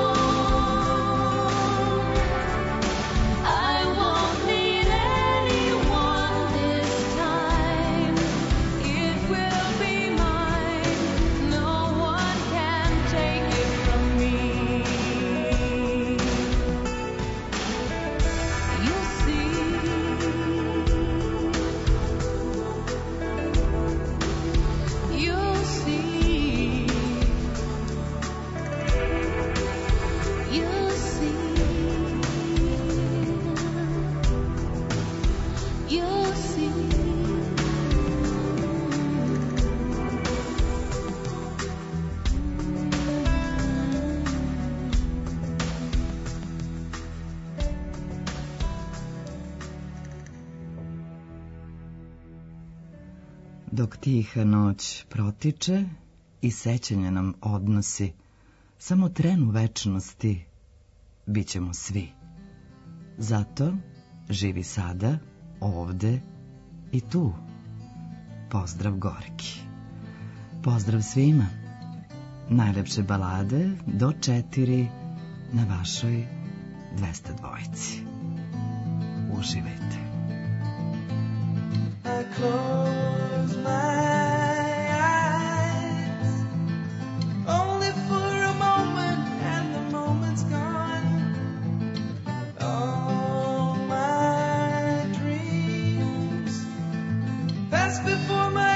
own. I won't need anyone this time. It will be mine. No one can take it from me. You'll see. You'll see. You'll see. You'll see. Dok tiha noć protiče i sećanja nam odnosi, samo tren u večnosti bit ćemo svi. Zato živi sada, ovde i tu. Pozdrav gorki. Pozdrav svima. Najlepše balade do 4 na vašoj 202. Uživajte. I close my eyes only for a moment, and the moment's gone. All my dreams pass before my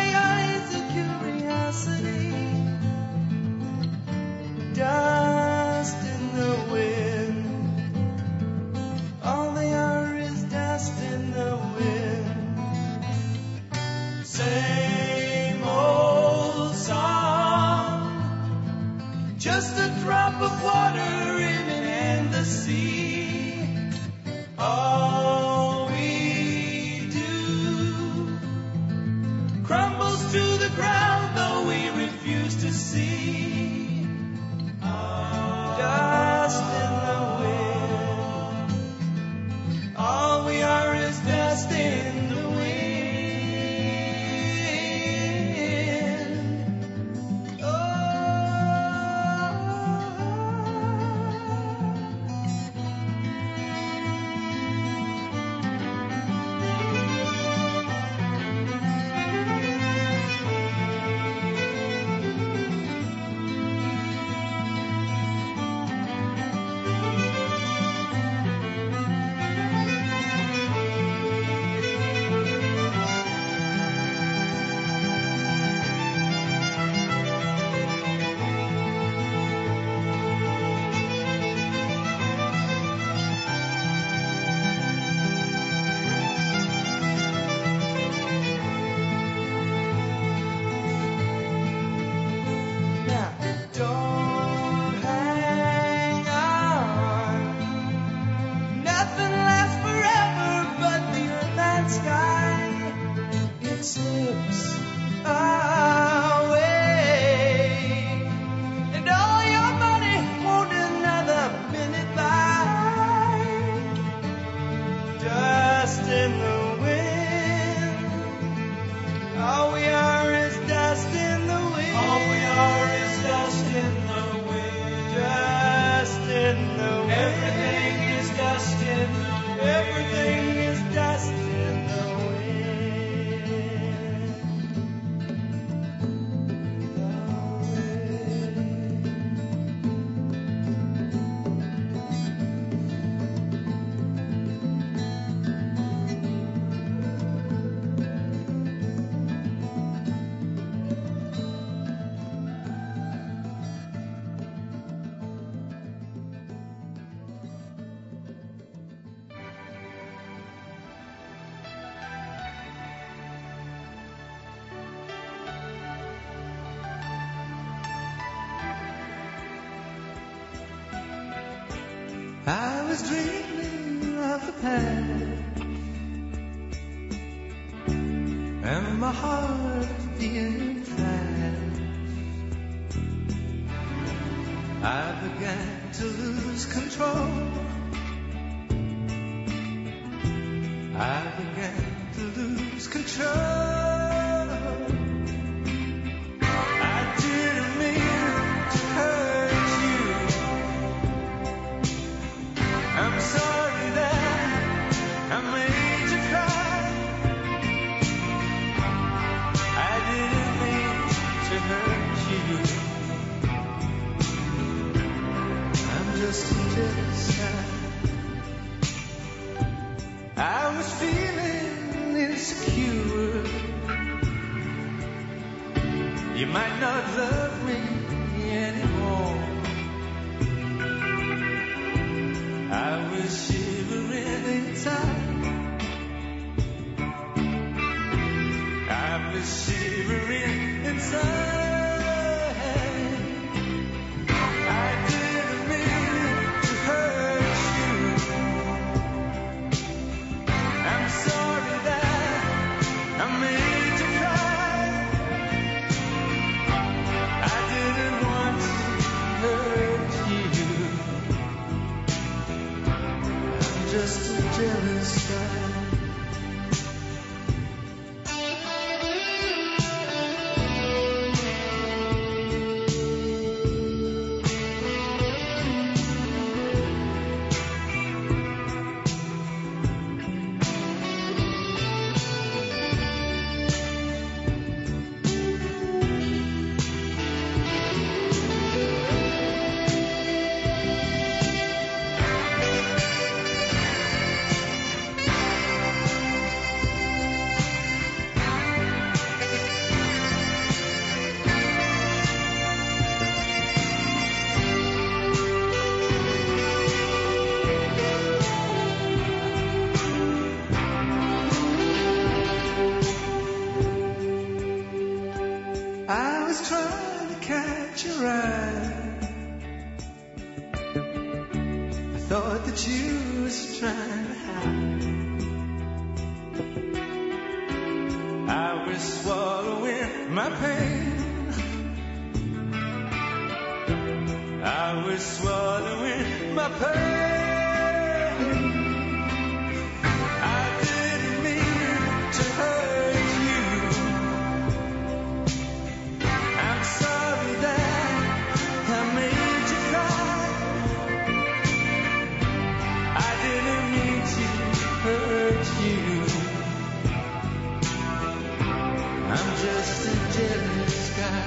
I was dreaming of the past, and my heart beating fast. I began to lose control. I began to lose control. I didn't mean to hurt you. I'm sorry that I made you cry. I didn't mean to hurt you. I'm just a jealous guy. I was feeling insecure. You might not love me anymore. I was shivering inside. I was shivering inside. I didn't mean to hurt you. I'm sorry that I made you cry. I didn't want to hurt you. I'm just a jealous guy. I was trying to catch your eye. I thought that you was trying to hide. I was swallowing my pain. I was swallowing my pain. I didn't mean to hurt you. I'm sorry that I made you cry. I didn't mean to hurt you. I'm just a jealous guy.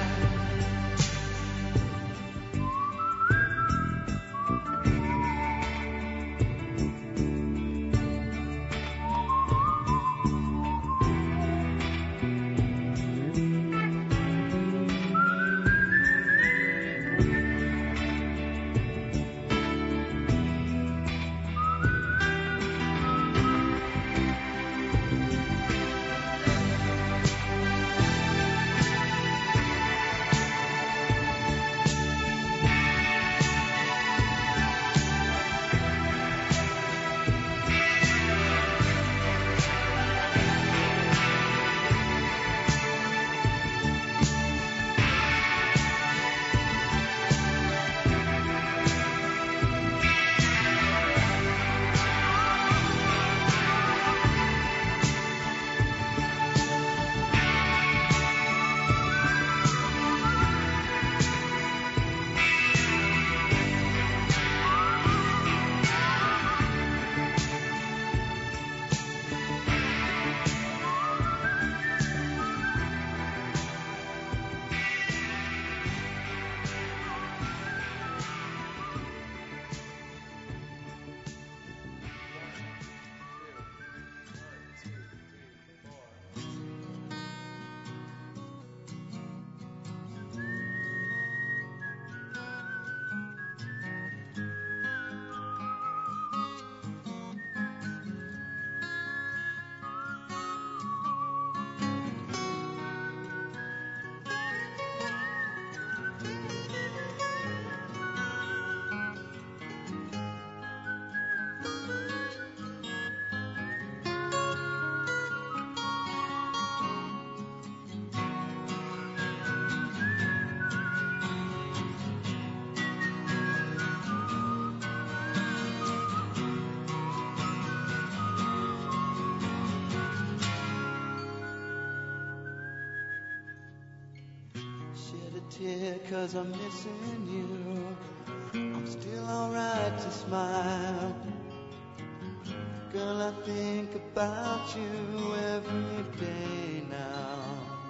a tear 'cause I'm missing you. I'm still alright to smile. Girl, I think about you every day now.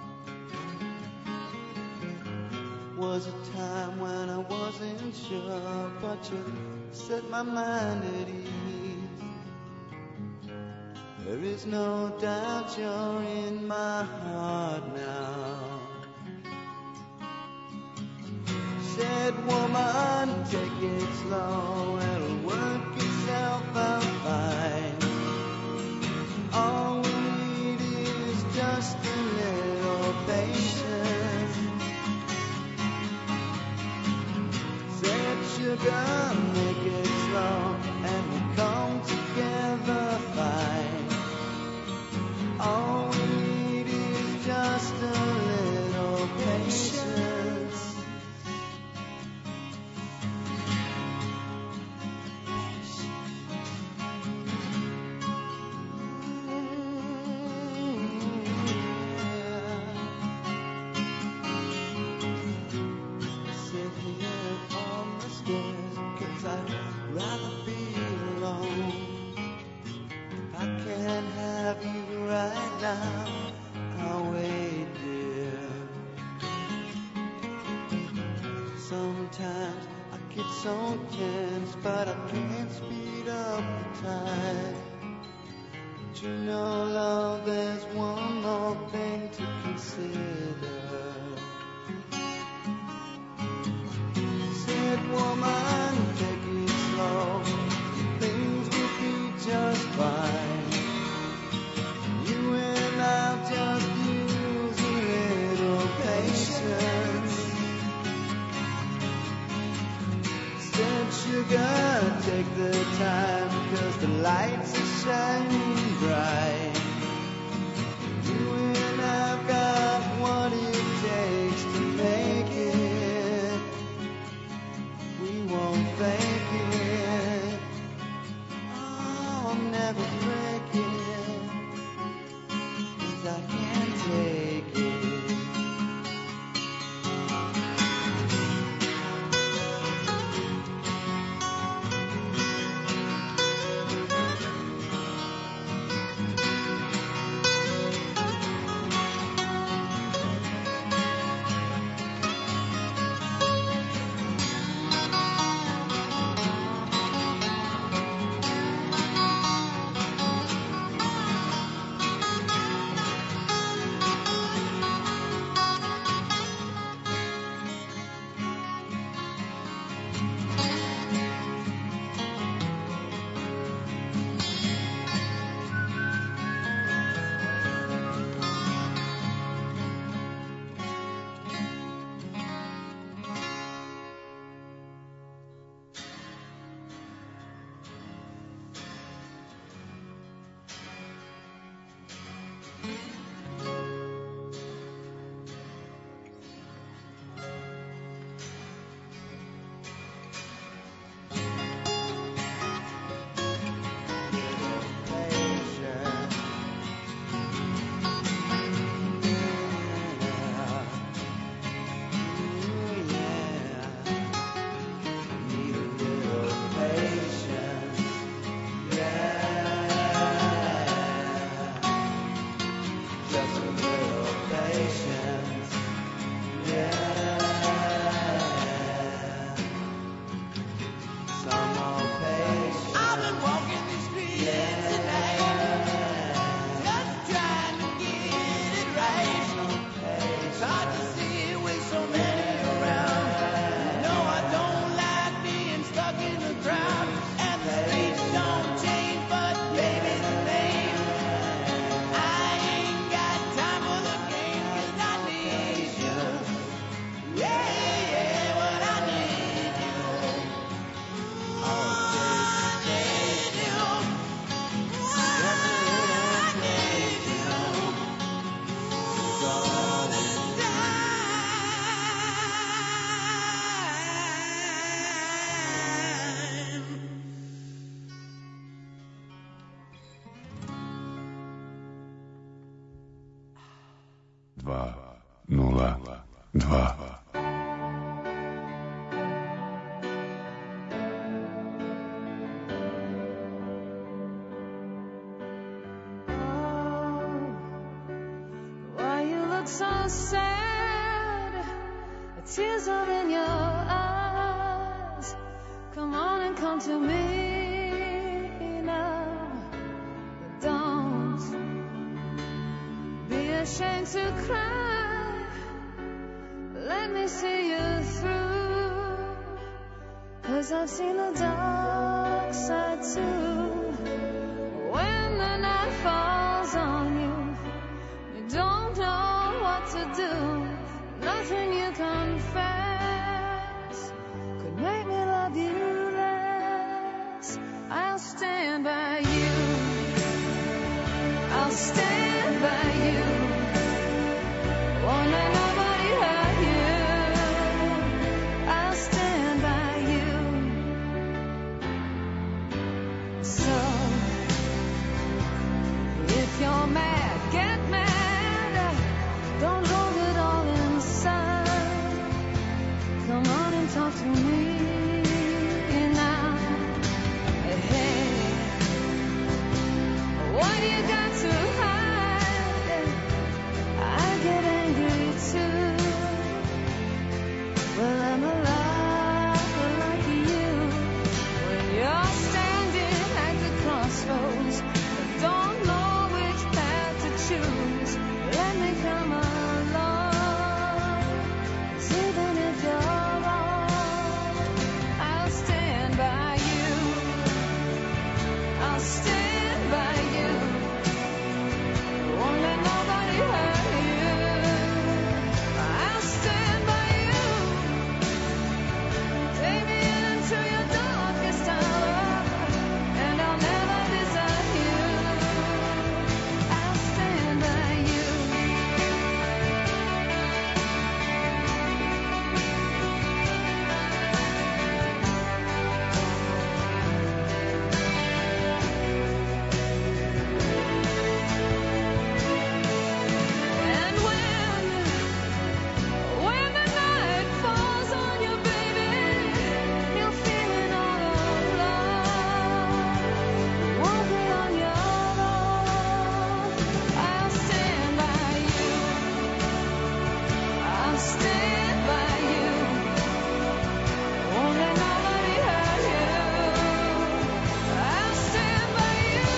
Was a time when I wasn't sure, but you set my mind at ease. There is no doubt you're in my heart now. Said woman, take it slow, it'll work itself out fine. All we need is just a little patience. Said sugar, make it slow, and we'll come together fine. All we need is just a little patience. Sit here on the stairs, 'cause I'd rather be alone. I can't have you right now, I'll wait, dear. Sometimes I get so tense, but I can't speed up the time. But you know, love, there's one more thing to consider. Said woman, take it slow, things will be just fine. You and I'll just use a little patience. Said sugar, take the time, 'cause the lights are shining bright. You and I've got what it takes to make it. We won't fake it. Oh, I'll never break it, 'cause I can't take it. Dva, nula, dva. tears are in your eyes. Come on and come to me now. Don't be ashamed to cry. Let me see you through. 'Cause I've seen the dark side too. When the night falls on you, you don't know what to do. Nothing you confess could make me love you less. I'll stand by you. I'll stand by you. Won't let nobody hurt you. I'll stand by you. So if you're mad, get mad. Don't hold it all inside. Come on and talk to me now. Hey, what you got to hide? I get angry too. Well, I'm alive like you. When you're standing at the crossroads, don't know which path to choose. Let me come along. 'Cause even if you're wrong, I'll stand by you. I'll stand by you. Won't let nobody hurt you. I'll stand by you. Take me into your darkest hour, and I'll never desert you. I'll stand by you. And when the night falls on you, baby, you're feeling all alone. Won't be on your own. I'll stand by you. I'll stand by you. Won't let nobody hurt you. I'll stand by you.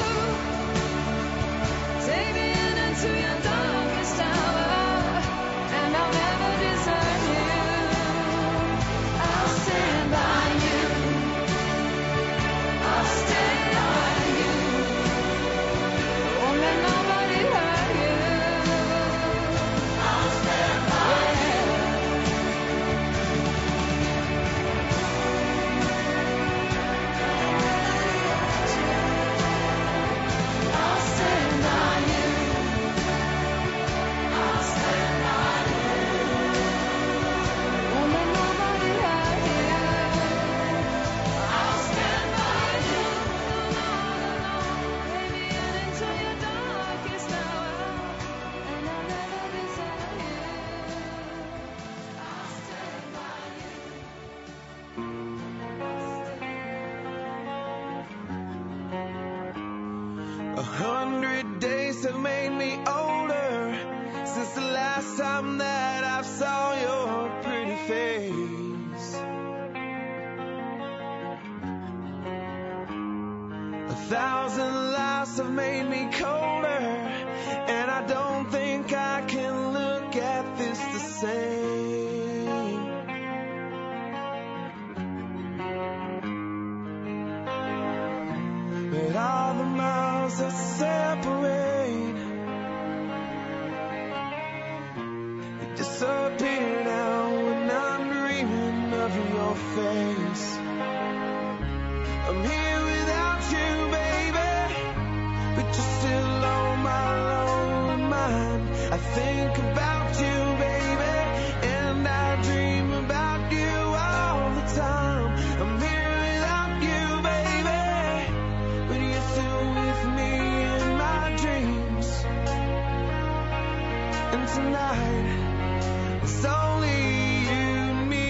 Take me into your darkest hour, and I'll never desert you. I'll stand by you. I'll stand by you. Won't let nobody hurt you. I'll stand by you. I'll stand by you. I'll stand by you. Won't let nobody hurt you. I'll stand by you. Take me into your darkest hour, and I'll never desert you. I'll stand by you. 100 days have made me older since the last time that I saw your pretty face. 1,000 lives have made me colder, and I don't think I can look at this the same. But all the miles that separate, they disappear now when I'm dreaming of your face. I'm here without you, baby, but you're still on my lonely mind. I think about you, baby, and I dream about you all the time. I'm here without you, baby, but you're still with me in my dreams. And tonight, it's only you and me.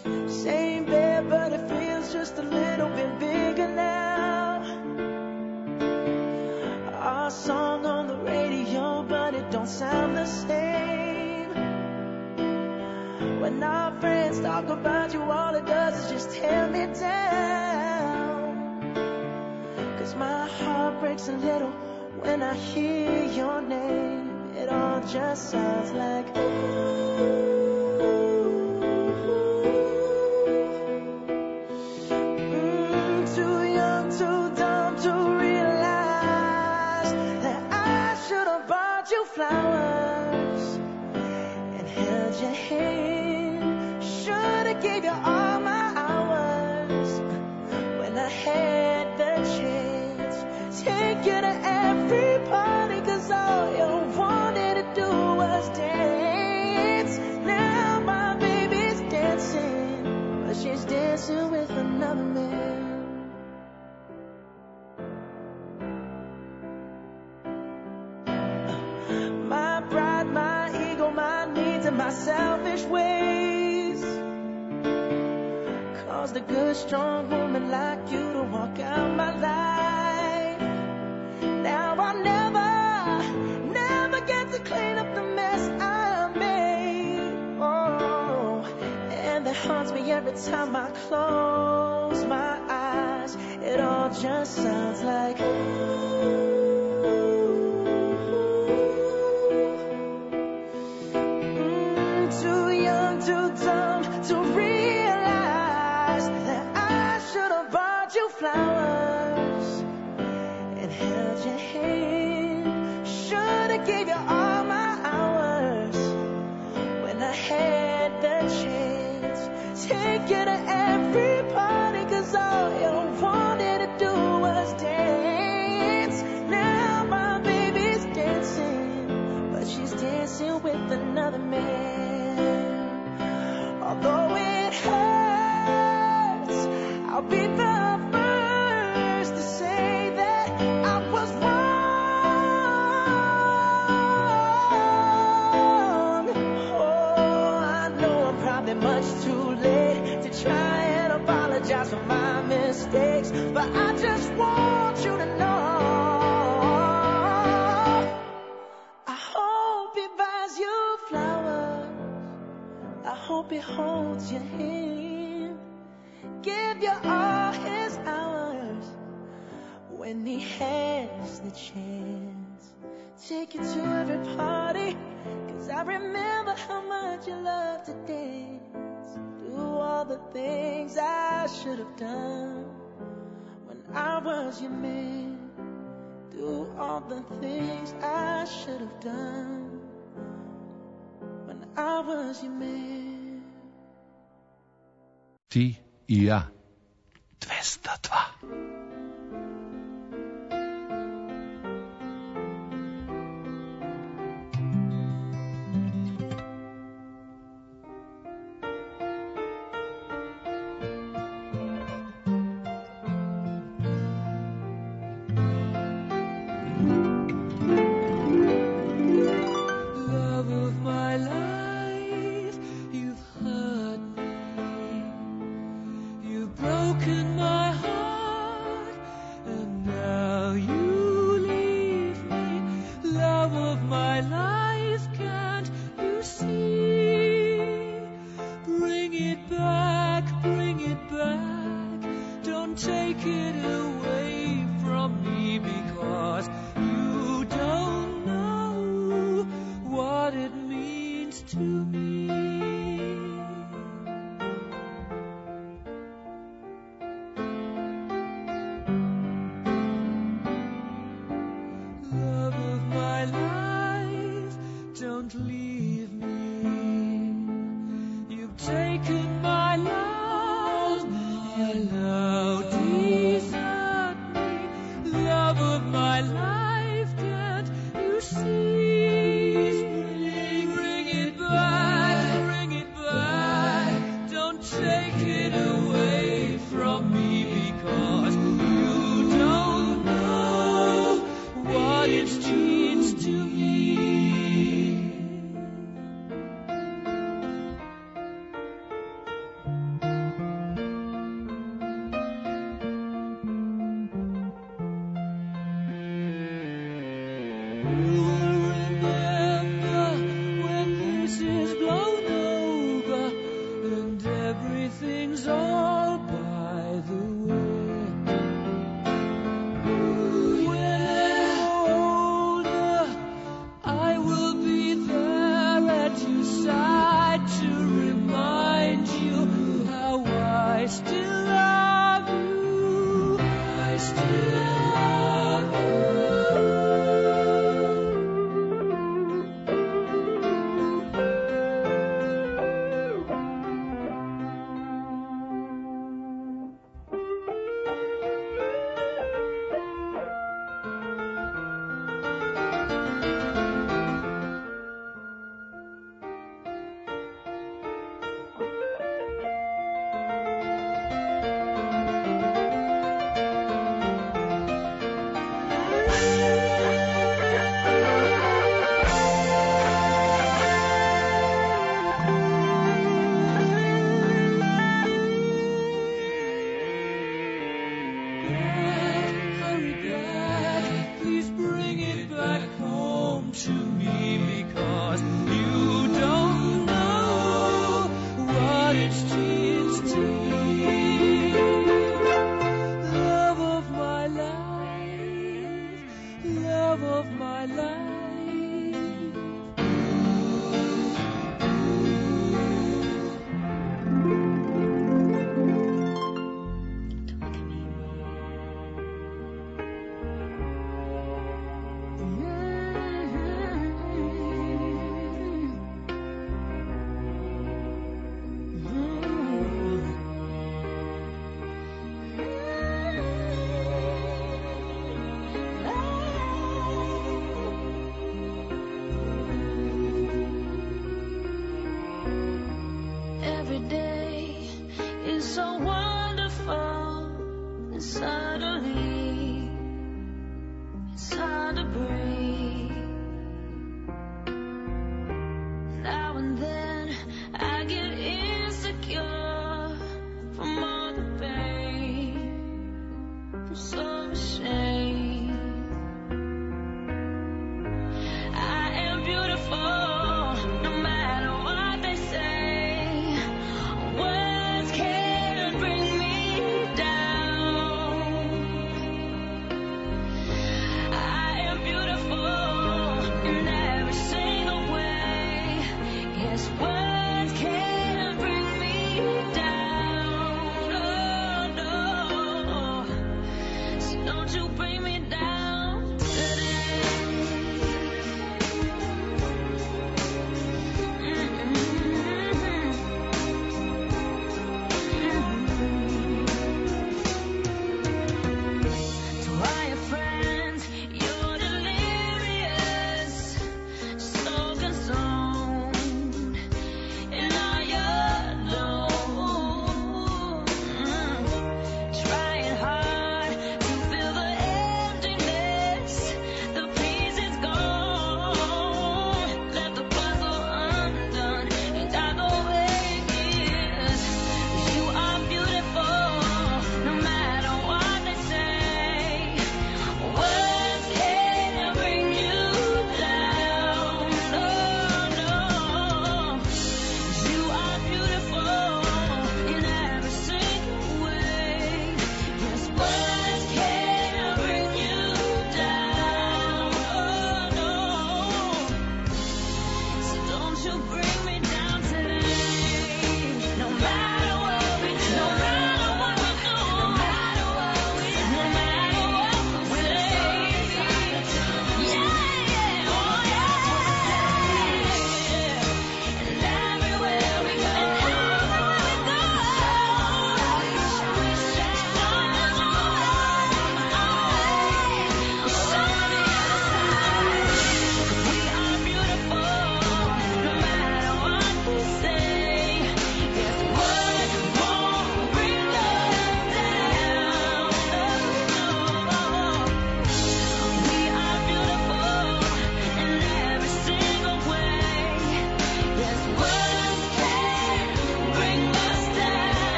Same bed, but it feels just a little bit bigger now. Our song on the radio, but it don't sound the same. When our friends talk about you, all it does is just tear me down. 'Cause my heart breaks a little when I hear your name. It all just sounds like too young, too dumb to realize that I should have bought you flowers and held your hand. Should have gave you all my hours when I had the chance. Take you to every party, 'cause all you wanted to do was dance. Now my baby's dancing, but she's dancing with another man. My pride, my ego, my needs, and my selfish ways caused a good, strong woman like you to walk out my life. Now I'll never get to clean up the mess I made. Oh, and that haunts me every time I close my eyes. It all just sounds like too young, too dumb to realize that I should have bought you flowers and held your hand. Should have gave you all my hours when I had the chance. Take you to every party, 'cause all you wanted to do was dance. Now my baby's dancing, but she's dancing with another man. Although it hurts, I'll be the first to say that I was wrong. Oh, I know I'm probably much too late to try and apologize for my mistakes, but I just want you to know I hope he buys you flowers. I hope he holds your hand, give you all his hours when he has the chance. Take you to every party, 'cause I remember how much you loved to dance. Do all the things I should have done when I was your man. Do all the things I should have done when I was your man. Ti i ja. 202. Love of my life, you've hurt me. You've broken my heart, and now you leave me. Love of my life, can't you see? Bring it back, bring it back. Don't take it away from me, because you don't know what it means to me. Love of my life, don't leave me. You've taken my love, I now desire.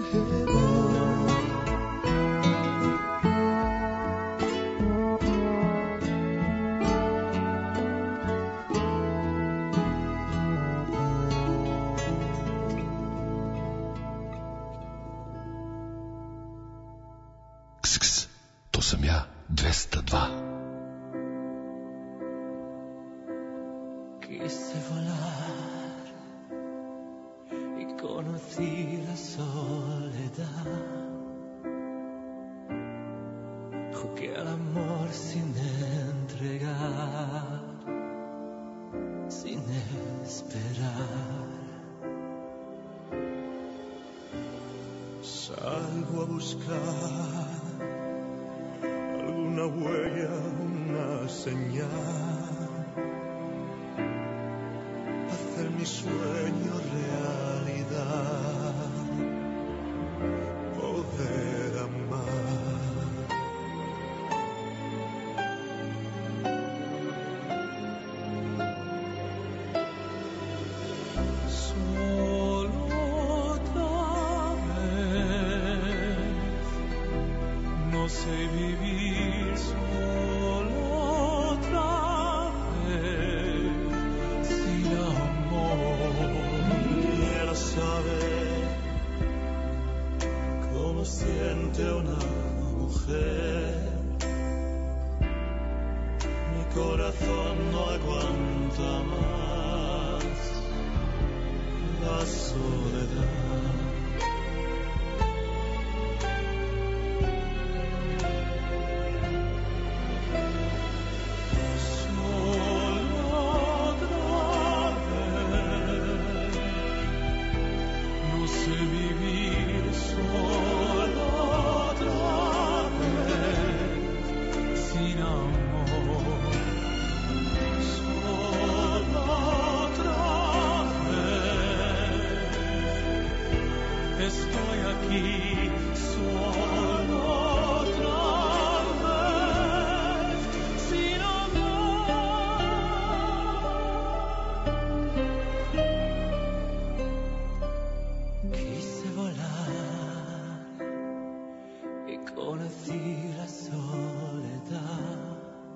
heaven. Ks, to sam ja, 202. Quise volar y conocí la soledad. Jugué al amor sin entregar, sin esperar. Salgo a buscar alguna huella, una señal, hacer mi sueño realidad, poder amar. Solo otra vez, no sé vivir solo otra vez sin amor. Quiero saber cómo siente una mujer. Mi corazón no aguanta más la soledad. Estoy aquí solo otra vez, sin amor. Quise volar y conocí la soledad.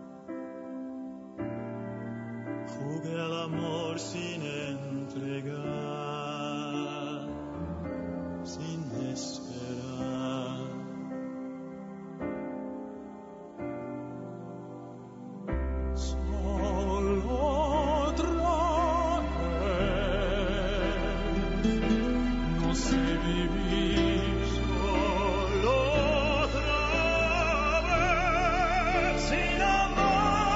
Jugué al amor sin entregar, sin esperar. Solo otra vez, no sé vivir solo otra vez sin amor.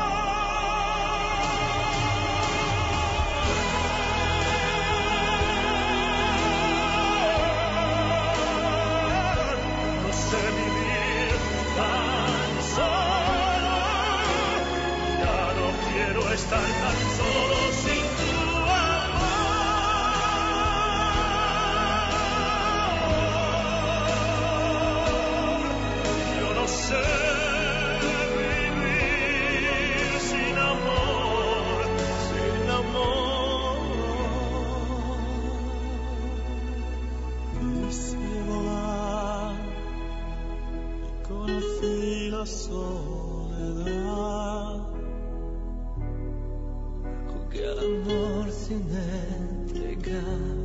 Estar tan solo sin tu amor. Yo no sé vivir sin amor, sin amor. Quise volar y conocí la soledad. Que al amor sin entregar,